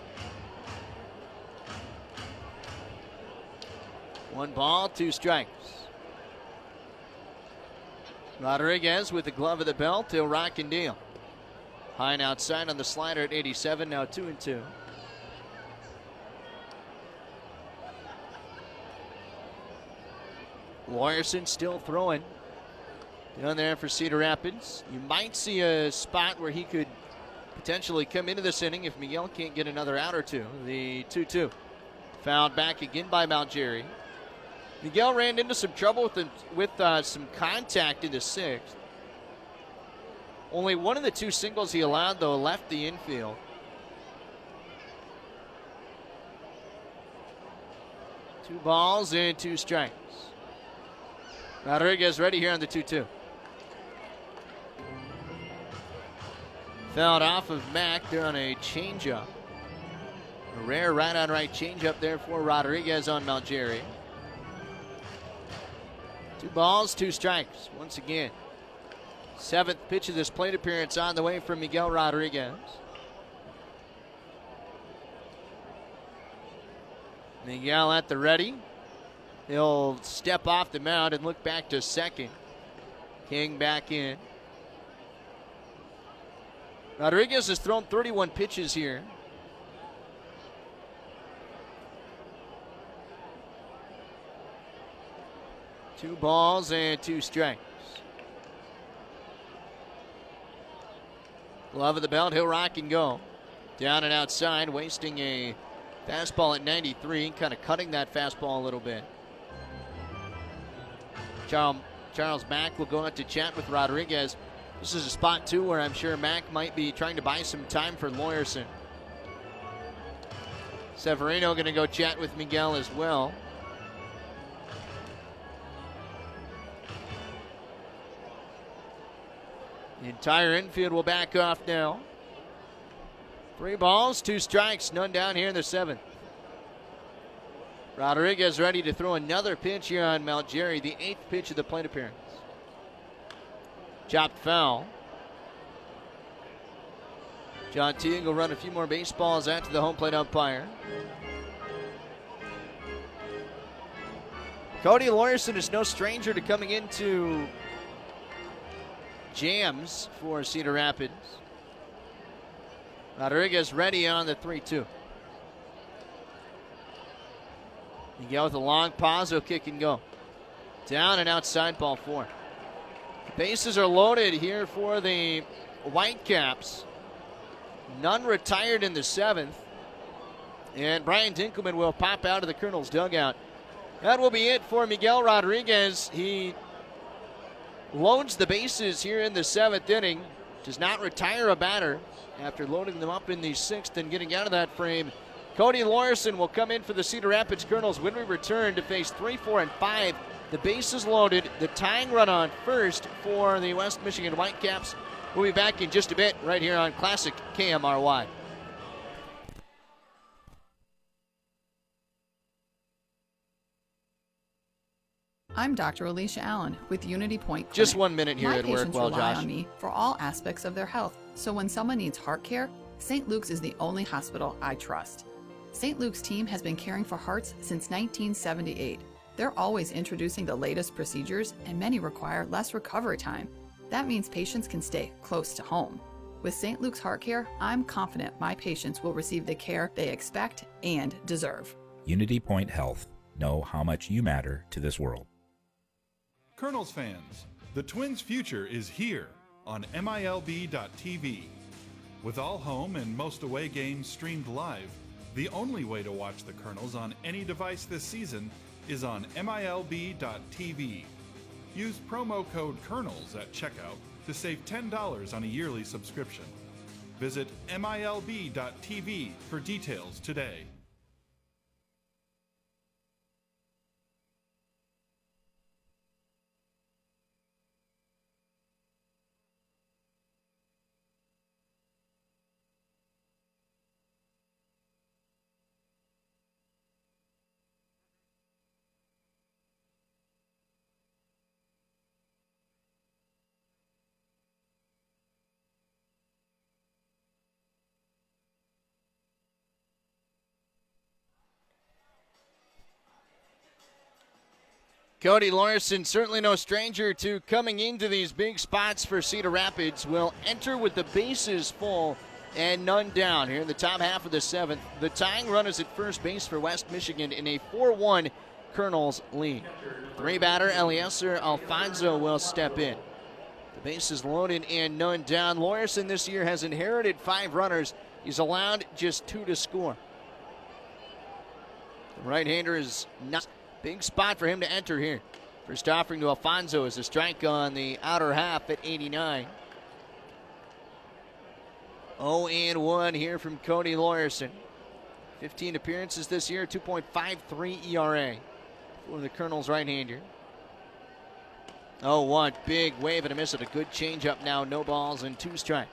One ball, two strikes. Rodriguez with the glove of the belt. He'll rock and deal. High and outside on the slider at eighty-seven, now two and two. Lawyerson still throwing down there for Cedar Rapids. You might see a spot where he could potentially come into this inning if Miguel can't get another out or two. The two two. Fouled back again by Malgeri. Miguel ran into some trouble with, the, with uh, some contact in the sixth. Only one of the two singles he allowed, though, left the infield. Two balls and two strikes. Rodriguez ready here on the two two. Fouled off of Mack. They're on a changeup. A rare right-on-right changeup there for Rodriguez on Malgeri. Two balls, two strikes. Once again, seventh pitch of this plate appearance on the way from Miguel Rodriguez. Miguel at the ready. He'll step off the mound and look back to second. King back in. Rodriguez has thrown thirty-one pitches here. Two balls and two strikes. Glove of the belt, he'll rock and go. Down and outside, wasting a fastball at ninety-three, kind of cutting that fastball a little bit. Charles, Charles Mack will go out to chat with Rodriguez. This is a spot, too, where I'm sure Mack might be trying to buy some time for Lawyerson. Severino going to go chat with Miguel as well. The entire infield will back off now. Three balls, two strikes, none down here in the seventh. Rodriguez ready to throw another pitch here on Malgeri, the eighth pitch of the plate appearance. Chopped foul. John Teague will run a few more baseballs out to the home plate umpire. Cody Lawyerson is no stranger to coming into jams for Cedar Rapids. Rodriguez ready on the three two. Miguel with a long pause, he'll kick and go. Down and outside, ball four. Bases are loaded here for the Whitecaps. None retired in the seventh. And Brian Dinkelman will pop out of the Colonel's dugout. That will be it for Miguel Rodriguez. He loads the bases here in the seventh inning. Does not retire a batter after loading them up in the sixth and getting out of that frame. Cody Lawyerson will come in for the Cedar Rapids Colonels when we return to face three, four, and five. The bases loaded. The tying run on first for the West Michigan Whitecaps. We'll be back in just a bit right here on Classic K M R Y. I'm Doctor Alicia Allen with Unity Point Clinic. Just one minute here My at work patients while rely Josh. on me for all aspects of their health. So when someone needs heart care, Saint Luke's is the only hospital I trust. Saint Luke's team has been caring for hearts since nineteen seventy-eight. They're always introducing the latest procedures, and many require less recovery time. That means patients can stay close to home. With Saint Luke's Heart Care, I'm confident my patients will receive the care they expect and deserve. Unity Point Health. Know how much you matter to this world. Colonels fans, the Twins' future is here on M I L B dot T V. With all home and most away games streamed live, the only way to watch the Colonels on any device this season is on M I L B dot T V. Use promo code COLONELS at checkout to save ten dollars on a yearly subscription. Visit M I L B dot T V for details today. Cody Laurson, certainly no stranger to coming into these big spots for Cedar Rapids, will enter with the bases full and none down here in the top half of the seventh. The tying run is at first base for West Michigan in a four one Colonels lead. Three-batter Eliezer Alfonso will step in. The base is loaded and none down. Laurson this year has inherited five runners. He's allowed just two to score. The right-hander is not... Big spot for him to enter here. First offering to Alfonso is a strike on the outer half at eighty-nine. oh and one here from Cody Laurson. fifteen appearances this year, two point five three E R A for the Colonels right-hander. oh one, big wave and a miss at a good changeup now. No balls and two strikes.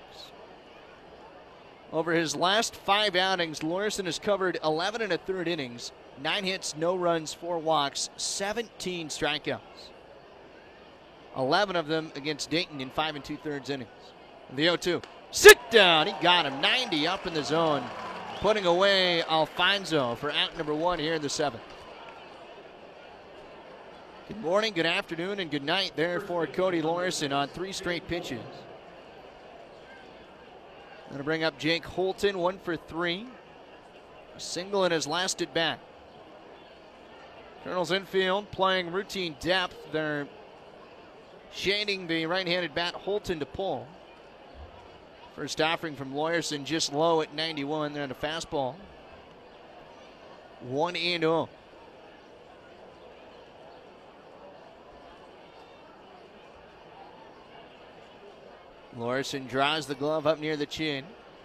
Over his last five outings, Laurson has covered eleven and a third innings. Nine hits, no runs, four walks, seventeen strikeouts. eleven of them against Dayton in five and two-thirds innings. The oh two. Sit down. He got him. ninety up in the zone. Putting away Alfonso for out number one here in the seventh. Good morning, good afternoon, and good night there for Cody Laurson on three straight pitches. Going to bring up Jake Holton, one for three. A single in his last at bat. Colonels infield playing routine depth. They're shading the right-handed bat Holton to pull. First offering from Laurson just low at ninety-one. They're on a fastball. one and oh. Laurson draws the glove up near the chin.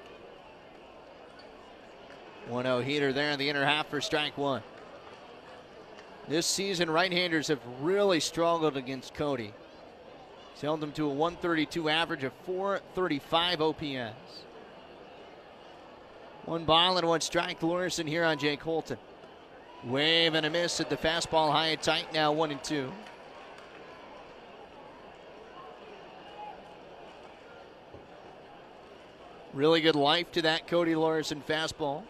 one oh heater there in the inner half for strike one. This season, right-handers have really struggled against Cody. He's held them to a one thirty-two average of four thirty-five O P S. One ball and one strike. Laurson here on Jake Holton. Wave and a miss at the fastball, high and tight now, one and two. Really good life to that Cody Laurson fastball.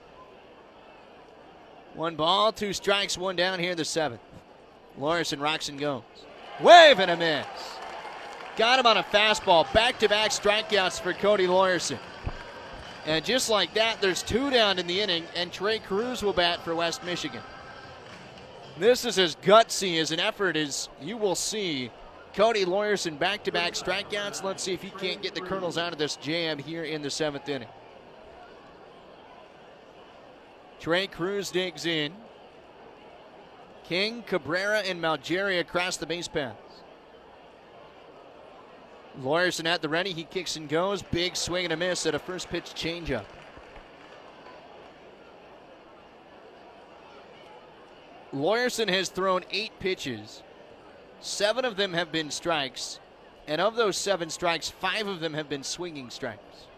One ball, two strikes, one down here in the seventh. Laurson rocks and goes. Wave and a miss. Got him on a fastball. Back-to-back strikeouts for Cody Laurson. And just like that, there's two down in the inning, and Trey Cruz will bat for West Michigan. This is as gutsy as an effort as you will see. Cody Laurson back-to-back strikeouts. Let's see if he can't get the Colonels out of this jam here in the seventh inning. Trey Cruz digs in. King, Cabrera, and Malgeri across the base paths. Laurson at the ready. He kicks and goes. Big swing and a miss at a first pitch changeup. Laurson has thrown eight pitches. Seven of them have been strikes. And of those seven strikes, five of them have been swinging strikes.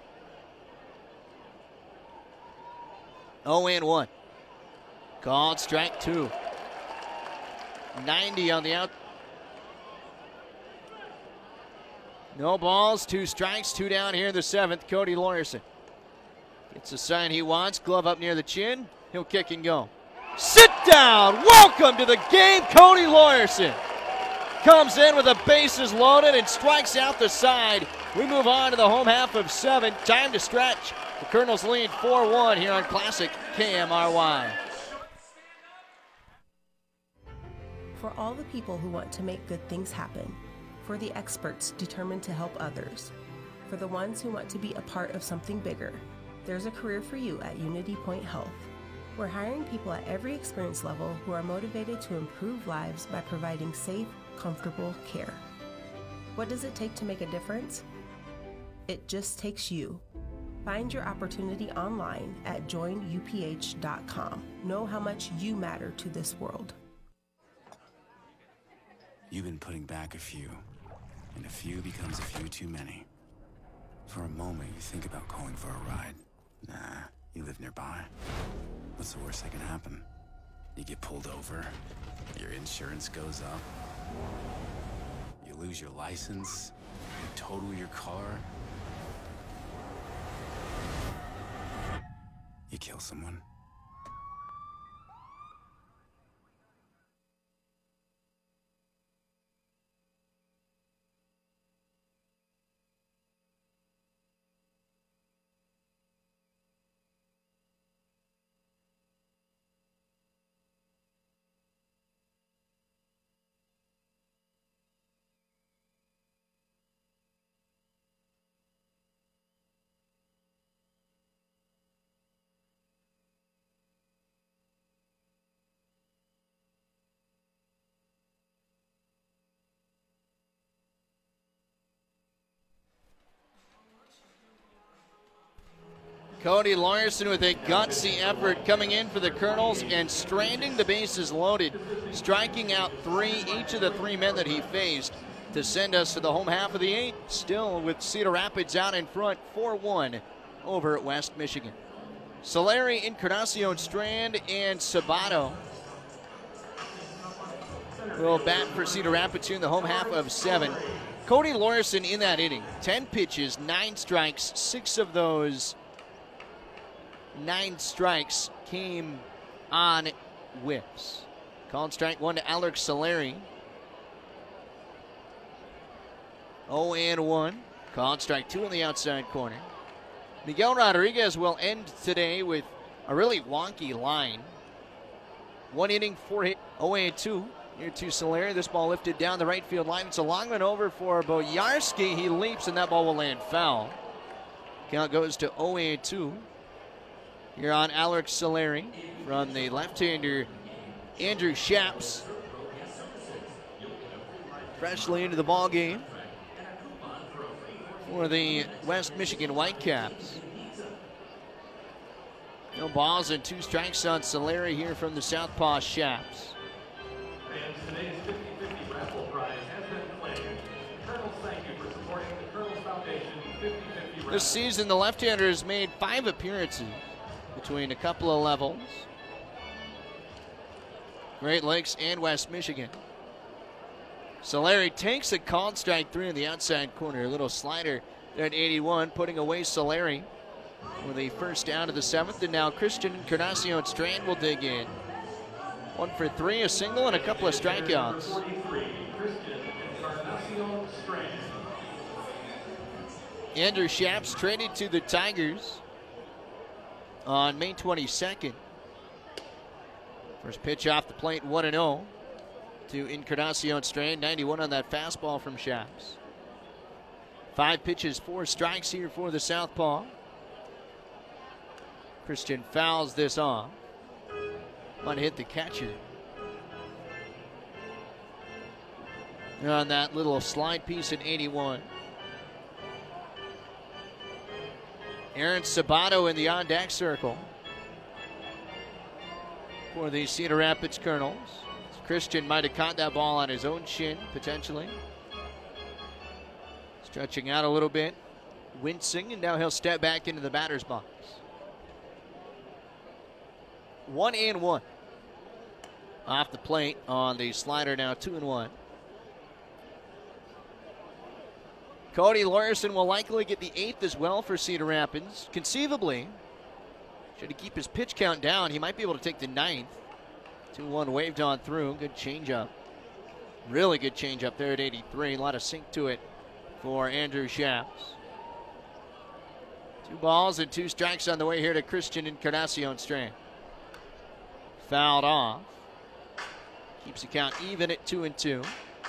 oh and one. Called strike two. ninety on the out. No balls, two strikes, two down here in the seventh. Cody Laurson gets the sign he wants. Glove up near the chin. He'll kick and go. Sit down. Welcome to the game, Cody Lawyerson. Comes in with the bases loaded and strikes out the side. We move on to the home half of seven. Time to stretch. The Colonels lead four one here on Classic K M R Y. For all the people who want to make good things happen. For the experts determined to help others. For the ones who want to be a part of something bigger. There's a career for you at Unity Point Health. We're hiring people at every experience level who are motivated to improve lives by providing safe, comfortable care. What does it take to make a difference? It just takes you. Find your opportunity online at join U P H dot com. Know how much you matter to this world. You've been putting back a few, and a few becomes a few too many. For a moment, you think about going for a ride. Nah, you live nearby. What's the worst that can happen? You get pulled over, your insurance goes up, you lose your license, you total your car, you kill someone. Cody Lawyerson with a gutsy effort coming in for the Colonels and stranding the bases loaded, striking out three, each of the three men that he faced to send us to the home half of the eighth. Still with Cedar Rapids out in front, four one over at West Michigan. Solari, Encarnacion, Strand, and Sabato will bat for Cedar Rapids here in the home half of seven. Cody Lawyerson in that inning, ten pitches, nine strikes, six of those nine strikes came on whiffs. Called strike one to Alex Solari. oh and one. Called strike two on the outside corner. Miguel Rodriguez will end today with a really wonky line. One inning, four hit, oh and two. Here to Solari. This ball lifted down the right field line. It's a long one over for Boyarsky. He leaps and that ball will land foul. Count goes to oh and two. Here on Alex Solari from the left-hander Andrew Shaps. Freshly into the ball game for the West Michigan Whitecaps. No balls and two strikes on Solari here from the Southpaw Shaps. And today's fifty-fifty raffle prize has been declared. Colonels, thank you for supporting the Colonels Foundation fifty-fifty raffle. This season, the left-hander has made five appearances between a couple of levels. Great Lakes and West Michigan. Solari takes a called strike three in the outside corner. A little slider there at eighty-one, putting away Solari with the first out of the seventh. And now Christian Encarnacion Strand will dig in. One for three, a single, and a couple of strikeouts. Andrew Shaps traded to the Tigers on May twenty-second. First pitch off the plate, one and oh to Encarnacion Strand. ninety-one on that fastball from Shaps. Five pitches, four strikes here for the Southpaw. Christian fouls this off. Might hit the catcher. On that little slide piece at eighty-one. Aaron Sabato in the on-deck circle for the Cedar Rapids Colonels. Christian might have caught that ball on his own shin, potentially. Stretching out a little bit, wincing, and now he'll step back into the batter's box. One and one. Off the plate on the slider, now two and one. Cody Lawyerson will likely get the eighth as well for Cedar Rapids. Conceivably, Should he keep his pitch count down, he might be able to take the ninth. two one waved on through. Good changeup. Really good changeup there at eighty-three. A lot of sink to it for Andrew Shaps. Two balls and two strikes on the way here to Christian Encarnacion Strand. Fouled off. Keeps the count even at two and two.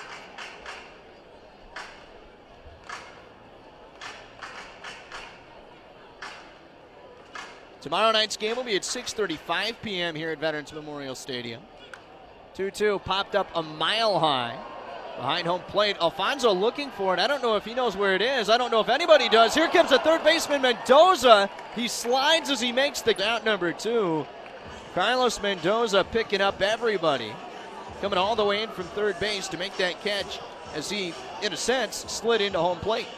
Tomorrow night's game will be at six thirty-five p.m. here at Veterans Memorial Stadium. two two popped up a mile high behind home plate. Alfonso looking for it. I don't know if he knows where it is. I don't know if anybody does. Here comes the third baseman, Mendoza. He slides as he makes the out number two. Carlos Mendoza picking up everybody. Coming all the way in from third base to make that catch as he, in a sense, slid into home plate.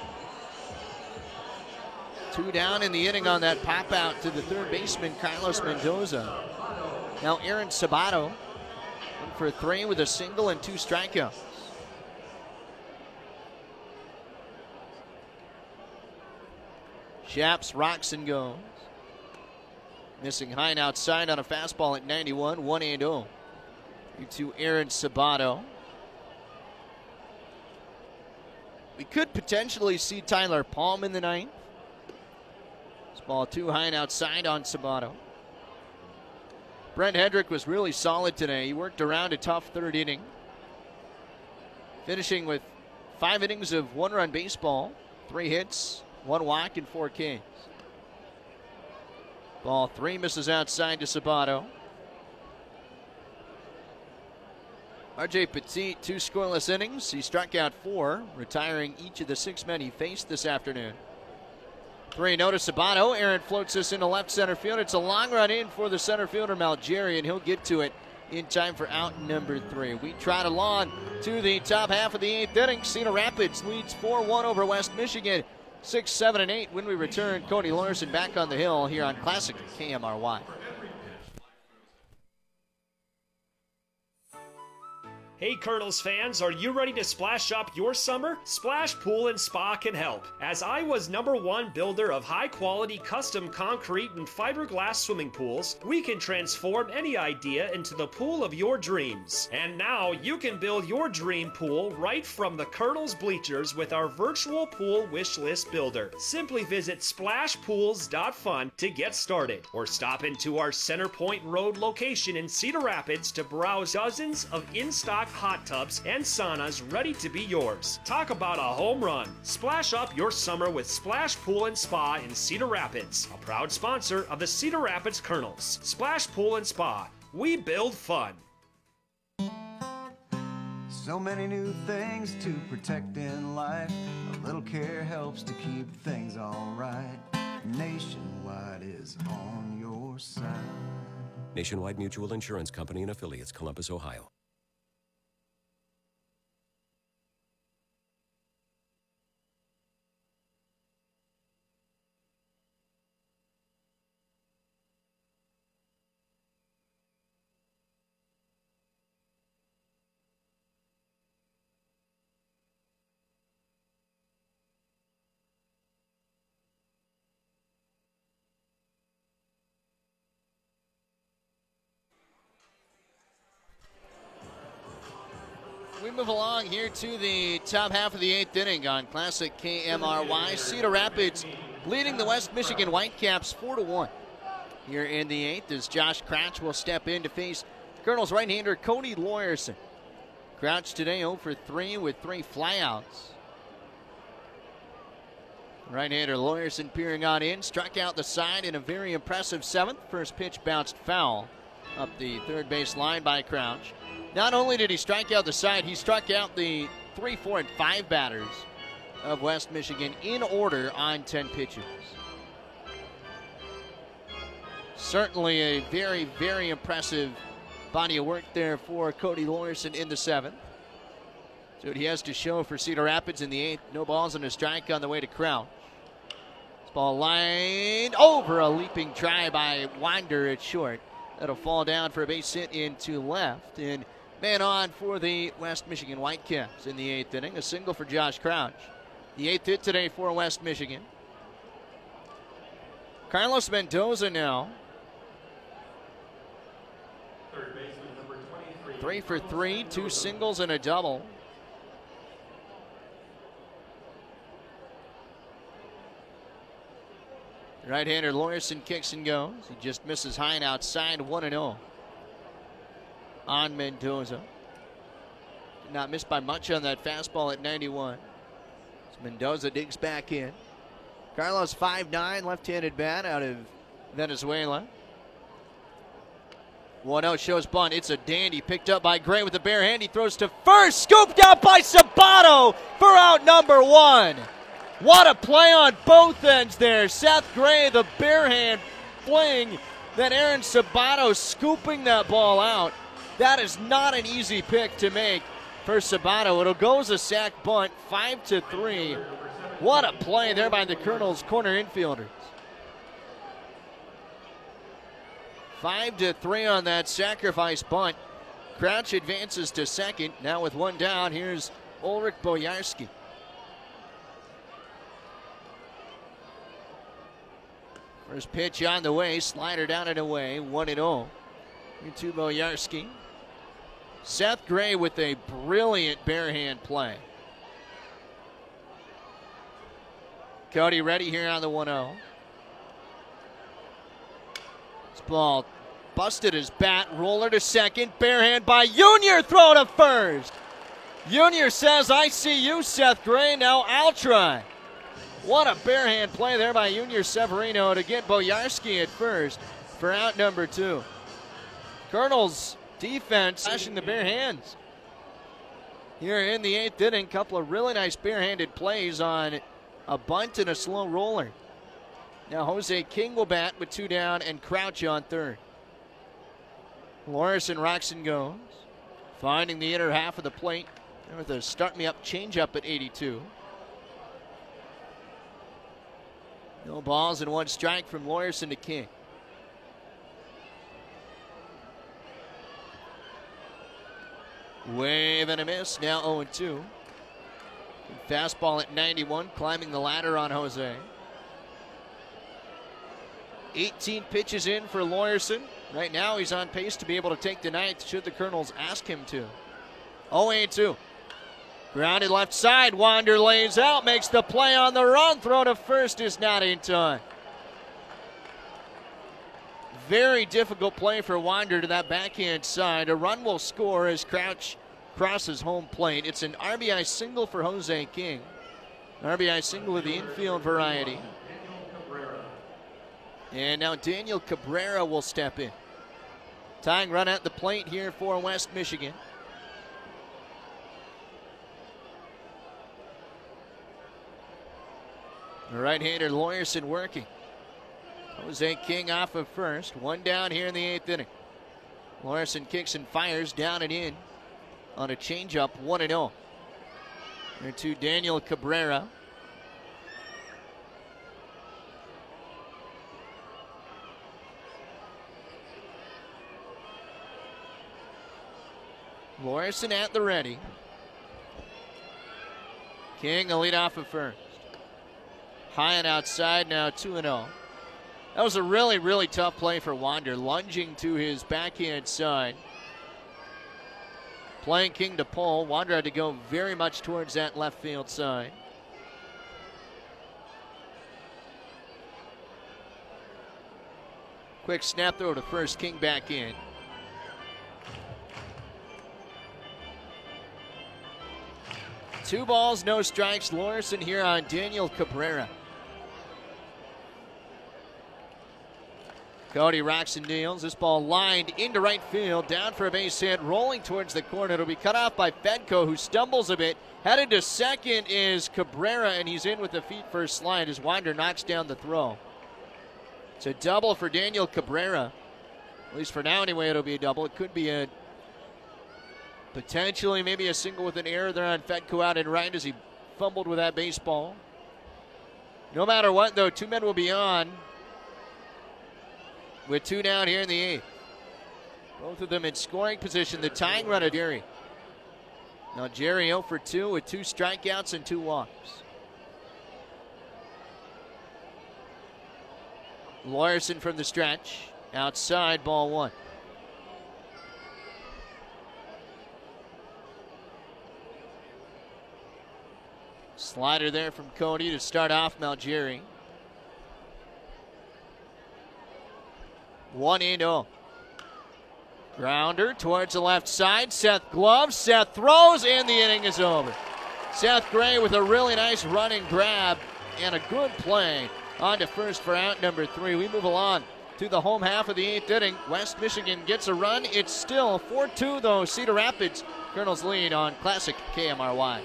Two down in the inning on that pop out to the third baseman, Carlos Mendoza. Now Aaron Sabato went for three with a single and two strikeouts. Shaps rocks and goes. Missing high and outside on a fastball at ninety-one, one and oh. To Aaron Sabato. We could potentially see Tyler Palm in the ninth. This ball too high and outside on Sabato. Brent Hendrick was really solid today. He worked around a tough third inning, finishing with five innings of one-run baseball, three hits, one walk, and four Ks. Ball three misses outside to Sabato. R J Petit, two scoreless innings. He struck out four, retiring each of the six men he faced this afternoon. three oh to Sabato. Aaron floats this into left center field. It's a long run in for the center fielder, Malgeri, and he'll get to it in time for out number three. We trot along to the top half of the eighth inning. Cedar Rapids leads four one over West Michigan. six, seven, and eight when we return. Cody Larson back on the hill here on Classic K M R Y. Hey Colonels fans, are you ready to splash up your summer? Splash Pool and Spa can help. As Iowa's number one builder of high quality custom concrete and fiberglass swimming pools, we can transform any idea into the pool of your dreams. And now you can build your dream pool right from the Colonels bleachers with our virtual pool wish list builder. Simply visit splash pools dot fun to get started, or stop into our Center Point Road location in Cedar Rapids to browse dozens of in-stock hot tubs and saunas ready to be yours. Talk about a home run. Splash up your summer with Splash Pool and Spa in Cedar Rapids, a proud sponsor of the Cedar Rapids Colonels. Splash Pool and Spa. We build fun. So many new things to protect in life. A little care helps to keep things alright. Nationwide is on your side. Nationwide Mutual Insurance Company and affiliates, Columbus, Ohio. We move along here to the top half of the eighth inning on Classic K M R Y. Cedar Rapids leading the West Michigan Whitecaps four to one. Here in the eighth as Josh Crouch will step in to face the Colonels right-hander Cody Lawyerson. Crouch today oh for three with three flyouts. Right-hander Lawyerson peering on in, struck out the side in a very impressive seventh. First pitch bounced foul up the third base line by Crouch. Not only did he strike out the side, he struck out the three, four, and five batters of West Michigan in order on ten pitches. Certainly a very, very impressive body of work there for Cody Lawyerson in the seventh. So what he has to show for Cedar Rapids in the eighth. No balls and a strike on the way to Crouch. This ball lined over a leaping try by Wander at short. That'll fall down for a base hit into left. And man on for the West Michigan Whitecaps in the eighth inning. A single for Josh Crouch. The eighth hit today for West Michigan. Carlos Mendoza now Three for three, two singles and a double. Right-hander Laursen kicks and goes. He just misses high and outside, one and oh on Mendoza. Did not miss by much on that fastball at ninety-one. So Mendoza digs back in. Carlos five nine, left-handed bat out of Venezuela. one oh shows bunt. It's a dandy. Picked up by Gray with the bare hand. He throws to first. Scooped out by Sabato for out number one. What a play on both ends there. Seth Gray, the bare hand fling. Then Aaron Sabato scooping that ball out. That is not an easy pick to make for Sabato. It'll go as a sac bunt, five to three. What a play there by the Colonels' corner infielders. Five to three on that sacrifice bunt. Crouch advances to second. Now with one down, here's Ulrich Bojarski. First pitch on the way, slider down and away, one and oh. Into Bojarski. Seth Gray with a brilliant bare hand play. Cody ready here on the one oh. This ball busted his bat, roller to second, bare hand by Junior, throw to first. Junior says, I see you, Seth Gray, now I'll try. What a bare hand play there by Junior Severino to get Bojarski at first for out number two. Colonels defense slashing the bare hands. Here in the eighth inning, couple of really nice barehanded plays on a bunt and a slow roller. Now Jose King will bat with two down and Crouch on third. Laursen rocks and goes, finding the inner half of the plate with a start-me-up changeup at eighty-two. No balls and one strike from Laursen to King. Wave and a miss, now oh and two. Fastball at ninety-one, climbing the ladder on Jose. eighteen pitches in for Laursen. Right now he's on pace to be able to take the ninth should the Colonels ask him to. oh and two. Grounded left side, Wander lays out, makes the play on the run. Throw to first is not in time. Very difficult play for Wander to that backhand side. A run will score as Crouch crosses home plate. It's an R B I single for Jose King. An R B I single of the infield variety. And now Daniel Cabrera will step in. Tying run at the plate here for West Michigan. The right-hander Laursen working. Jose King off of first. One down here in the eighth inning. Laursen kicks and fires down and in on a changeup, one and oh. Here to Daniel Cabrera. Laursen at the ready. King, the lead off of first. High and outside, now two and oh. That was a really, really tough play for Wander, lunging to his backhand side. Playing King to pull. Wander had to go very much towards that left field side. Quick snap throw to first, King back in. Two balls, no strikes. Laursen here on Daniel Cabrera. Cody rocks and deals. This ball lined into right field, down for a base hit, rolling towards the corner. It'll be cut off by Fedko, who stumbles a bit. Headed to second is Cabrera, and he's in with the feet first slide as Wander knocks down the throw. It's a double for Daniel Cabrera. At least for now, anyway, it'll be a double. It could be a potentially maybe a single with an error there on Fedko out in right as he fumbled with that baseball. No matter what, though, two men will be on with two down here in the eighth. Both of them in scoring position. The tying run of Jerry. Now Jerry oh for two with two strikeouts and two walks. Laursen from the stretch. Outside, ball one. Slider there from Cody to start off Malgeri. one and oh. Grounder towards the left side. Seth gloves. Seth throws, and the inning is over. Seth Gray with a really nice running grab and a good play on to first for out number three. We move along to the home half of the eighth inning. West Michigan gets a run. It's still four two, though. Cedar Rapids, Colonels lead on Classic K M R Y.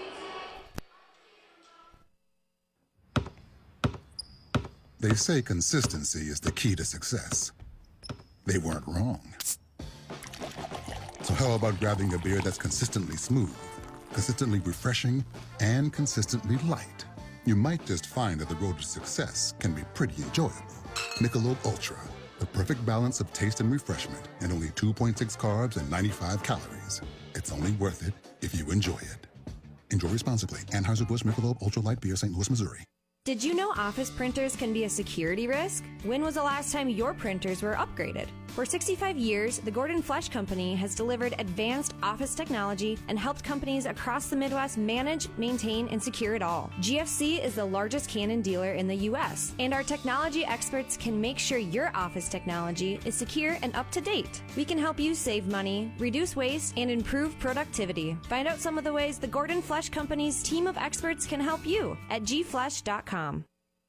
They say consistency is the key to success. They weren't wrong. So how about grabbing a beer that's consistently smooth, consistently refreshing, and consistently light? You might just find that the road to success can be pretty enjoyable. Michelob Ultra, the perfect balance of taste and refreshment, and only two point six carbs and ninety-five calories. It's only worth it if you enjoy it. Enjoy responsibly. Anheuser-Busch Michelob Ultra Light Beer, Saint Louis, Missouri. Did you know office printers can be a security risk? When was the last time your printers were upgraded? For sixty-five years, the Gordon Flesch Company has delivered advanced office technology and helped companies across the Midwest manage, maintain, and secure it all. G F C is the largest Canon dealer in the U S, and our technology experts can make sure your office technology is secure and up to date. We can help you save money, reduce waste, and improve productivity. Find out some of the ways the Gordon Flesch Company's team of experts can help you at g flesch dot com.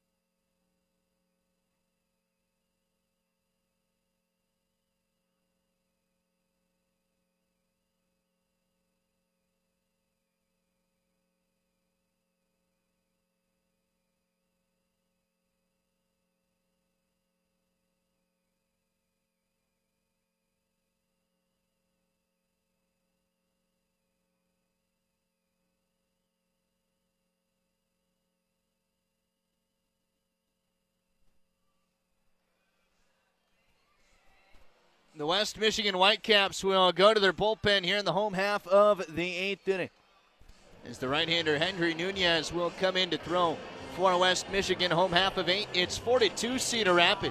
The West Michigan Whitecaps will go to their bullpen here in the home half of the eighth inning. As the right-hander Henry Nunez will come in to throw for West Michigan, home half of eight. It's forty-two Cedar Rapids.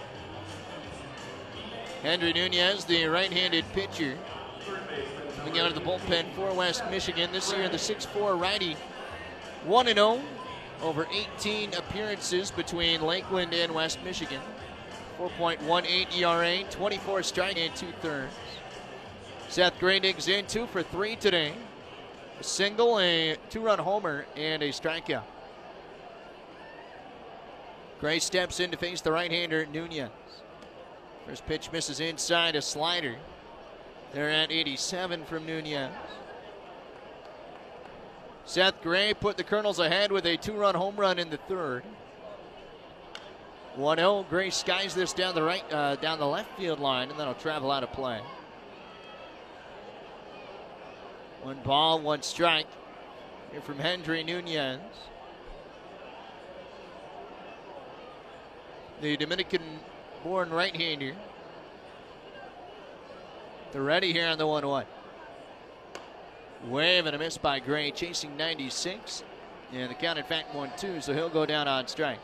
Henry Nunez, the right-handed pitcher, coming out of the bullpen for West Michigan this year. The six four righty, one and oh over eighteen appearances between Lakeland and West Michigan. four point one eight E R A, twenty-four strike and two-thirds. Seth Gray digs in two for three today. A single, a two-run homer, and a strikeout. Gray steps in to face the right-hander Nunez. First pitch misses inside, a slider. They're at eighty-seven from Nunez. Seth Gray put the Colonels ahead with a two-run home run in the third. one oh, Gray skies this down the right, uh, down the left field line, and then he'll travel out of play. One ball, one strike. Here from Henry Nunez. The Dominican-born right-hander. They're ready here on the one one. Wave and a miss by Gray, chasing ninety-six. And the count, in fact, one two, so he'll go down on strikes.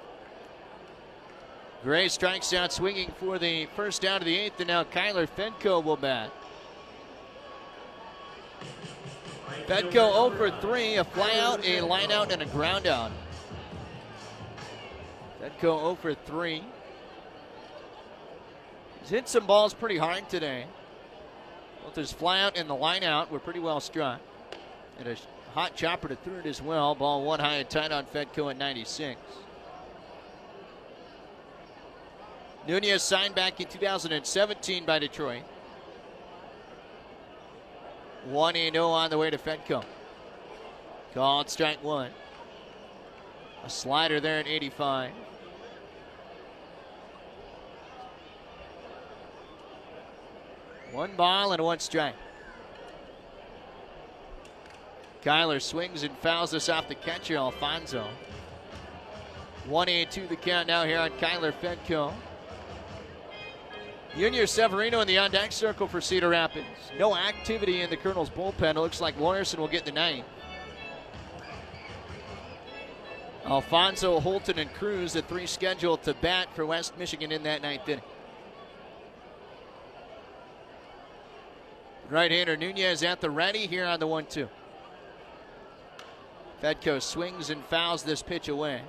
Gray strikes out swinging for the first out of the eighth, and now Kyler Fedko will bat. Fedko oh for three, a fly out, a line out, and a ground out. Fedko oh for three. He's hit some balls pretty hard today. Both his fly out and the line out were pretty well struck. And a hot chopper to third as well. Ball one high and tight on Fedko at ninety-six. Nunez signed back in two thousand seventeen by Detroit. one and oh on the way to Fedko. Called strike one. A slider there at eighty-five. One ball and one strike. Kyler swings and fouls this off the catcher, Alfonso. one and two the count now here on Kyler Fedko. Junior Severino in the on-deck circle for Cedar Rapids. No activity in the Colonels' bullpen. It looks like Lawyerson will get the ninth. Alfonso, Holton, and Cruz, the three scheduled to bat for West Michigan in that ninth inning. Right-hander Nunez at the ready here on the one two. Fedko swings and fouls this pitch away.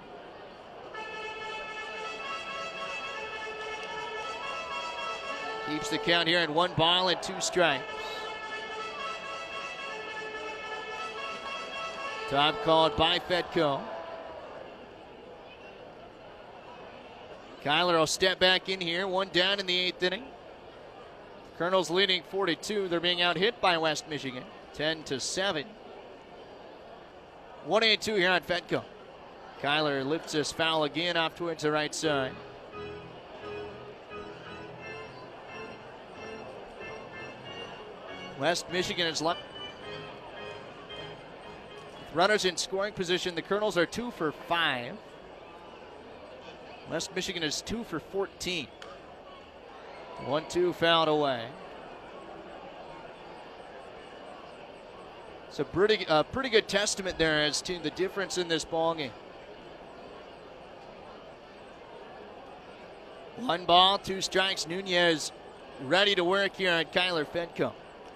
Keeps the count here at one ball and two strikes. Time called by Fedko. Kyler will step back in here. One down in the eighth inning. Colonels leading four to two. They're being out hit by West Michigan. ten to seven. one and two here on Fedko. Kyler lifts his foul again off towards the right side. West Michigan is left. Runners in scoring position. The Colonels are two for five. West Michigan is two for fourteen. one two fouled away. It's a pretty, uh, pretty good testament there as to the difference in this ballgame. One ball, two strikes. Nunez ready to work here on Kyler Fedko.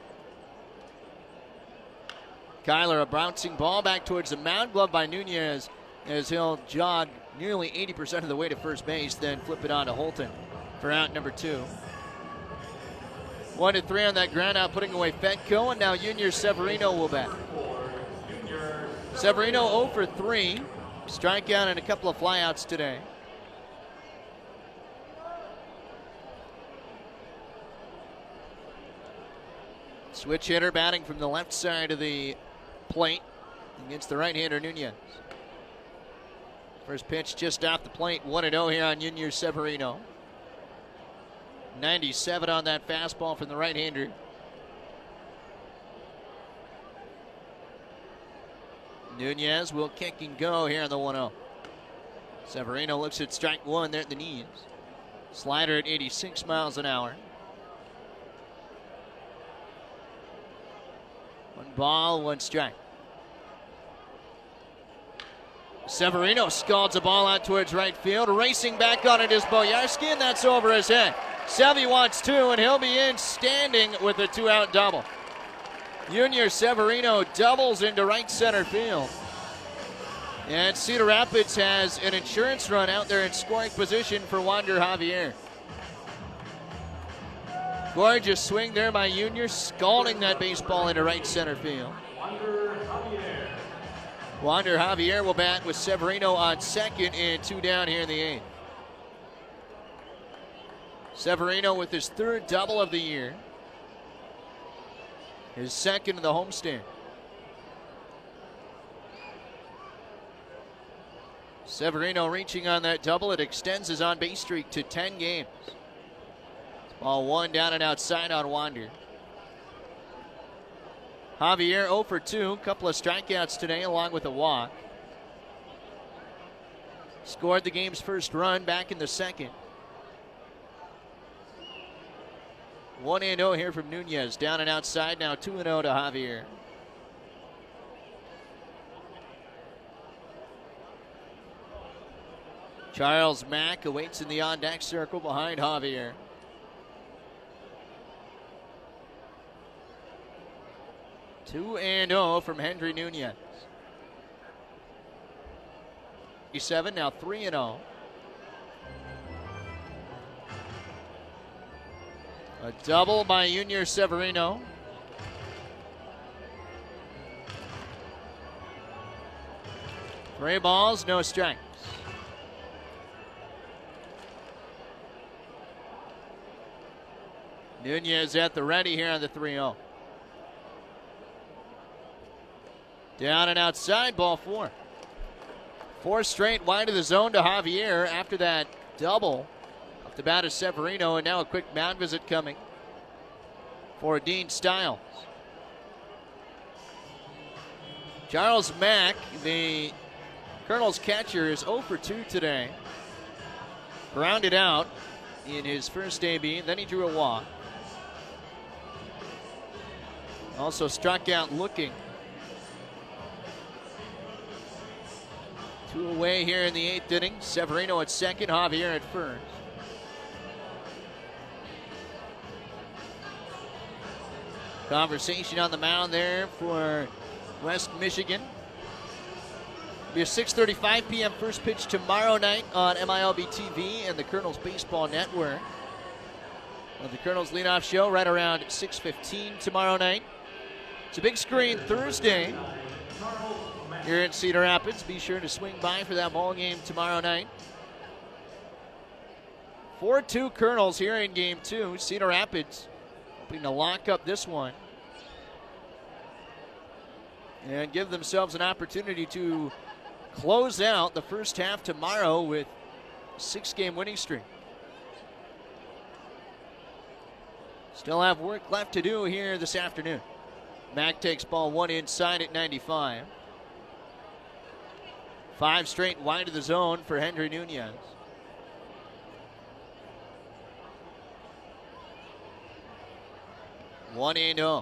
Kyler, a bouncing ball back towards the mound, glove by Nunez as he'll jog nearly eighty percent of the way to first base, then flip it on to Holton for out number two. One to three on that ground out, putting away Fedko, and now Junior Severino will bat. Severino oh for three, strikeout and a couple of flyouts today. Switch hitter batting from the left side of the plate against the right-hander Nunez. First pitch just off the plate, one and oh here on Junior Severino. ninety-seven on that fastball from the right-hander. Nunez will kick and go here on the one oh. Severino looks at strike one there at the knees. Slider at eighty-six miles an hour. One ball, one strike. Severino scalds a ball out towards right field. Racing back on it is Boyarsky, and that's over his head. Sevy wants two, and he'll be in standing with a two-out double. Junior Severino doubles into right center field. And Cedar Rapids has an insurance run out there in scoring position for Wander Javier. Gorgeous swing there by Junior, scalding that baseball into right center field. Wander Javier. Wander Javier will bat with Severino on second and two down here in the eighth. Severino with his third double of the year. His second of the homestand. Severino reaching on that double. It extends his on-base streak to ten games. Ball one down and outside on Wander. Javier oh for two. Couple of strikeouts today along with a walk. Scored the game's first run back in the second. one and oh here from Nunez. Down and outside now, two and oh to Javier. Charles Mack awaits in the on-deck circle behind Javier. two and oh from Hendry Nunez. seven now three and oh. A double by Junior Severino. Three balls, no strikes. Nunez at the ready here on the three oh. Down and outside, ball four. Four straight wide of the zone to Javier after that double. Off the bat of Severino, and now a quick mound visit coming for Dean Stiles. Charles Mack, the Colonel's catcher, is oh for two today. Grounded out in his first A B, then he drew a walk. Also struck out looking. Two away here in the eighth inning. Severino at second, Javier at first. Conversation on the mound there for West Michigan. Be a six thirty-five p.m. first pitch tomorrow night on M I L B T V and the Colonels Baseball Network. Well, the Colonels leadoff show right around six fifteen tomorrow night. It's a big screen Thursday here in Cedar Rapids. Be sure to swing by for that ball game tomorrow night. four two Colonels here in game two. Cedar Rapids hoping to lock up this one and give themselves an opportunity to close out the first half tomorrow with a six-game winning streak. Still have work left to do here this afternoon. Mack takes ball one inside at ninety-five. Five straight wide of the zone for Hendry Nunez. One and oh.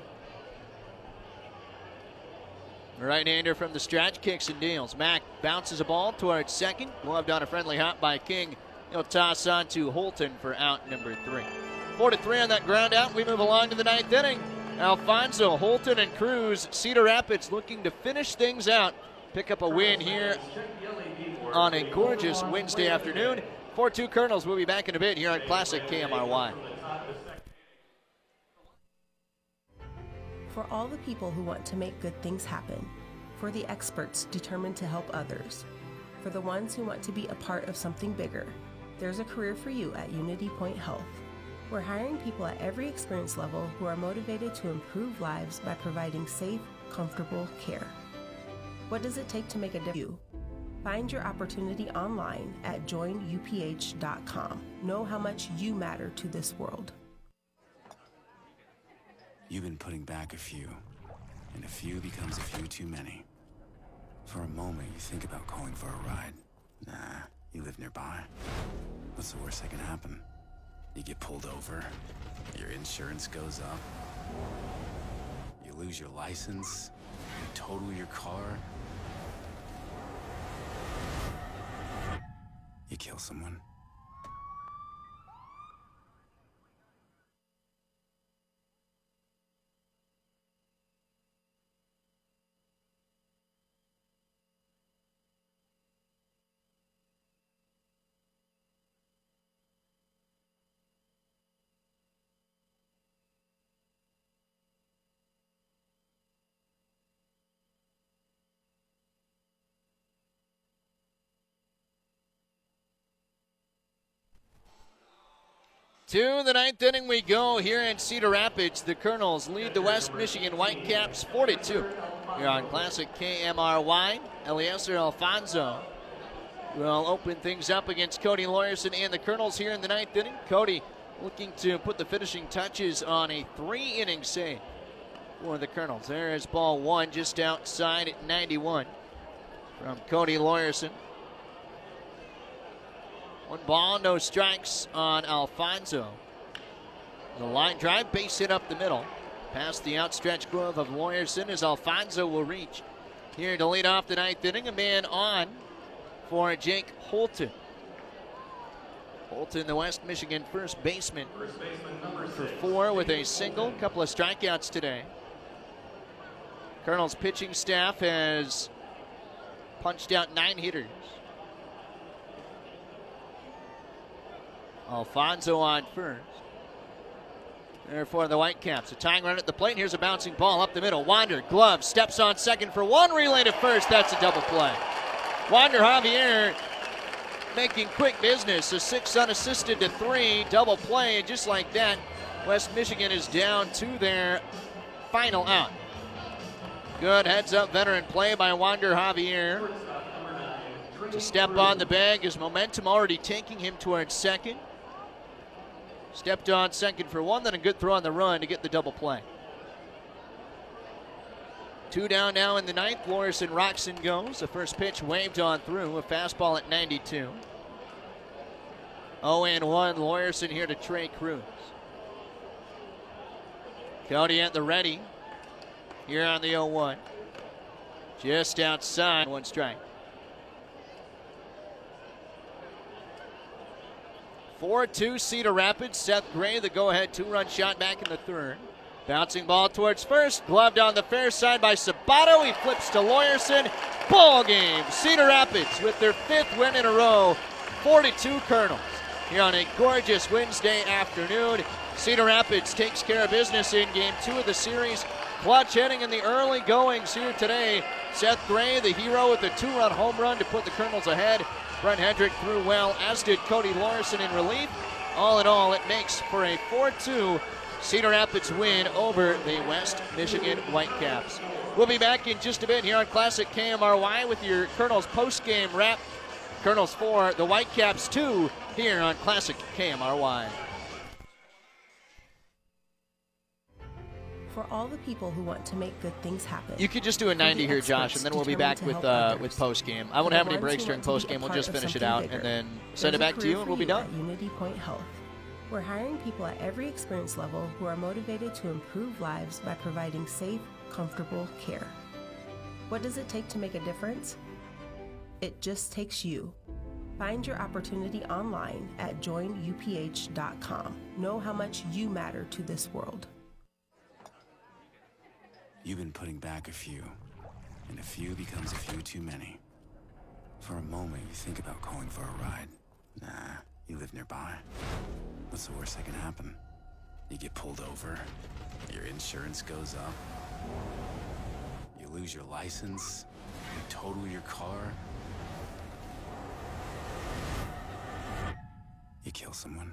Right-hander from the stretch, kicks and deals. Mack bounces a ball towards second. Gloved on a friendly hop by King. He'll toss on to Holton for out number three. Four to three on that ground out. We move along to the ninth inning. Alfonso, Holton, and Cruz. Cedar Rapids looking to finish things out. Pick up a win here on a gorgeous Wednesday afternoon. four two Colonels. We'll be back in a bit here on Classic K M R Y. For all the people who want to make good things happen, for the experts determined to help others, for the ones who want to be a part of something bigger, there's a career for you at Unity Point Health. We're hiring people at every experience level who are motivated to improve lives by providing safe, comfortable care. What does it take to make a difference? Find your opportunity online at join U P H dot com. Know how much you matter to this world. You've been putting back a few, and a few becomes a few too many. For a moment, you think about going for a ride. Nah, you live nearby. What's the worst that can happen? You get pulled over, your insurance goes up, you lose your license, you total your car, you kill someone. To the ninth inning we go here in Cedar Rapids. The Colonels lead the West Michigan Whitecaps four to two. Here on Classic K M R Y, Eliezer Alfonso will open things up against Cody Lawyerson and the Colonels here in the ninth inning. Cody looking to put the finishing touches on a three-inning save for the Colonels. There is ball one just outside at ninety-one from Cody Lawyerson. One ball, no strikes on Alfonso. The line drive, base hit up the middle. Past the outstretched glove of Lawyerson as Alfonso will reach. Here to lead off the ninth inning, a man on for Jake Holton. Holton, the West Michigan first baseman, for four with a single, couple of strikeouts today. Colonel's pitching staff has punched out nine hitters. Alfonso on first. Therefore, the Whitecaps. A tying run at the plate. Here's a bouncing ball up the middle. Wander, glove, steps on second for one. Relay to first. That's a double play. Wander Javier making quick business. A six unassisted to three. Double play. And just like that, West Michigan is down to their final out. Good heads-up veteran play by Wander Javier to step on the bag. His momentum already taking him towards second. Stepped on second for one, then a good throw on the run to get the double play. Two down now in the ninth. Lawyerson rocks and goes. The first pitch waved on through. A fastball at ninety-two. oh and one. Lawyerson here to Trey Cruz. Cody at the ready. Here on the oh one. Just outside. One strike. four two Cedar Rapids. Seth Gray, the go-ahead two-run shot back in the third. Bouncing ball towards first. Gloved on the fair side by Sabato. He flips to Lawyerson. Ball game. Cedar Rapids with their fifth win in a row, forty-two Colonels. Here on a gorgeous Wednesday afternoon, Cedar Rapids takes care of business in game two of the series. Clutch hitting in the early goings here today. Seth Gray, the hero, with a two-run home run to put the Colonels ahead. Brent Hendrick threw well, as did Cody Larson in relief. All in all, it makes for a four two Cedar Rapids win over the West Michigan Whitecaps. We'll be back in just a bit here on Classic K M R Y with your Colonels post-game wrap. Colonels four, the Whitecaps two, here on Classic K M R Y. For all the people who want to make good things happen. You could just do a ninety here, Josh, and then we'll be back with uh, with post game. I won't have any breaks during post game. We'll just finish it out and then send it back to you, and we'll be done. Unity Point Health. We're hiring people at every experience level who are motivated to improve lives by providing safe, comfortable care. What does it take to make a difference? It just takes you. Find your opportunity online at join U P H dot com. Know how much you matter to this world. You've been putting back a few, and a few becomes a few too many. For a moment, you think about going for a ride. Nah, you live nearby. What's the worst that can happen? You get pulled over, your insurance goes up, you lose your license, you total your car, you kill someone.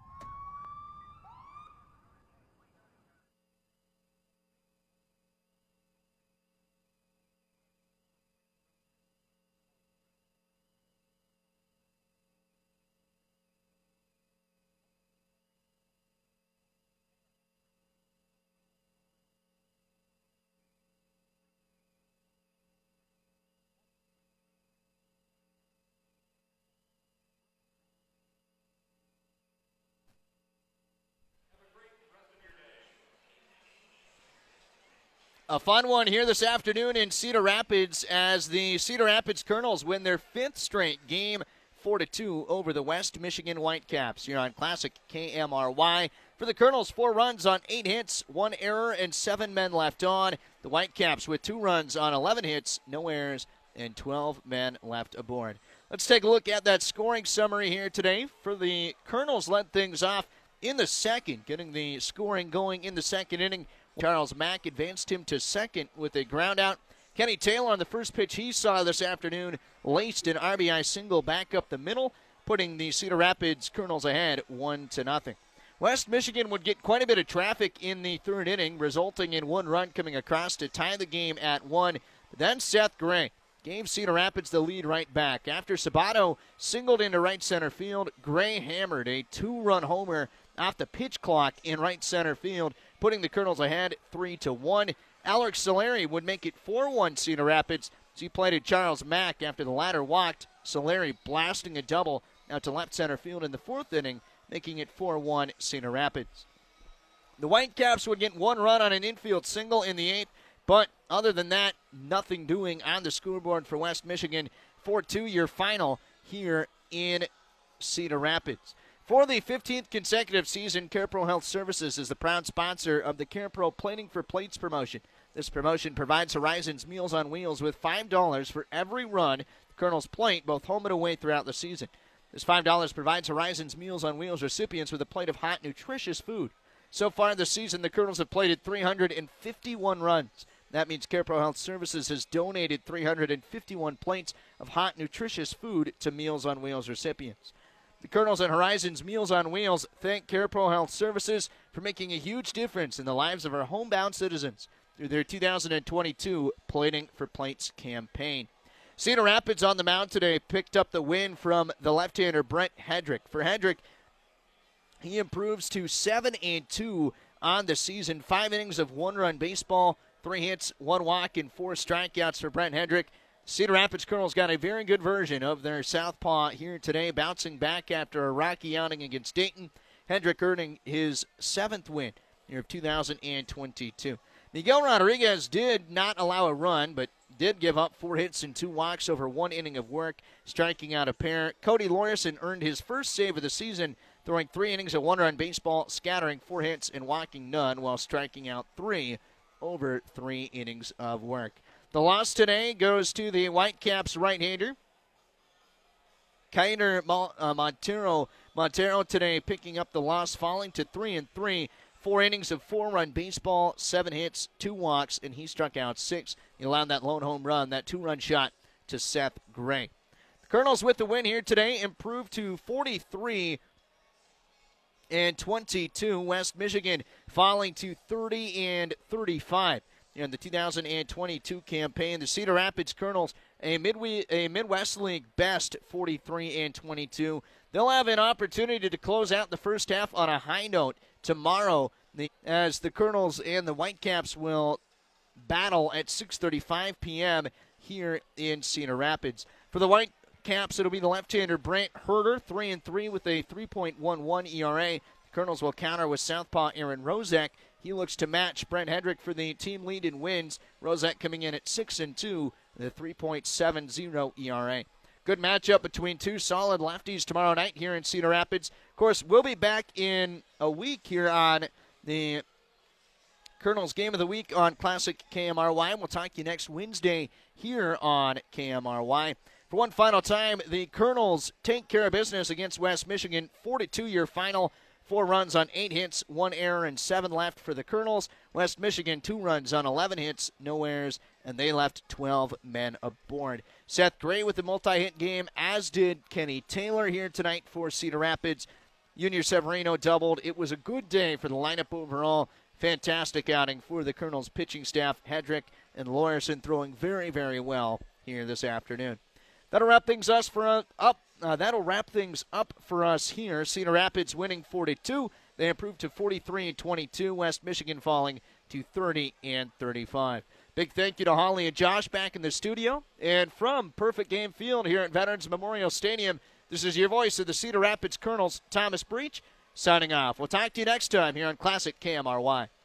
A fun one here this afternoon in Cedar Rapids as the Cedar Rapids Colonels win their fifth straight game, four to two over the West Michigan Whitecaps. Here on Classic K M R Y. For the Colonels, four runs on eight hits, one error, and seven men left on. The Whitecaps with two runs on eleven hits, no errors, and twelve men left aboard. Let's take a look at that scoring summary here today. For the Colonels, led things off in the second, getting the scoring going in the second inning. Charles Mack advanced him to second with a ground out. Kenny Taylor on the first pitch he saw this afternoon laced an R B I single back up the middle, putting the Cedar Rapids Colonels ahead one to nothing. West Michigan would get quite a bit of traffic in the third inning, resulting in one run coming across to tie the game at one. Then Seth Gray gave Cedar Rapids the lead right back. After Sabato singled into right center field, Gray hammered a two-run homer off the pitch clock in right center field, putting the Colonels ahead three to one. Alex Solari would make it four one Cedar Rapids as he played at Charles Mack after the latter walked. Solari blasting a double out to left center field in the fourth inning, making it four one Cedar Rapids. The Whitecaps would get one run on an infield single in the eighth, but other than that, nothing doing on the scoreboard for West Michigan. four two your final here in Cedar Rapids. For the fifteenth consecutive season, CarePro Health Services is the proud sponsor of the CarePro Plating for Plates promotion. This promotion provides Horizons Meals on Wheels with five dollars for every run the Colonels plate, both home and away, throughout the season. This five dollars provides Horizons Meals on Wheels recipients with a plate of hot, nutritious food. So far this season, the Colonels have plated three hundred fifty-one runs. That means CarePro Health Services has donated three hundred fifty-one plates of hot, nutritious food to Meals on Wheels recipients. The Colonels and Horizons Meals on Wheels thank CarePro Health Services for making a huge difference in the lives of our homebound citizens through their two thousand twenty-two Plating for Plates campaign. Cedar Rapids on the mound today picked up the win from the left-hander Brent Hendrick. For Hendrick, he improves to seven and two on the season. Five innings of one-run baseball, three hits, one walk, and four strikeouts for Brent Hendrick. Cedar Rapids Colonels got a very good version of their southpaw here today, bouncing back after a rocky outing against Dayton. Hendrick earning his seventh win here of two thousand twenty-two. Miguel Rodriguez did not allow a run, but did give up four hits and two walks over one inning of work, striking out a pair. Cody Larson earned his first save of the season, throwing three innings of one-run baseball, scattering four hits and walking none while striking out three over three innings of work. The loss today goes to the Whitecaps right-hander, Kainer Mo- uh, Montero. Montero today picking up the loss, falling to three and three. Four innings of four-run baseball, seven hits, two walks, and he struck out six. He allowed that lone home run, that two-run shot to Seth Gray. The Colonels with the win here today improved to forty-three and twenty-two. West Michigan falling to thirty and thirty-five. In the two thousand twenty-two campaign, the Cedar Rapids Colonels, a, Midway, a Midwest League best forty-three and twenty-two. They'll have an opportunity to close out the first half on a high note tomorrow as the Colonels and the Whitecaps will battle at six thirty-five p.m. here in Cedar Rapids. For the Whitecaps, it'll be the left-hander Brant Herder, three and three with a three point one one E R A. The Colonels will counter with southpaw Aaron Rozek. He looks to match Brent Hedrick for the team lead in wins. Rozek coming in at six and two with a three point seven oh E R A. Good matchup between two solid lefties tomorrow night here in Cedar Rapids. Of course, we'll be back in a week here on the Colonels Game of the Week on Classic K M R Y. We'll talk to you next Wednesday here on K M R Y. For one final time, the Colonels take care of business against West Michigan. forty-two-year final. Four runs on eight hits, one error, and seven left for the Colonels. West Michigan, two runs on eleven hits, no errors, and they left twelve men aboard. Seth Gray with the multi-hit game, as did Kenny Taylor here tonight for Cedar Rapids. Junior Severino doubled. It was a good day for the lineup overall. Fantastic outing for the Colonels pitching staff. Hedrick and Lawyerson throwing very, very well here this afternoon. That'll wrap things us for uh, up. Uh, that'll wrap things up for us here. Cedar Rapids winning forty-two. They improved to forty-three and twenty-two. West Michigan falling to thirty and thirty-five. Big thank you to Holly and Josh back in the studio. And from Perfect Game Field here at Veterans Memorial Stadium, this is your voice of the Cedar Rapids Colonels, Thomas Breach, signing off. We'll talk to you next time here on Classic K M R Y.